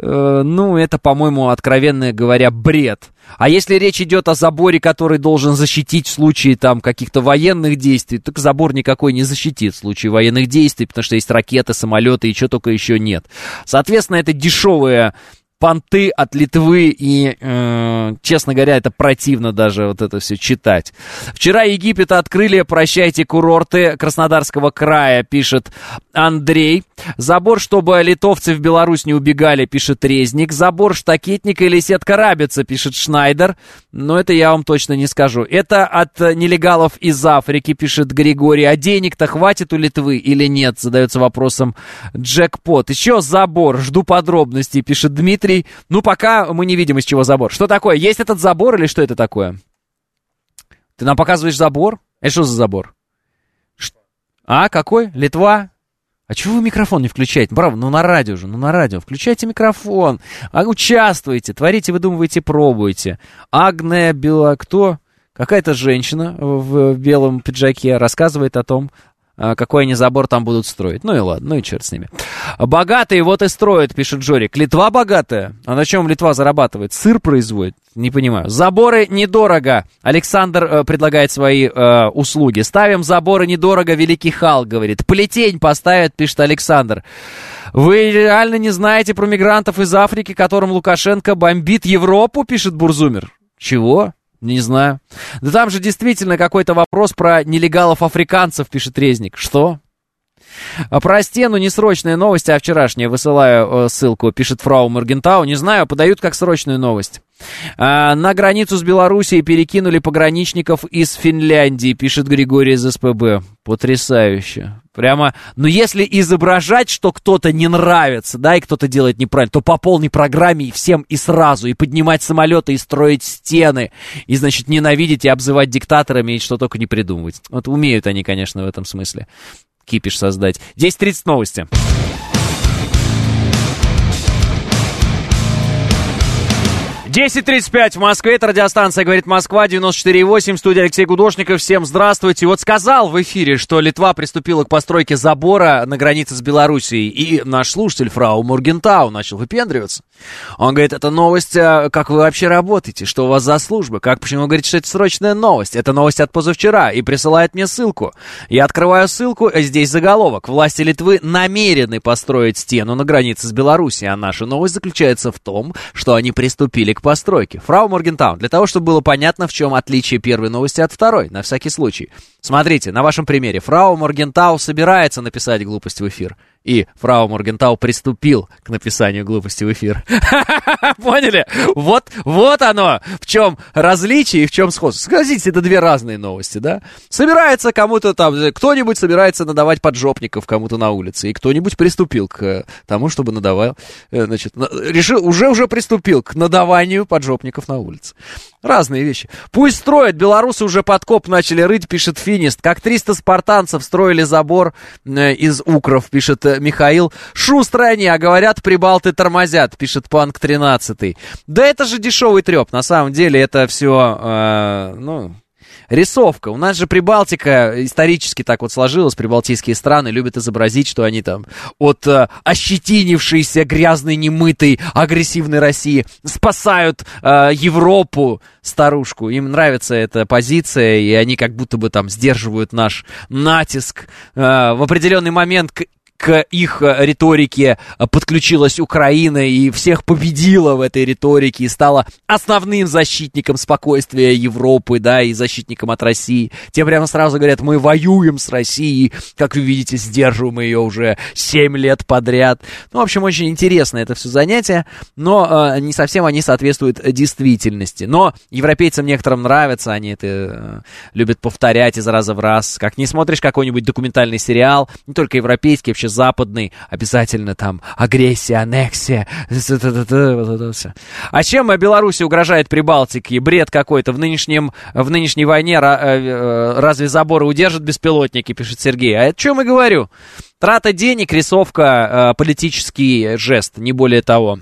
это, по-моему, откровенно говоря, бред. А если речь идет о заборе, который должен защитить в случае там каких-то военных действий, так забор никакой не защитит в случае военных действий, потому что есть ракеты, самолеты и чего только еще нет. Соответственно, это дешевые понты от Литвы, и, честно говоря, это противно даже вот это все читать. Вчера Египет открыли, прощайте, курорты Краснодарского края, пишет Андрей. Забор, чтобы литовцы в Беларусь не убегали, пишет Резник. Забор штакетника или сетка рабица, пишет Шнайдер. Но это я вам точно не скажу. Это от нелегалов из Африки, пишет Григорий. А денег-то хватит у Литвы или нет, задается вопросом Джекпот. Еще забор, жду подробностей, пишет Дмитрий. Ну, пока мы не видим, из чего забор. Что такое? Есть этот забор или что это такое? Ты нам показываешь забор? Это что за забор? Какой? Литва? А чего вы микрофон не включаете? Правда, на радио же, на радио. Включайте микрофон. Участвуйте, творите, выдумывайте, пробуйте. Агния кто? Какая-то женщина в белом пиджаке рассказывает о том, какой они забор там будут строить. Ну и ладно, ну и черт с ними. Богатые вот и строят, пишет Жорик. Литва богатая? А на чем Литва зарабатывает? Сыр производит? Не понимаю. Заборы недорого. Александр предлагает свои услуги. Ставим заборы недорого, великий Хал говорит. Плетень поставят, пишет Александр. Вы реально не знаете про мигрантов из Африки, которым Лукашенко бомбит Европу, пишет Бурзумер? Чего? Не знаю. Да там же действительно какой-то вопрос про нелегалов-африканцев, пишет Резник. Что? Про стену не срочная новость, а вчерашняя. Высылаю ссылку, пишет фрау Моргентау. Не знаю, подают как срочную новость. На границу с Белоруссией перекинули пограничников из Финляндии, пишет Григорий из СПБ. Потрясающе. Прямо, ну если изображать, что кто-то не нравится, да, и кто-то делает неправильно, то по полной программе и всем и сразу, и поднимать самолеты, и строить стены, и, значит, ненавидеть и обзывать диктаторами, и что только не придумывать. Вот умеют они, конечно, в этом смысле кипиш создать. 10:30 новости. 10:35 в Москве, это радиостанция «Говорит Москва», 94,8, студия Алексей Гудошников. Всем здравствуйте. Вот сказал в эфире, что Литва приступила к постройке забора на границе с Белоруссией, и наш слушатель, фрау Моргентау, начал выпендриваться. Он говорит, это новость, как вы вообще работаете, что у вас за служба, почему вы говорите, что это срочная новость, это новость от позавчера, и присылает мне ссылку. Я открываю ссылку, здесь заголовок. Власти Литвы намерены построить стену на границе с Белоруссией, а наша новость заключается в том, что они приступили к постройке. Фрау Моргентау, для того, чтобы было понятно, в чем отличие первой новости от второй, на всякий случай. Смотрите, на вашем примере. Фрау Моргентау собирается написать глупость в эфир. И фрау Моргентау приступил к написанию глупости в эфир. Поняли? Вот оно, в чем различие и в чем сходство. Скажите, это две разные новости, да? Собирается кому-то там, кто-нибудь собирается надавать поджопников кому-то на улице, и кто-нибудь приступил к тому, чтобы надавал, значит, уже приступил к надаванию поджопников на улице. Разные вещи. Пусть строят, белорусы уже подкоп начали рыть, пишет Финист. Как 300 спартанцев строили забор из укров, пишет Михаил. Шустрые они, а говорят, прибалты тормозят, пишет Панк 13. Да это же дешевый треп, на самом деле это все, рисовка. У нас же Прибалтика исторически так вот сложилось. Прибалтийские страны любят изобразить, что они там от ощетинившейся, грязной, немытой, агрессивной России спасают Европу, старушку. Им нравится эта позиция, и они как будто бы там сдерживают наш натиск. В определенный момент к их риторике подключилась Украина и всех победила в этой риторике и стала основным защитником спокойствия Европы, да, и защитником от России. Те прямо сразу говорят, мы воюем с Россией, как вы видите, сдерживаем ее уже 7 лет подряд. Ну, в общем, очень интересно это все занятие, но не совсем они соответствуют действительности. Но европейцам некоторым нравится, они это любят повторять из раза в раз. Как не смотришь какой-нибудь документальный сериал, не только европейский, вообще западный, обязательно там агрессия, аннексия. А чем Беларуси угрожает Прибалтике? Бред какой-то. В нынешней войне разве заборы удержат беспилотники, пишет Сергей. А о чем я говорю? Трата денег, рисовка, политический жест, не более того.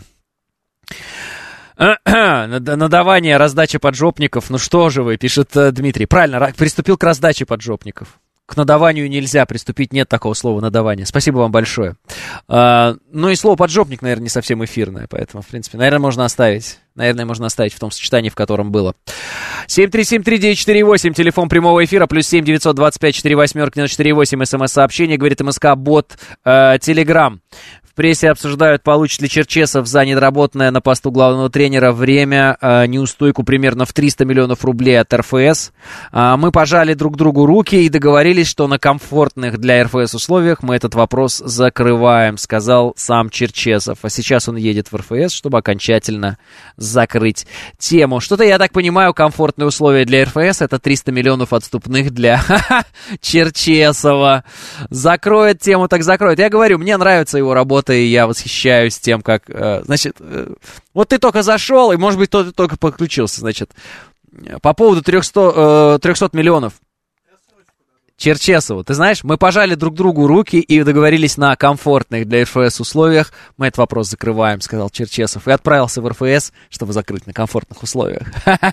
Надавание, раздача поджопников. Ну что же вы, пишет Дмитрий. Правильно, приступил к раздаче поджопников. К надаванию нельзя приступить, нет такого слова надавание. Спасибо вам большое. Ну и слово поджопник, наверное, не совсем эфирное, поэтому, в принципе, наверное, можно оставить. Наверное, можно оставить в том сочетании, в котором было. 7373948, телефон прямого эфира, +7 925 48 948, смс-сообщение, говорит МСК, бот, Телеграм. В прессе обсуждают, получит ли Черчесов за недоработанное на посту главного тренера время неустойку примерно в 300 миллионов рублей от РФС. Мы пожали друг другу руки и договорились, что на комфортных для РФС условиях мы этот вопрос закрываем, сказал сам Черчесов. А сейчас он едет в РФС, чтобы окончательно закрыть тему. Что-то, я так понимаю, комфортные условия для РФС — это 300 миллионов отступных для Черчесова. Закроет тему, так закроет. Я говорю, мне нравится его работа, и я восхищаюсь тем, как... Значит, вот ты только зашел, и, может быть, ты только подключился, значит, по поводу 300 миллионов. Черчесову. Ты знаешь, мы пожали друг другу руки и договорились на комфортных для РФС условиях. Мы этот вопрос закрываем, сказал Черчесов. И отправился в РФС, чтобы закрыть на комфортных условиях.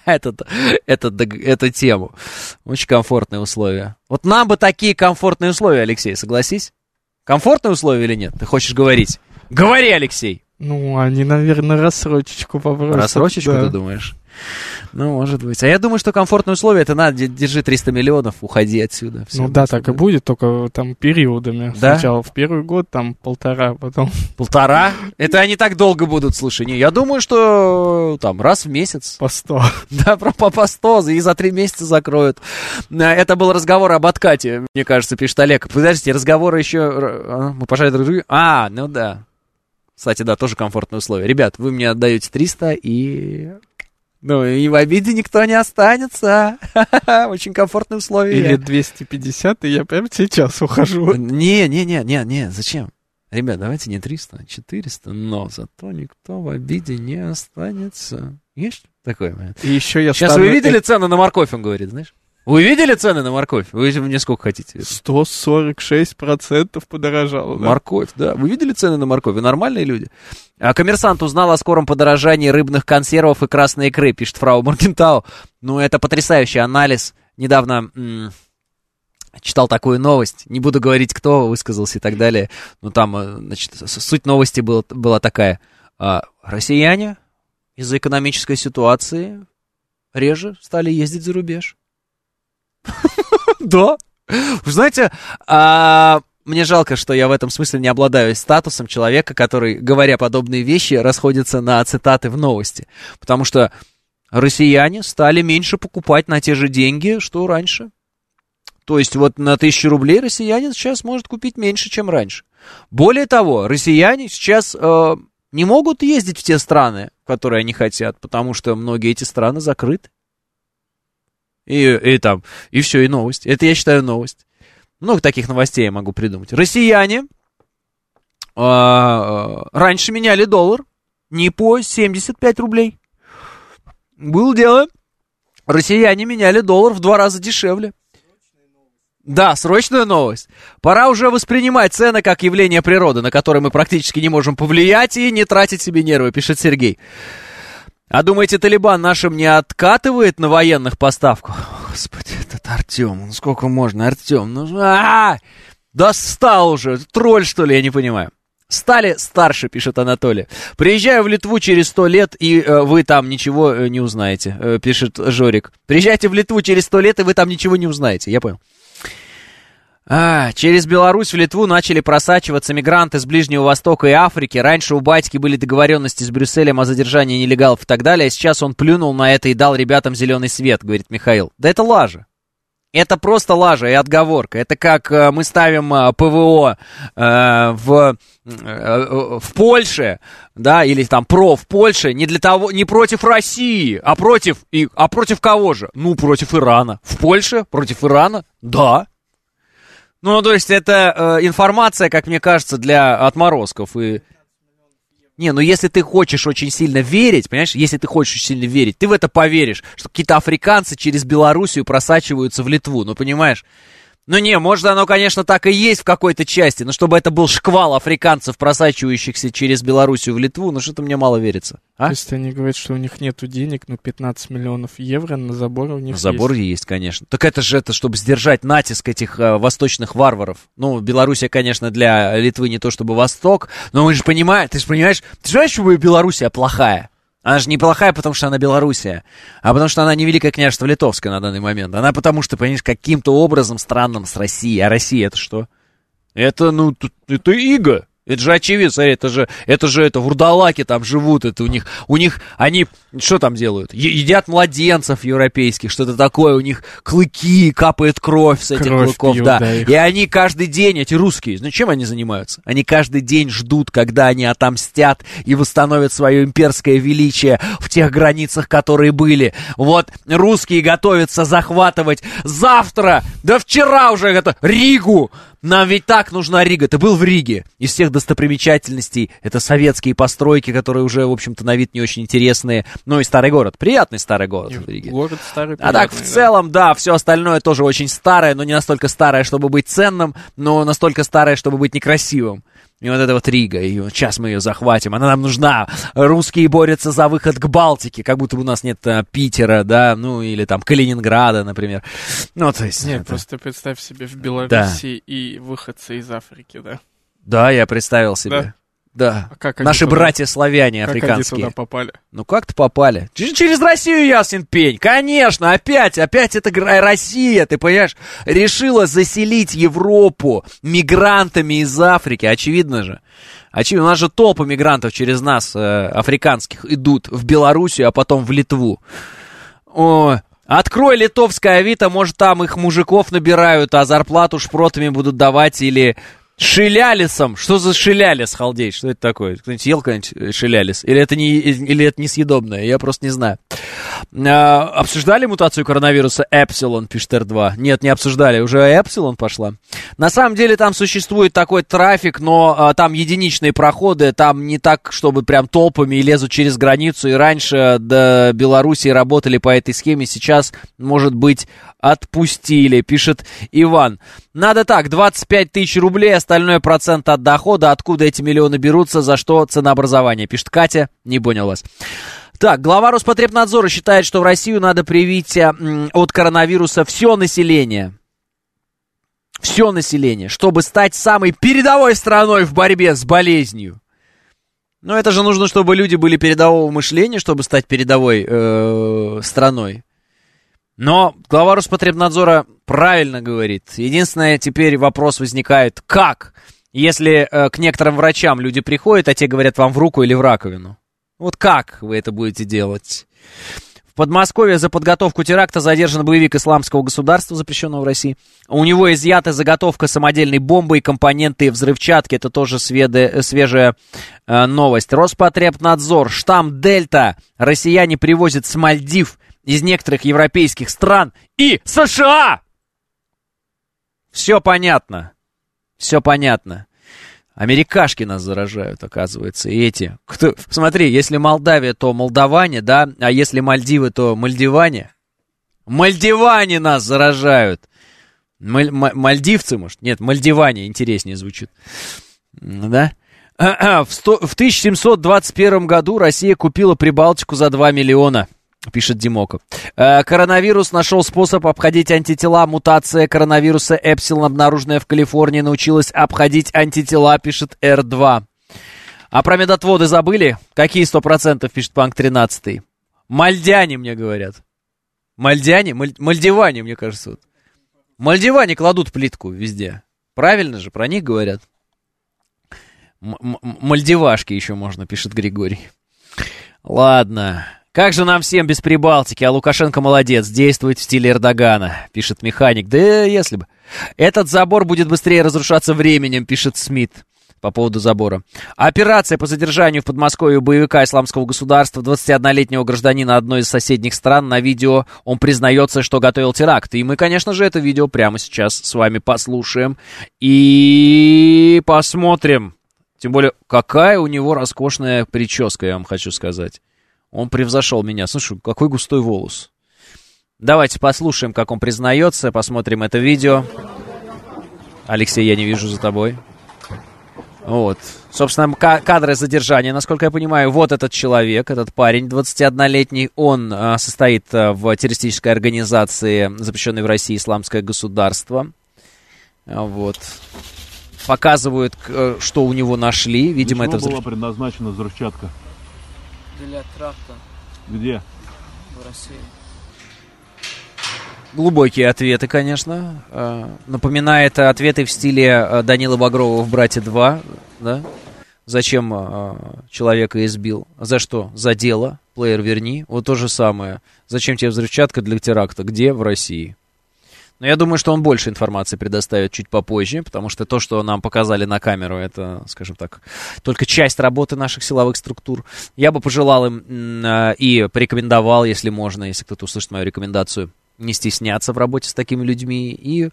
Эту тему. Очень комфортные условия. Вот нам бы такие комфортные условия, Алексей, согласись? Комфортные условия или нет? Ты хочешь говорить? Говори, Алексей! Ну, они, наверное, рассрочечку попросят. Рассрочечку, да. Ты думаешь? Ну, может быть. А я думаю, что комфортные условия, это надо, держи 300 миллионов, уходи отсюда. Ну да, так и будет, только там периодами. Да? Сначала в первый год, там 1,5, потом... 1,5? Это они так долго будут, слушай. Не, я думаю, что там раз в месяц. По 100. Да, по 100, и за 3 месяца закроют. Это был разговор об откате, мне кажется, пишет Олег. Подождите, разговоры еще... Мы пожали друг другу. Ну да. Кстати, да, тоже комфортные условия. Ребят, вы мне отдаете 300 и... Ну, и в обиде никто не останется. Очень комфортные условия. Или 250, и я прямо сейчас ухожу. Не, зачем? Ребят, давайте не 300, а 400, но зато никто в обиде не останется. Есть такой момент? И еще я Сейчас вы видели цены на морковь, он говорит, знаешь? Вы видели цены на морковь? Вы мне сколько хотите? 146% подорожало. Да? Морковь, да. Вы видели цены на морковь? Вы нормальные люди? Коммерсант узнал о скором подорожании рыбных консервов и красной икры, пишет фрау Моргентау. Ну, это потрясающий анализ. Недавно читал такую новость. Не буду говорить, кто высказался и так далее. Но там, значит, суть новости была такая. Россияне из-за экономической ситуации реже стали ездить за рубеж. Да. Вы знаете, мне жалко, что я в этом смысле не обладаю статусом человека, который, говоря подобные вещи, расходится на цитаты в новости. Потому что россияне стали меньше покупать на те же деньги, что раньше. То есть вот на 1000 рублей россиянин сейчас может купить меньше, чем раньше. Более того, россияне сейчас не могут ездить в те страны, в которые они хотят, потому что многие эти страны закрыты. И все, и новость. Это, я считаю, новость. Много таких новостей я могу придумать. Россияне раньше меняли доллар не по 75 рублей. Было дело. Россияне меняли доллар в 2 раза дешевле. Да, срочная новость. Пора уже воспринимать цены как явление природы, на которое мы практически не можем повлиять, и не тратить себе нервы, пишет Сергей. А думаете, Талибан нашим не откатывает на военных поставку? Господи, этот Артем, ну сколько можно, Артем? Достал уже, тролль, что ли, я не понимаю. Стали старше, пишет Анатолий. Приезжаю в Литву через 100 лет, и вы там ничего не узнаете, пишет Жорик. Приезжайте в Литву через 100 лет, и вы там ничего не узнаете, я понял. Через Беларусь в Литву начали просачиваться мигранты с Ближнего Востока и Африки. Раньше у батьки были договоренности с Брюсселем о задержании нелегалов и так далее, а сейчас он плюнул на это и дал ребятам зеленый свет, говорит Михаил. Да это лажа. Это просто лажа и отговорка. Это как мы ставим ПВО в Польше, да, или там в Польше не для того, не против России, а против кого же? Ну, против Ирана. В Польше против Ирана? Да. Ну, то есть это информация, как мне кажется, для отморозков. Не, ну если ты хочешь очень сильно верить, понимаешь, если ты хочешь очень сильно верить, ты в это поверишь, что какие-то африканцы через Белоруссию просачиваются в Литву, ну, понимаешь? Ну, не, может, оно, конечно, так и есть в какой-то части, но чтобы это был шквал африканцев, просачивающихся через Белоруссию в Литву, ну, что-то мне мало верится. То есть они говорят, что у них нету денег, но 15 миллионов евро на забор у них есть. На забор есть, конечно. Так это же чтобы сдержать натиск этих восточных варваров. Ну, Белоруссия, конечно, для Литвы не то чтобы Восток, но мы же понимаем, ты же понимаешь, что Белоруссия плохая? Она же не плохая, потому что она Белоруссия, а потому что она не Великое княжество Литовское на данный момент. Она потому что, понимаешь, каким-то образом странным с Россией. А Россия это что? Это иго. Это же очевидно, смотри, это же вурдалаки там живут, это у них, они, что там делают? Едят младенцев европейских, что-то такое, у них клыки, капает кровь с этих клыков, пьют, да. Их. И они каждый день, эти русские, чем они занимаются? Они каждый день ждут, когда они отомстят и восстановят свое имперское величие в тех границах, которые были. Вот, русские готовятся захватывать завтра, да вчера уже Ригу. Нам ведь так нужна Рига. Ты был в Риге. Из всех достопримечательностей это советские постройки, которые уже, в общем-то, на вид не очень интересные. Ну и старый город. Приятный старый город в Риге. Город старый, приятный, так, в целом, да, все остальное тоже очень старое, но не настолько старое, чтобы быть ценным, но настолько старое, чтобы быть некрасивым. И вот это вот Рига, и вот сейчас мы ее захватим, она нам нужна. Русские борются за выход к Балтике, как будто бы у нас нет Питера, да, ну или там Калининграда, например. Ну, то есть... Нет, просто представь себе в Беларуси и выходцы из Африки, да. Да, я представил себе. Да, наши братья-славяне африканские. Как они туда попали? Ну, как-то попали. Через Россию, ясен пень. Конечно, опять это Россия, ты понимаешь, решила заселить Европу мигрантами из Африки, очевидно же. Очевидно, у нас же толпы мигрантов через нас, африканских, идут в Белоруссию, а потом в Литву. О, открой литовское Авито, может, там их мужиков набирают, а зарплату шпротами будут давать или шилялисом. Что за шилялис, халдей? Что это такое? Кто-нибудь ел когда-нибудь шилялис? Или это несъедобное? Я просто не знаю. Обсуждали мутацию коронавируса Эпсилон, пишет R2? Нет, не обсуждали, уже Эпсилон пошла. На самом деле там существует такой трафик, но там единичные проходы, там не так, чтобы прям толпами и лезут через границу. И раньше до Белоруссии работали по этой схеме, сейчас, может быть, отпустили, пишет Иван. Надо так, 25 тысяч рублей, остальное процент от дохода. Откуда эти миллионы берутся, за что ценообразование, пишет Катя. Не понял вас. Так, глава Роспотребнадзора считает, что в Россию надо привить от коронавируса все население. Все население, чтобы стать самой передовой страной в борьбе с болезнью. Но это же нужно, чтобы люди были передового мышления, чтобы стать передовой страной. Но глава Роспотребнадзора правильно говорит. Единственное, теперь вопрос возникает, как? Если к некоторым врачам люди приходят, а те говорят вам в руку или в раковину. Вот как вы это будете делать? В Подмосковье за подготовку теракта задержан боевик Исламского государства, запрещенного в России. У него изъята заготовка самодельной бомбы и компоненты взрывчатки. Это тоже свежая новость. Роспотребнадзор. Штамм Дельта россияне привозят с Мальдив, из некоторых европейских стран и США. Все понятно. Все понятно. Америкашки нас заражают, оказывается, и эти. Смотри, если Молдавия, то молдаване, да, а если Мальдивы, то мальдиване. Мальдиване нас заражают. Мальдивцы, может? Нет, мальдиване интереснее звучит. Да? В 1721 году Россия купила Прибалтику за 2 миллиона. Пишет Димоко. Коронавирус нашел способ обходить антитела. Мутация коронавируса Эпсилон, обнаруженная в Калифорнии, научилась обходить антитела, пишет R2. А про медотводы забыли? Какие 100%, пишет Панк 13. Мальдяне, мне говорят. Мальдяне? Мальдиване, мне кажется. Вот. Мальдиване кладут плитку везде. Правильно же, про них говорят. Мальдивашки еще можно, пишет Григорий. Ладно. Как же нам всем без Прибалтики, а Лукашенко молодец, действует в стиле Эрдогана, пишет Механик. Да если бы. Этот забор будет быстрее разрушаться временем, пишет Смит по поводу забора. Операция по задержанию в Подмосковье боевика Исламского государства 21-летнего гражданина одной из соседних стран. На видео он признается, что готовил теракт. И мы, конечно же, это видео прямо сейчас с вами послушаем и посмотрим. Тем более, какая у него роскошная прическа, я вам хочу сказать. Он превзошел меня. Слушай, какой густой волос. Давайте послушаем, как он признается, посмотрим это видео. Алексей, я не вижу за тобой. Вот. Собственно, кадры задержания, насколько я понимаю. Вот этот человек, этот парень 21-летний. Он состоит в террористической организации, запрещенной в России, Исламское государство. Вот. Показывают, что у него нашли. Видимо, это была предназначена взрывчатка? Для тракта. Где? В России. Глубокие ответы, конечно. Напоминает ответы в стиле Данила Багрова в «Брате 2». Да? Зачем человека избил? За что? За дело. Плеер верни. Вот то же самое. Зачем тебе взрывчатка для теракта? Где? В России. Но я думаю, что он больше информации предоставит чуть попозже, потому что то, что нам показали на камеру, это, скажем так, только часть работы наших силовых структур. Я бы пожелал им и порекомендовал, если можно, если кто-то услышит мою рекомендацию, не стесняться в работе с такими людьми и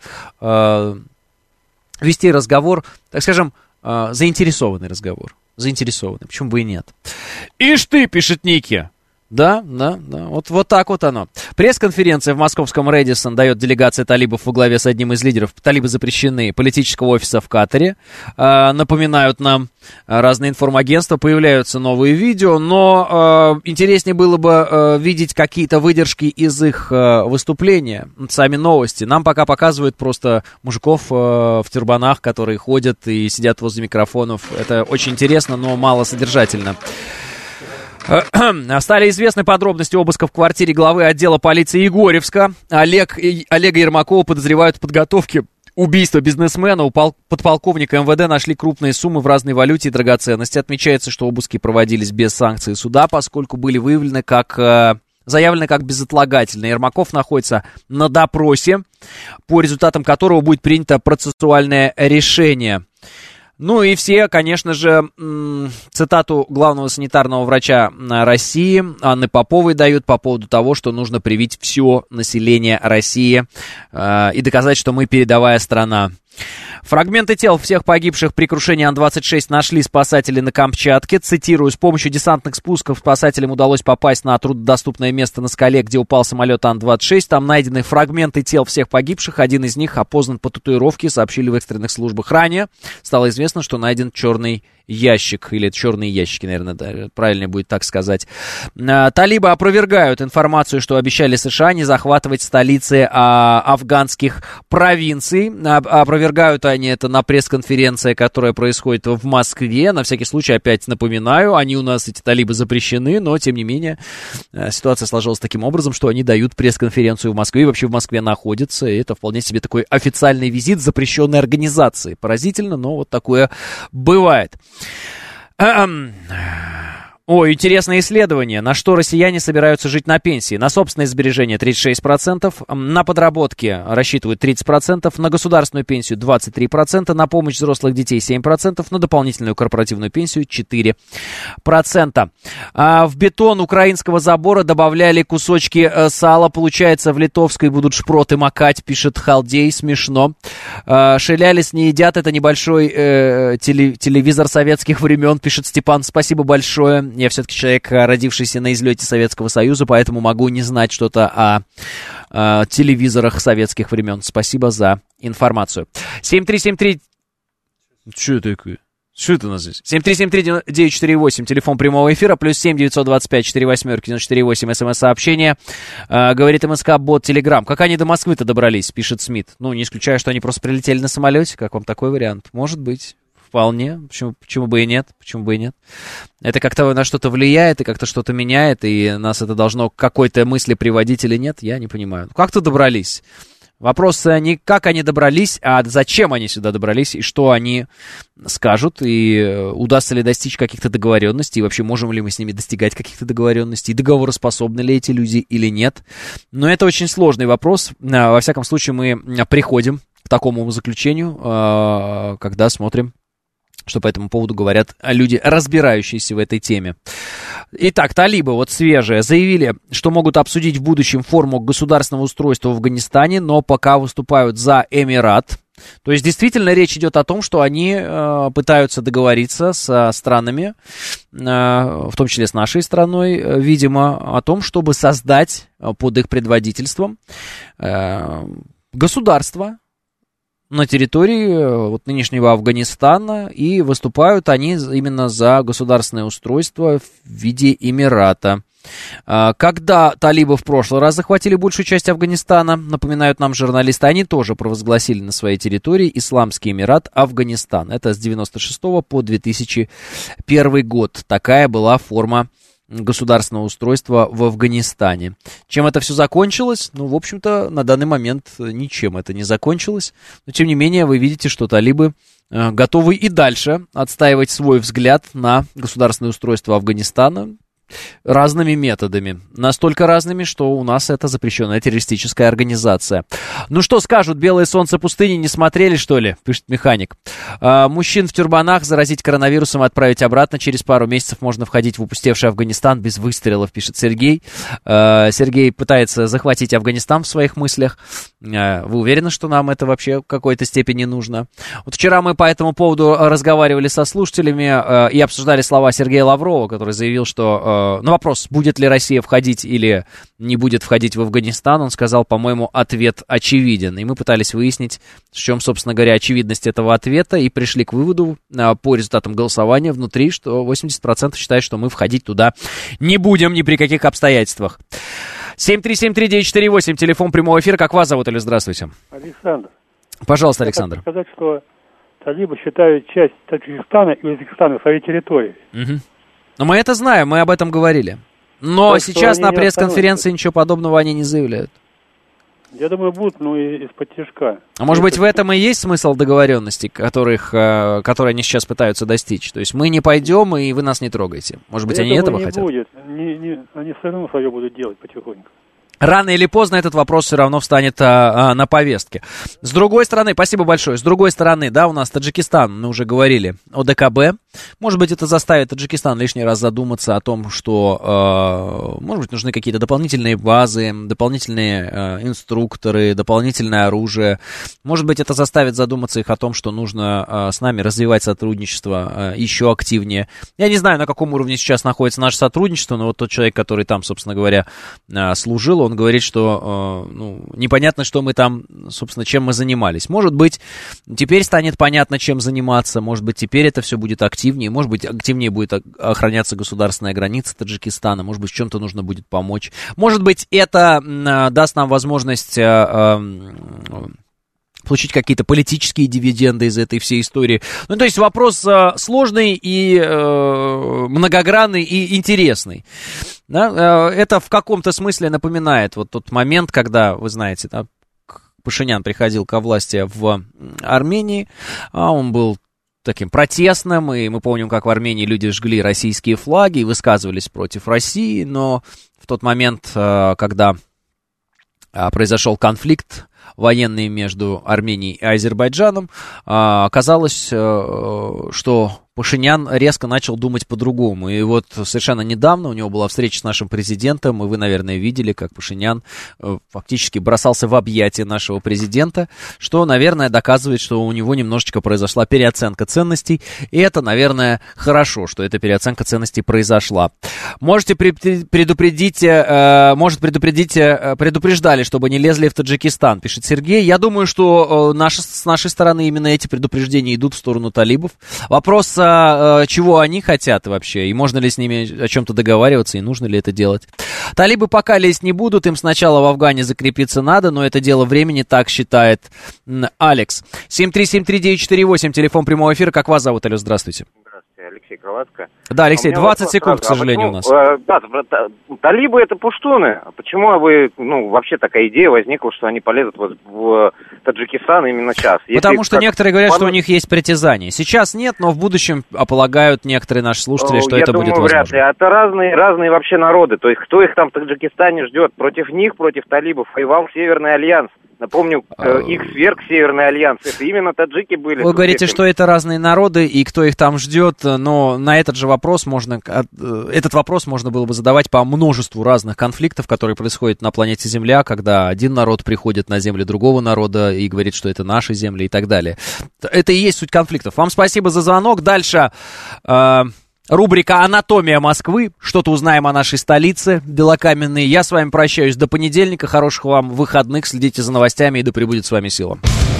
вести разговор, так скажем, заинтересованный разговор. Заинтересованный, почему бы и нет. Ишь ты, пишет Ники. Да. Вот так вот оно. Пресс-конференция в московском Рэдисон дает делегация талибов во главе с одним из лидеров. Талибы запрещены политического офиса в Катаре. Напоминают нам разные информагентства, появляются новые видео, но интереснее было бы видеть какие-то выдержки из их выступления, сами новости. Нам пока показывают просто мужиков в тюрбанах, которые ходят и сидят возле микрофонов. Это очень интересно, но мало содержательно. Стали известны подробности обыска в квартире главы отдела полиции Егорьевска. Олега Ермакова подозревают в подготовке убийства бизнесмена. У подполковника МВД нашли крупные суммы в разной валюте и драгоценности. Отмечается, что обыски проводились без санкций суда, поскольку были выявлены заявлены как безотлагательные. Ермаков находится на допросе, по результатам которого будет принято процессуальное решение. Ну и все, конечно же, цитату главного санитарного врача России Анны Поповой дают по поводу того, что нужно привить все население России и доказать, что мы передовая страна. Фрагменты тел всех погибших при крушении Ан-26 нашли спасатели на Камчатке. Цитирую, с помощью десантных спусков спасателям удалось попасть на труднодоступное место на скале, где упал самолет Ан-26. Там найдены фрагменты тел всех погибших. Один из них опознан по татуировке, сообщили в экстренных службах. Ранее стало известно, что найден черный ящик, или черные ящики, наверное, правильнее будет так сказать. Талибы опровергают информацию, что обещали США не захватывать столицы афганских провинций. Опровергают они это на пресс-конференции, которая происходит в Москве. На всякий случай, опять напоминаю, они у нас, эти талибы, запрещены, но, тем не менее, ситуация сложилась таким образом, что они дают пресс-конференцию в Москве, и вообще в Москве находятся, и это вполне себе такой официальный визит запрещенной организации. Поразительно, но вот такое бывает. Ой, интересное исследование. На что россияне собираются жить на пенсии? На собственные сбережения 36%, на подработки рассчитывают 30%, на государственную пенсию 23%, на помощь взрослых детей 7%, на дополнительную корпоративную пенсию 4%. В бетон украинского забора добавляли кусочки сала. Получается, в литовской будут шпроты макать, пишет Халдей. Смешно. Шелялис не едят. Это небольшой телевизор советских времен, пишет Степан. Спасибо большое. Я все-таки человек, родившийся на излете Советского Союза, поэтому могу не знать что-то о телевизорах советских времен. Спасибо за информацию. 7373... Что это такое? Что это у нас здесь? 7373948, телефон прямого эфира, плюс 7-925-48-94-8, смс-сообщение. Говорит МСК-бот Телеграм. Как они до Москвы-то добрались, пишет Смит. Ну, не исключаю, что они просто прилетели на самолете. Как вам такой вариант? Может быть. Вполне. Почему бы и нет? Почему бы и нет? Это как-то на что-то влияет и как-то что-то меняет, и нас это должно к какой-то мысли приводить или нет, я не понимаю. Как-то добрались. Вопрос не как они добрались, а зачем они сюда добрались, и что они скажут, и удастся ли достичь каких-то договоренностей, и вообще можем ли мы с ними достигать каких-то договоренностей, договороспособны ли эти люди или нет. Но это очень сложный вопрос. Во всяком случае, мы приходим к такому заключению, когда смотрим, что по этому поводу говорят люди, разбирающиеся в этой теме. Итак, талибы, вот свежие, заявили, что могут обсудить в будущем форму государственного устройства в Афганистане, но пока выступают за Эмират. То есть, действительно, речь идет о том, что они пытаются договориться со странами, в том числе с нашей страной, видимо, о том, чтобы создать под их предводительством государство на территории вот нынешнего Афганистана, и выступают они именно за государственное устройство в виде Эмирата. Когда талибы в прошлый раз захватили большую часть Афганистана, напоминают нам журналисты, они тоже провозгласили на своей территории Исламский Эмират Афганистан. Это с 96 по 2001 год. Такая была форма государственного устройства в Афганистане. Чем это все закончилось? Ну, в общем-то, на данный момент ничем это не закончилось. Но, тем не менее, вы видите, что талибы готовы и дальше отстаивать свой взгляд на государственное устройство Афганистана разными методами. Настолько разными, что у нас это запрещенная террористическая организация. Ну что скажут, белое солнце пустыни не смотрели, что ли? Пишет механик. Мужчин в тюрбанах заразить коронавирусом и отправить обратно. Через пару месяцев можно входить в опустевший Афганистан без выстрелов, пишет Сергей. Сергей пытается захватить Афганистан в своих мыслях. Вы уверены, что нам это вообще в какой-то степени нужно? Вот вчера мы по этому поводу разговаривали со слушателями и обсуждали слова Сергея Лаврова, который заявил, что на вопрос, будет ли Россия входить или не будет входить в Афганистан, он сказал, по-моему, ответ очевиден. И мы пытались выяснить, в чем, собственно говоря, очевидность этого ответа, и пришли к выводу по результатам голосования внутри, что 80% считают, что мы входить туда не будем ни при каких обстоятельствах. 7373948, телефон прямого эфира. Как вас зовут, или здравствуйте? Александр. Пожалуйста, Александр. Я хочу сказать, что талибы считают часть Таджикистана и Узбекистана своей территорией. Угу. Но мы это знаем, мы об этом говорили. Но так сейчас на пресс-конференции ничего подобного они не заявляют. Я думаю, будут, но из-под тяжка. А может быть, в этом и есть смысл договоренности, которые они сейчас пытаются достичь? То есть мы не пойдем, и вы нас не трогаете. Может быть, они этого хотят? Будет. Они все равно свое будут делать потихоньку. Рано или поздно этот вопрос все равно встанет на повестке. С другой стороны, спасибо большое, с другой стороны, да, у нас Таджикистан, мы уже говорили о ДКБ. Может быть, это заставит Таджикистан лишний раз задуматься о том, что, может быть, нужны какие-то дополнительные базы, дополнительные инструкторы, дополнительное оружие. Может быть, это заставит задуматься их о том, что нужно с нами развивать сотрудничество еще активнее. Я не знаю, на каком уровне сейчас находится наше сотрудничество, но вот тот человек, который там, собственно говоря, служил, он говорит, что непонятно, что мы там, собственно, чем мы занимались. Может быть, теперь станет понятно, чем заниматься, может быть, теперь это все будет активнее, может быть, активнее будет охраняться государственная граница Таджикистана, может быть, в чем-то нужно будет помочь. Может быть, это даст нам возможность получить какие-то политические дивиденды из этой всей истории. Ну, то есть вопрос сложный и многогранный и интересный. Да? Это в каком-то смысле напоминает вот тот момент, когда, вы знаете, да, Пашинян приходил ко власти в Армении, а он был таким протестным, и мы помним, как в Армении люди жгли российские флаги и высказывались против России, но в тот момент, когда произошел конфликт военный между Арменией и Азербайджаном, оказалось, что Пашинян резко начал думать по-другому. И вот совершенно недавно у него была встреча с нашим президентом, и вы, наверное, видели, как Пашинян фактически бросался в объятия нашего президента, что, наверное, доказывает, что у него немножечко произошла переоценка ценностей, и это, наверное, хорошо, что эта переоценка ценностей произошла. Можете предупреждали, чтобы не лезли в Таджикистан, пишет Сергей. Я думаю, что с нашей стороны именно эти предупреждения идут в сторону талибов. Вопрос, чего они хотят вообще, и можно ли с ними о чем-то договариваться, и нужно ли это делать. Талибы пока лезть не будут, им сначала в Афгане закрепиться надо, но это дело времени, так считает Алекс. 7373948, телефон прямого эфира. Как вас зовут, Алло, здравствуйте. Алексей Крылатко. Да, Алексей, 20 секунд, к сожалению, у нас. Талибы это пуштуны. Почему вообще такая идея возникла, что они полезут в Таджикистан именно сейчас? Потому что некоторые говорят, что у них есть притязания. Сейчас нет, но в будущем полагают некоторые наши слушатели, что это будет возможно. Вряд ли. Это разные вообще народы. То есть кто их там в Таджикистане ждет? Против них, против талибов воевал Северный Альянс. Напомню, их сверг Северный Альянс. Это именно таджики были. Вы говорите, что это разные народы, и кто их там ждет, но на этот вопрос можно было бы задавать по множеству разных конфликтов, которые происходят на планете Земля, когда один народ приходит на земли другого народа и говорит, что это наши земли и так далее. Это и есть суть конфликтов. Вам спасибо за звонок. Дальше рубрика «Анатомия Москвы». Что-то узнаем о нашей столице белокаменной. Я с вами прощаюсь до понедельника. Хороших вам выходных. Следите за новостями, и да пребудет с вами сила.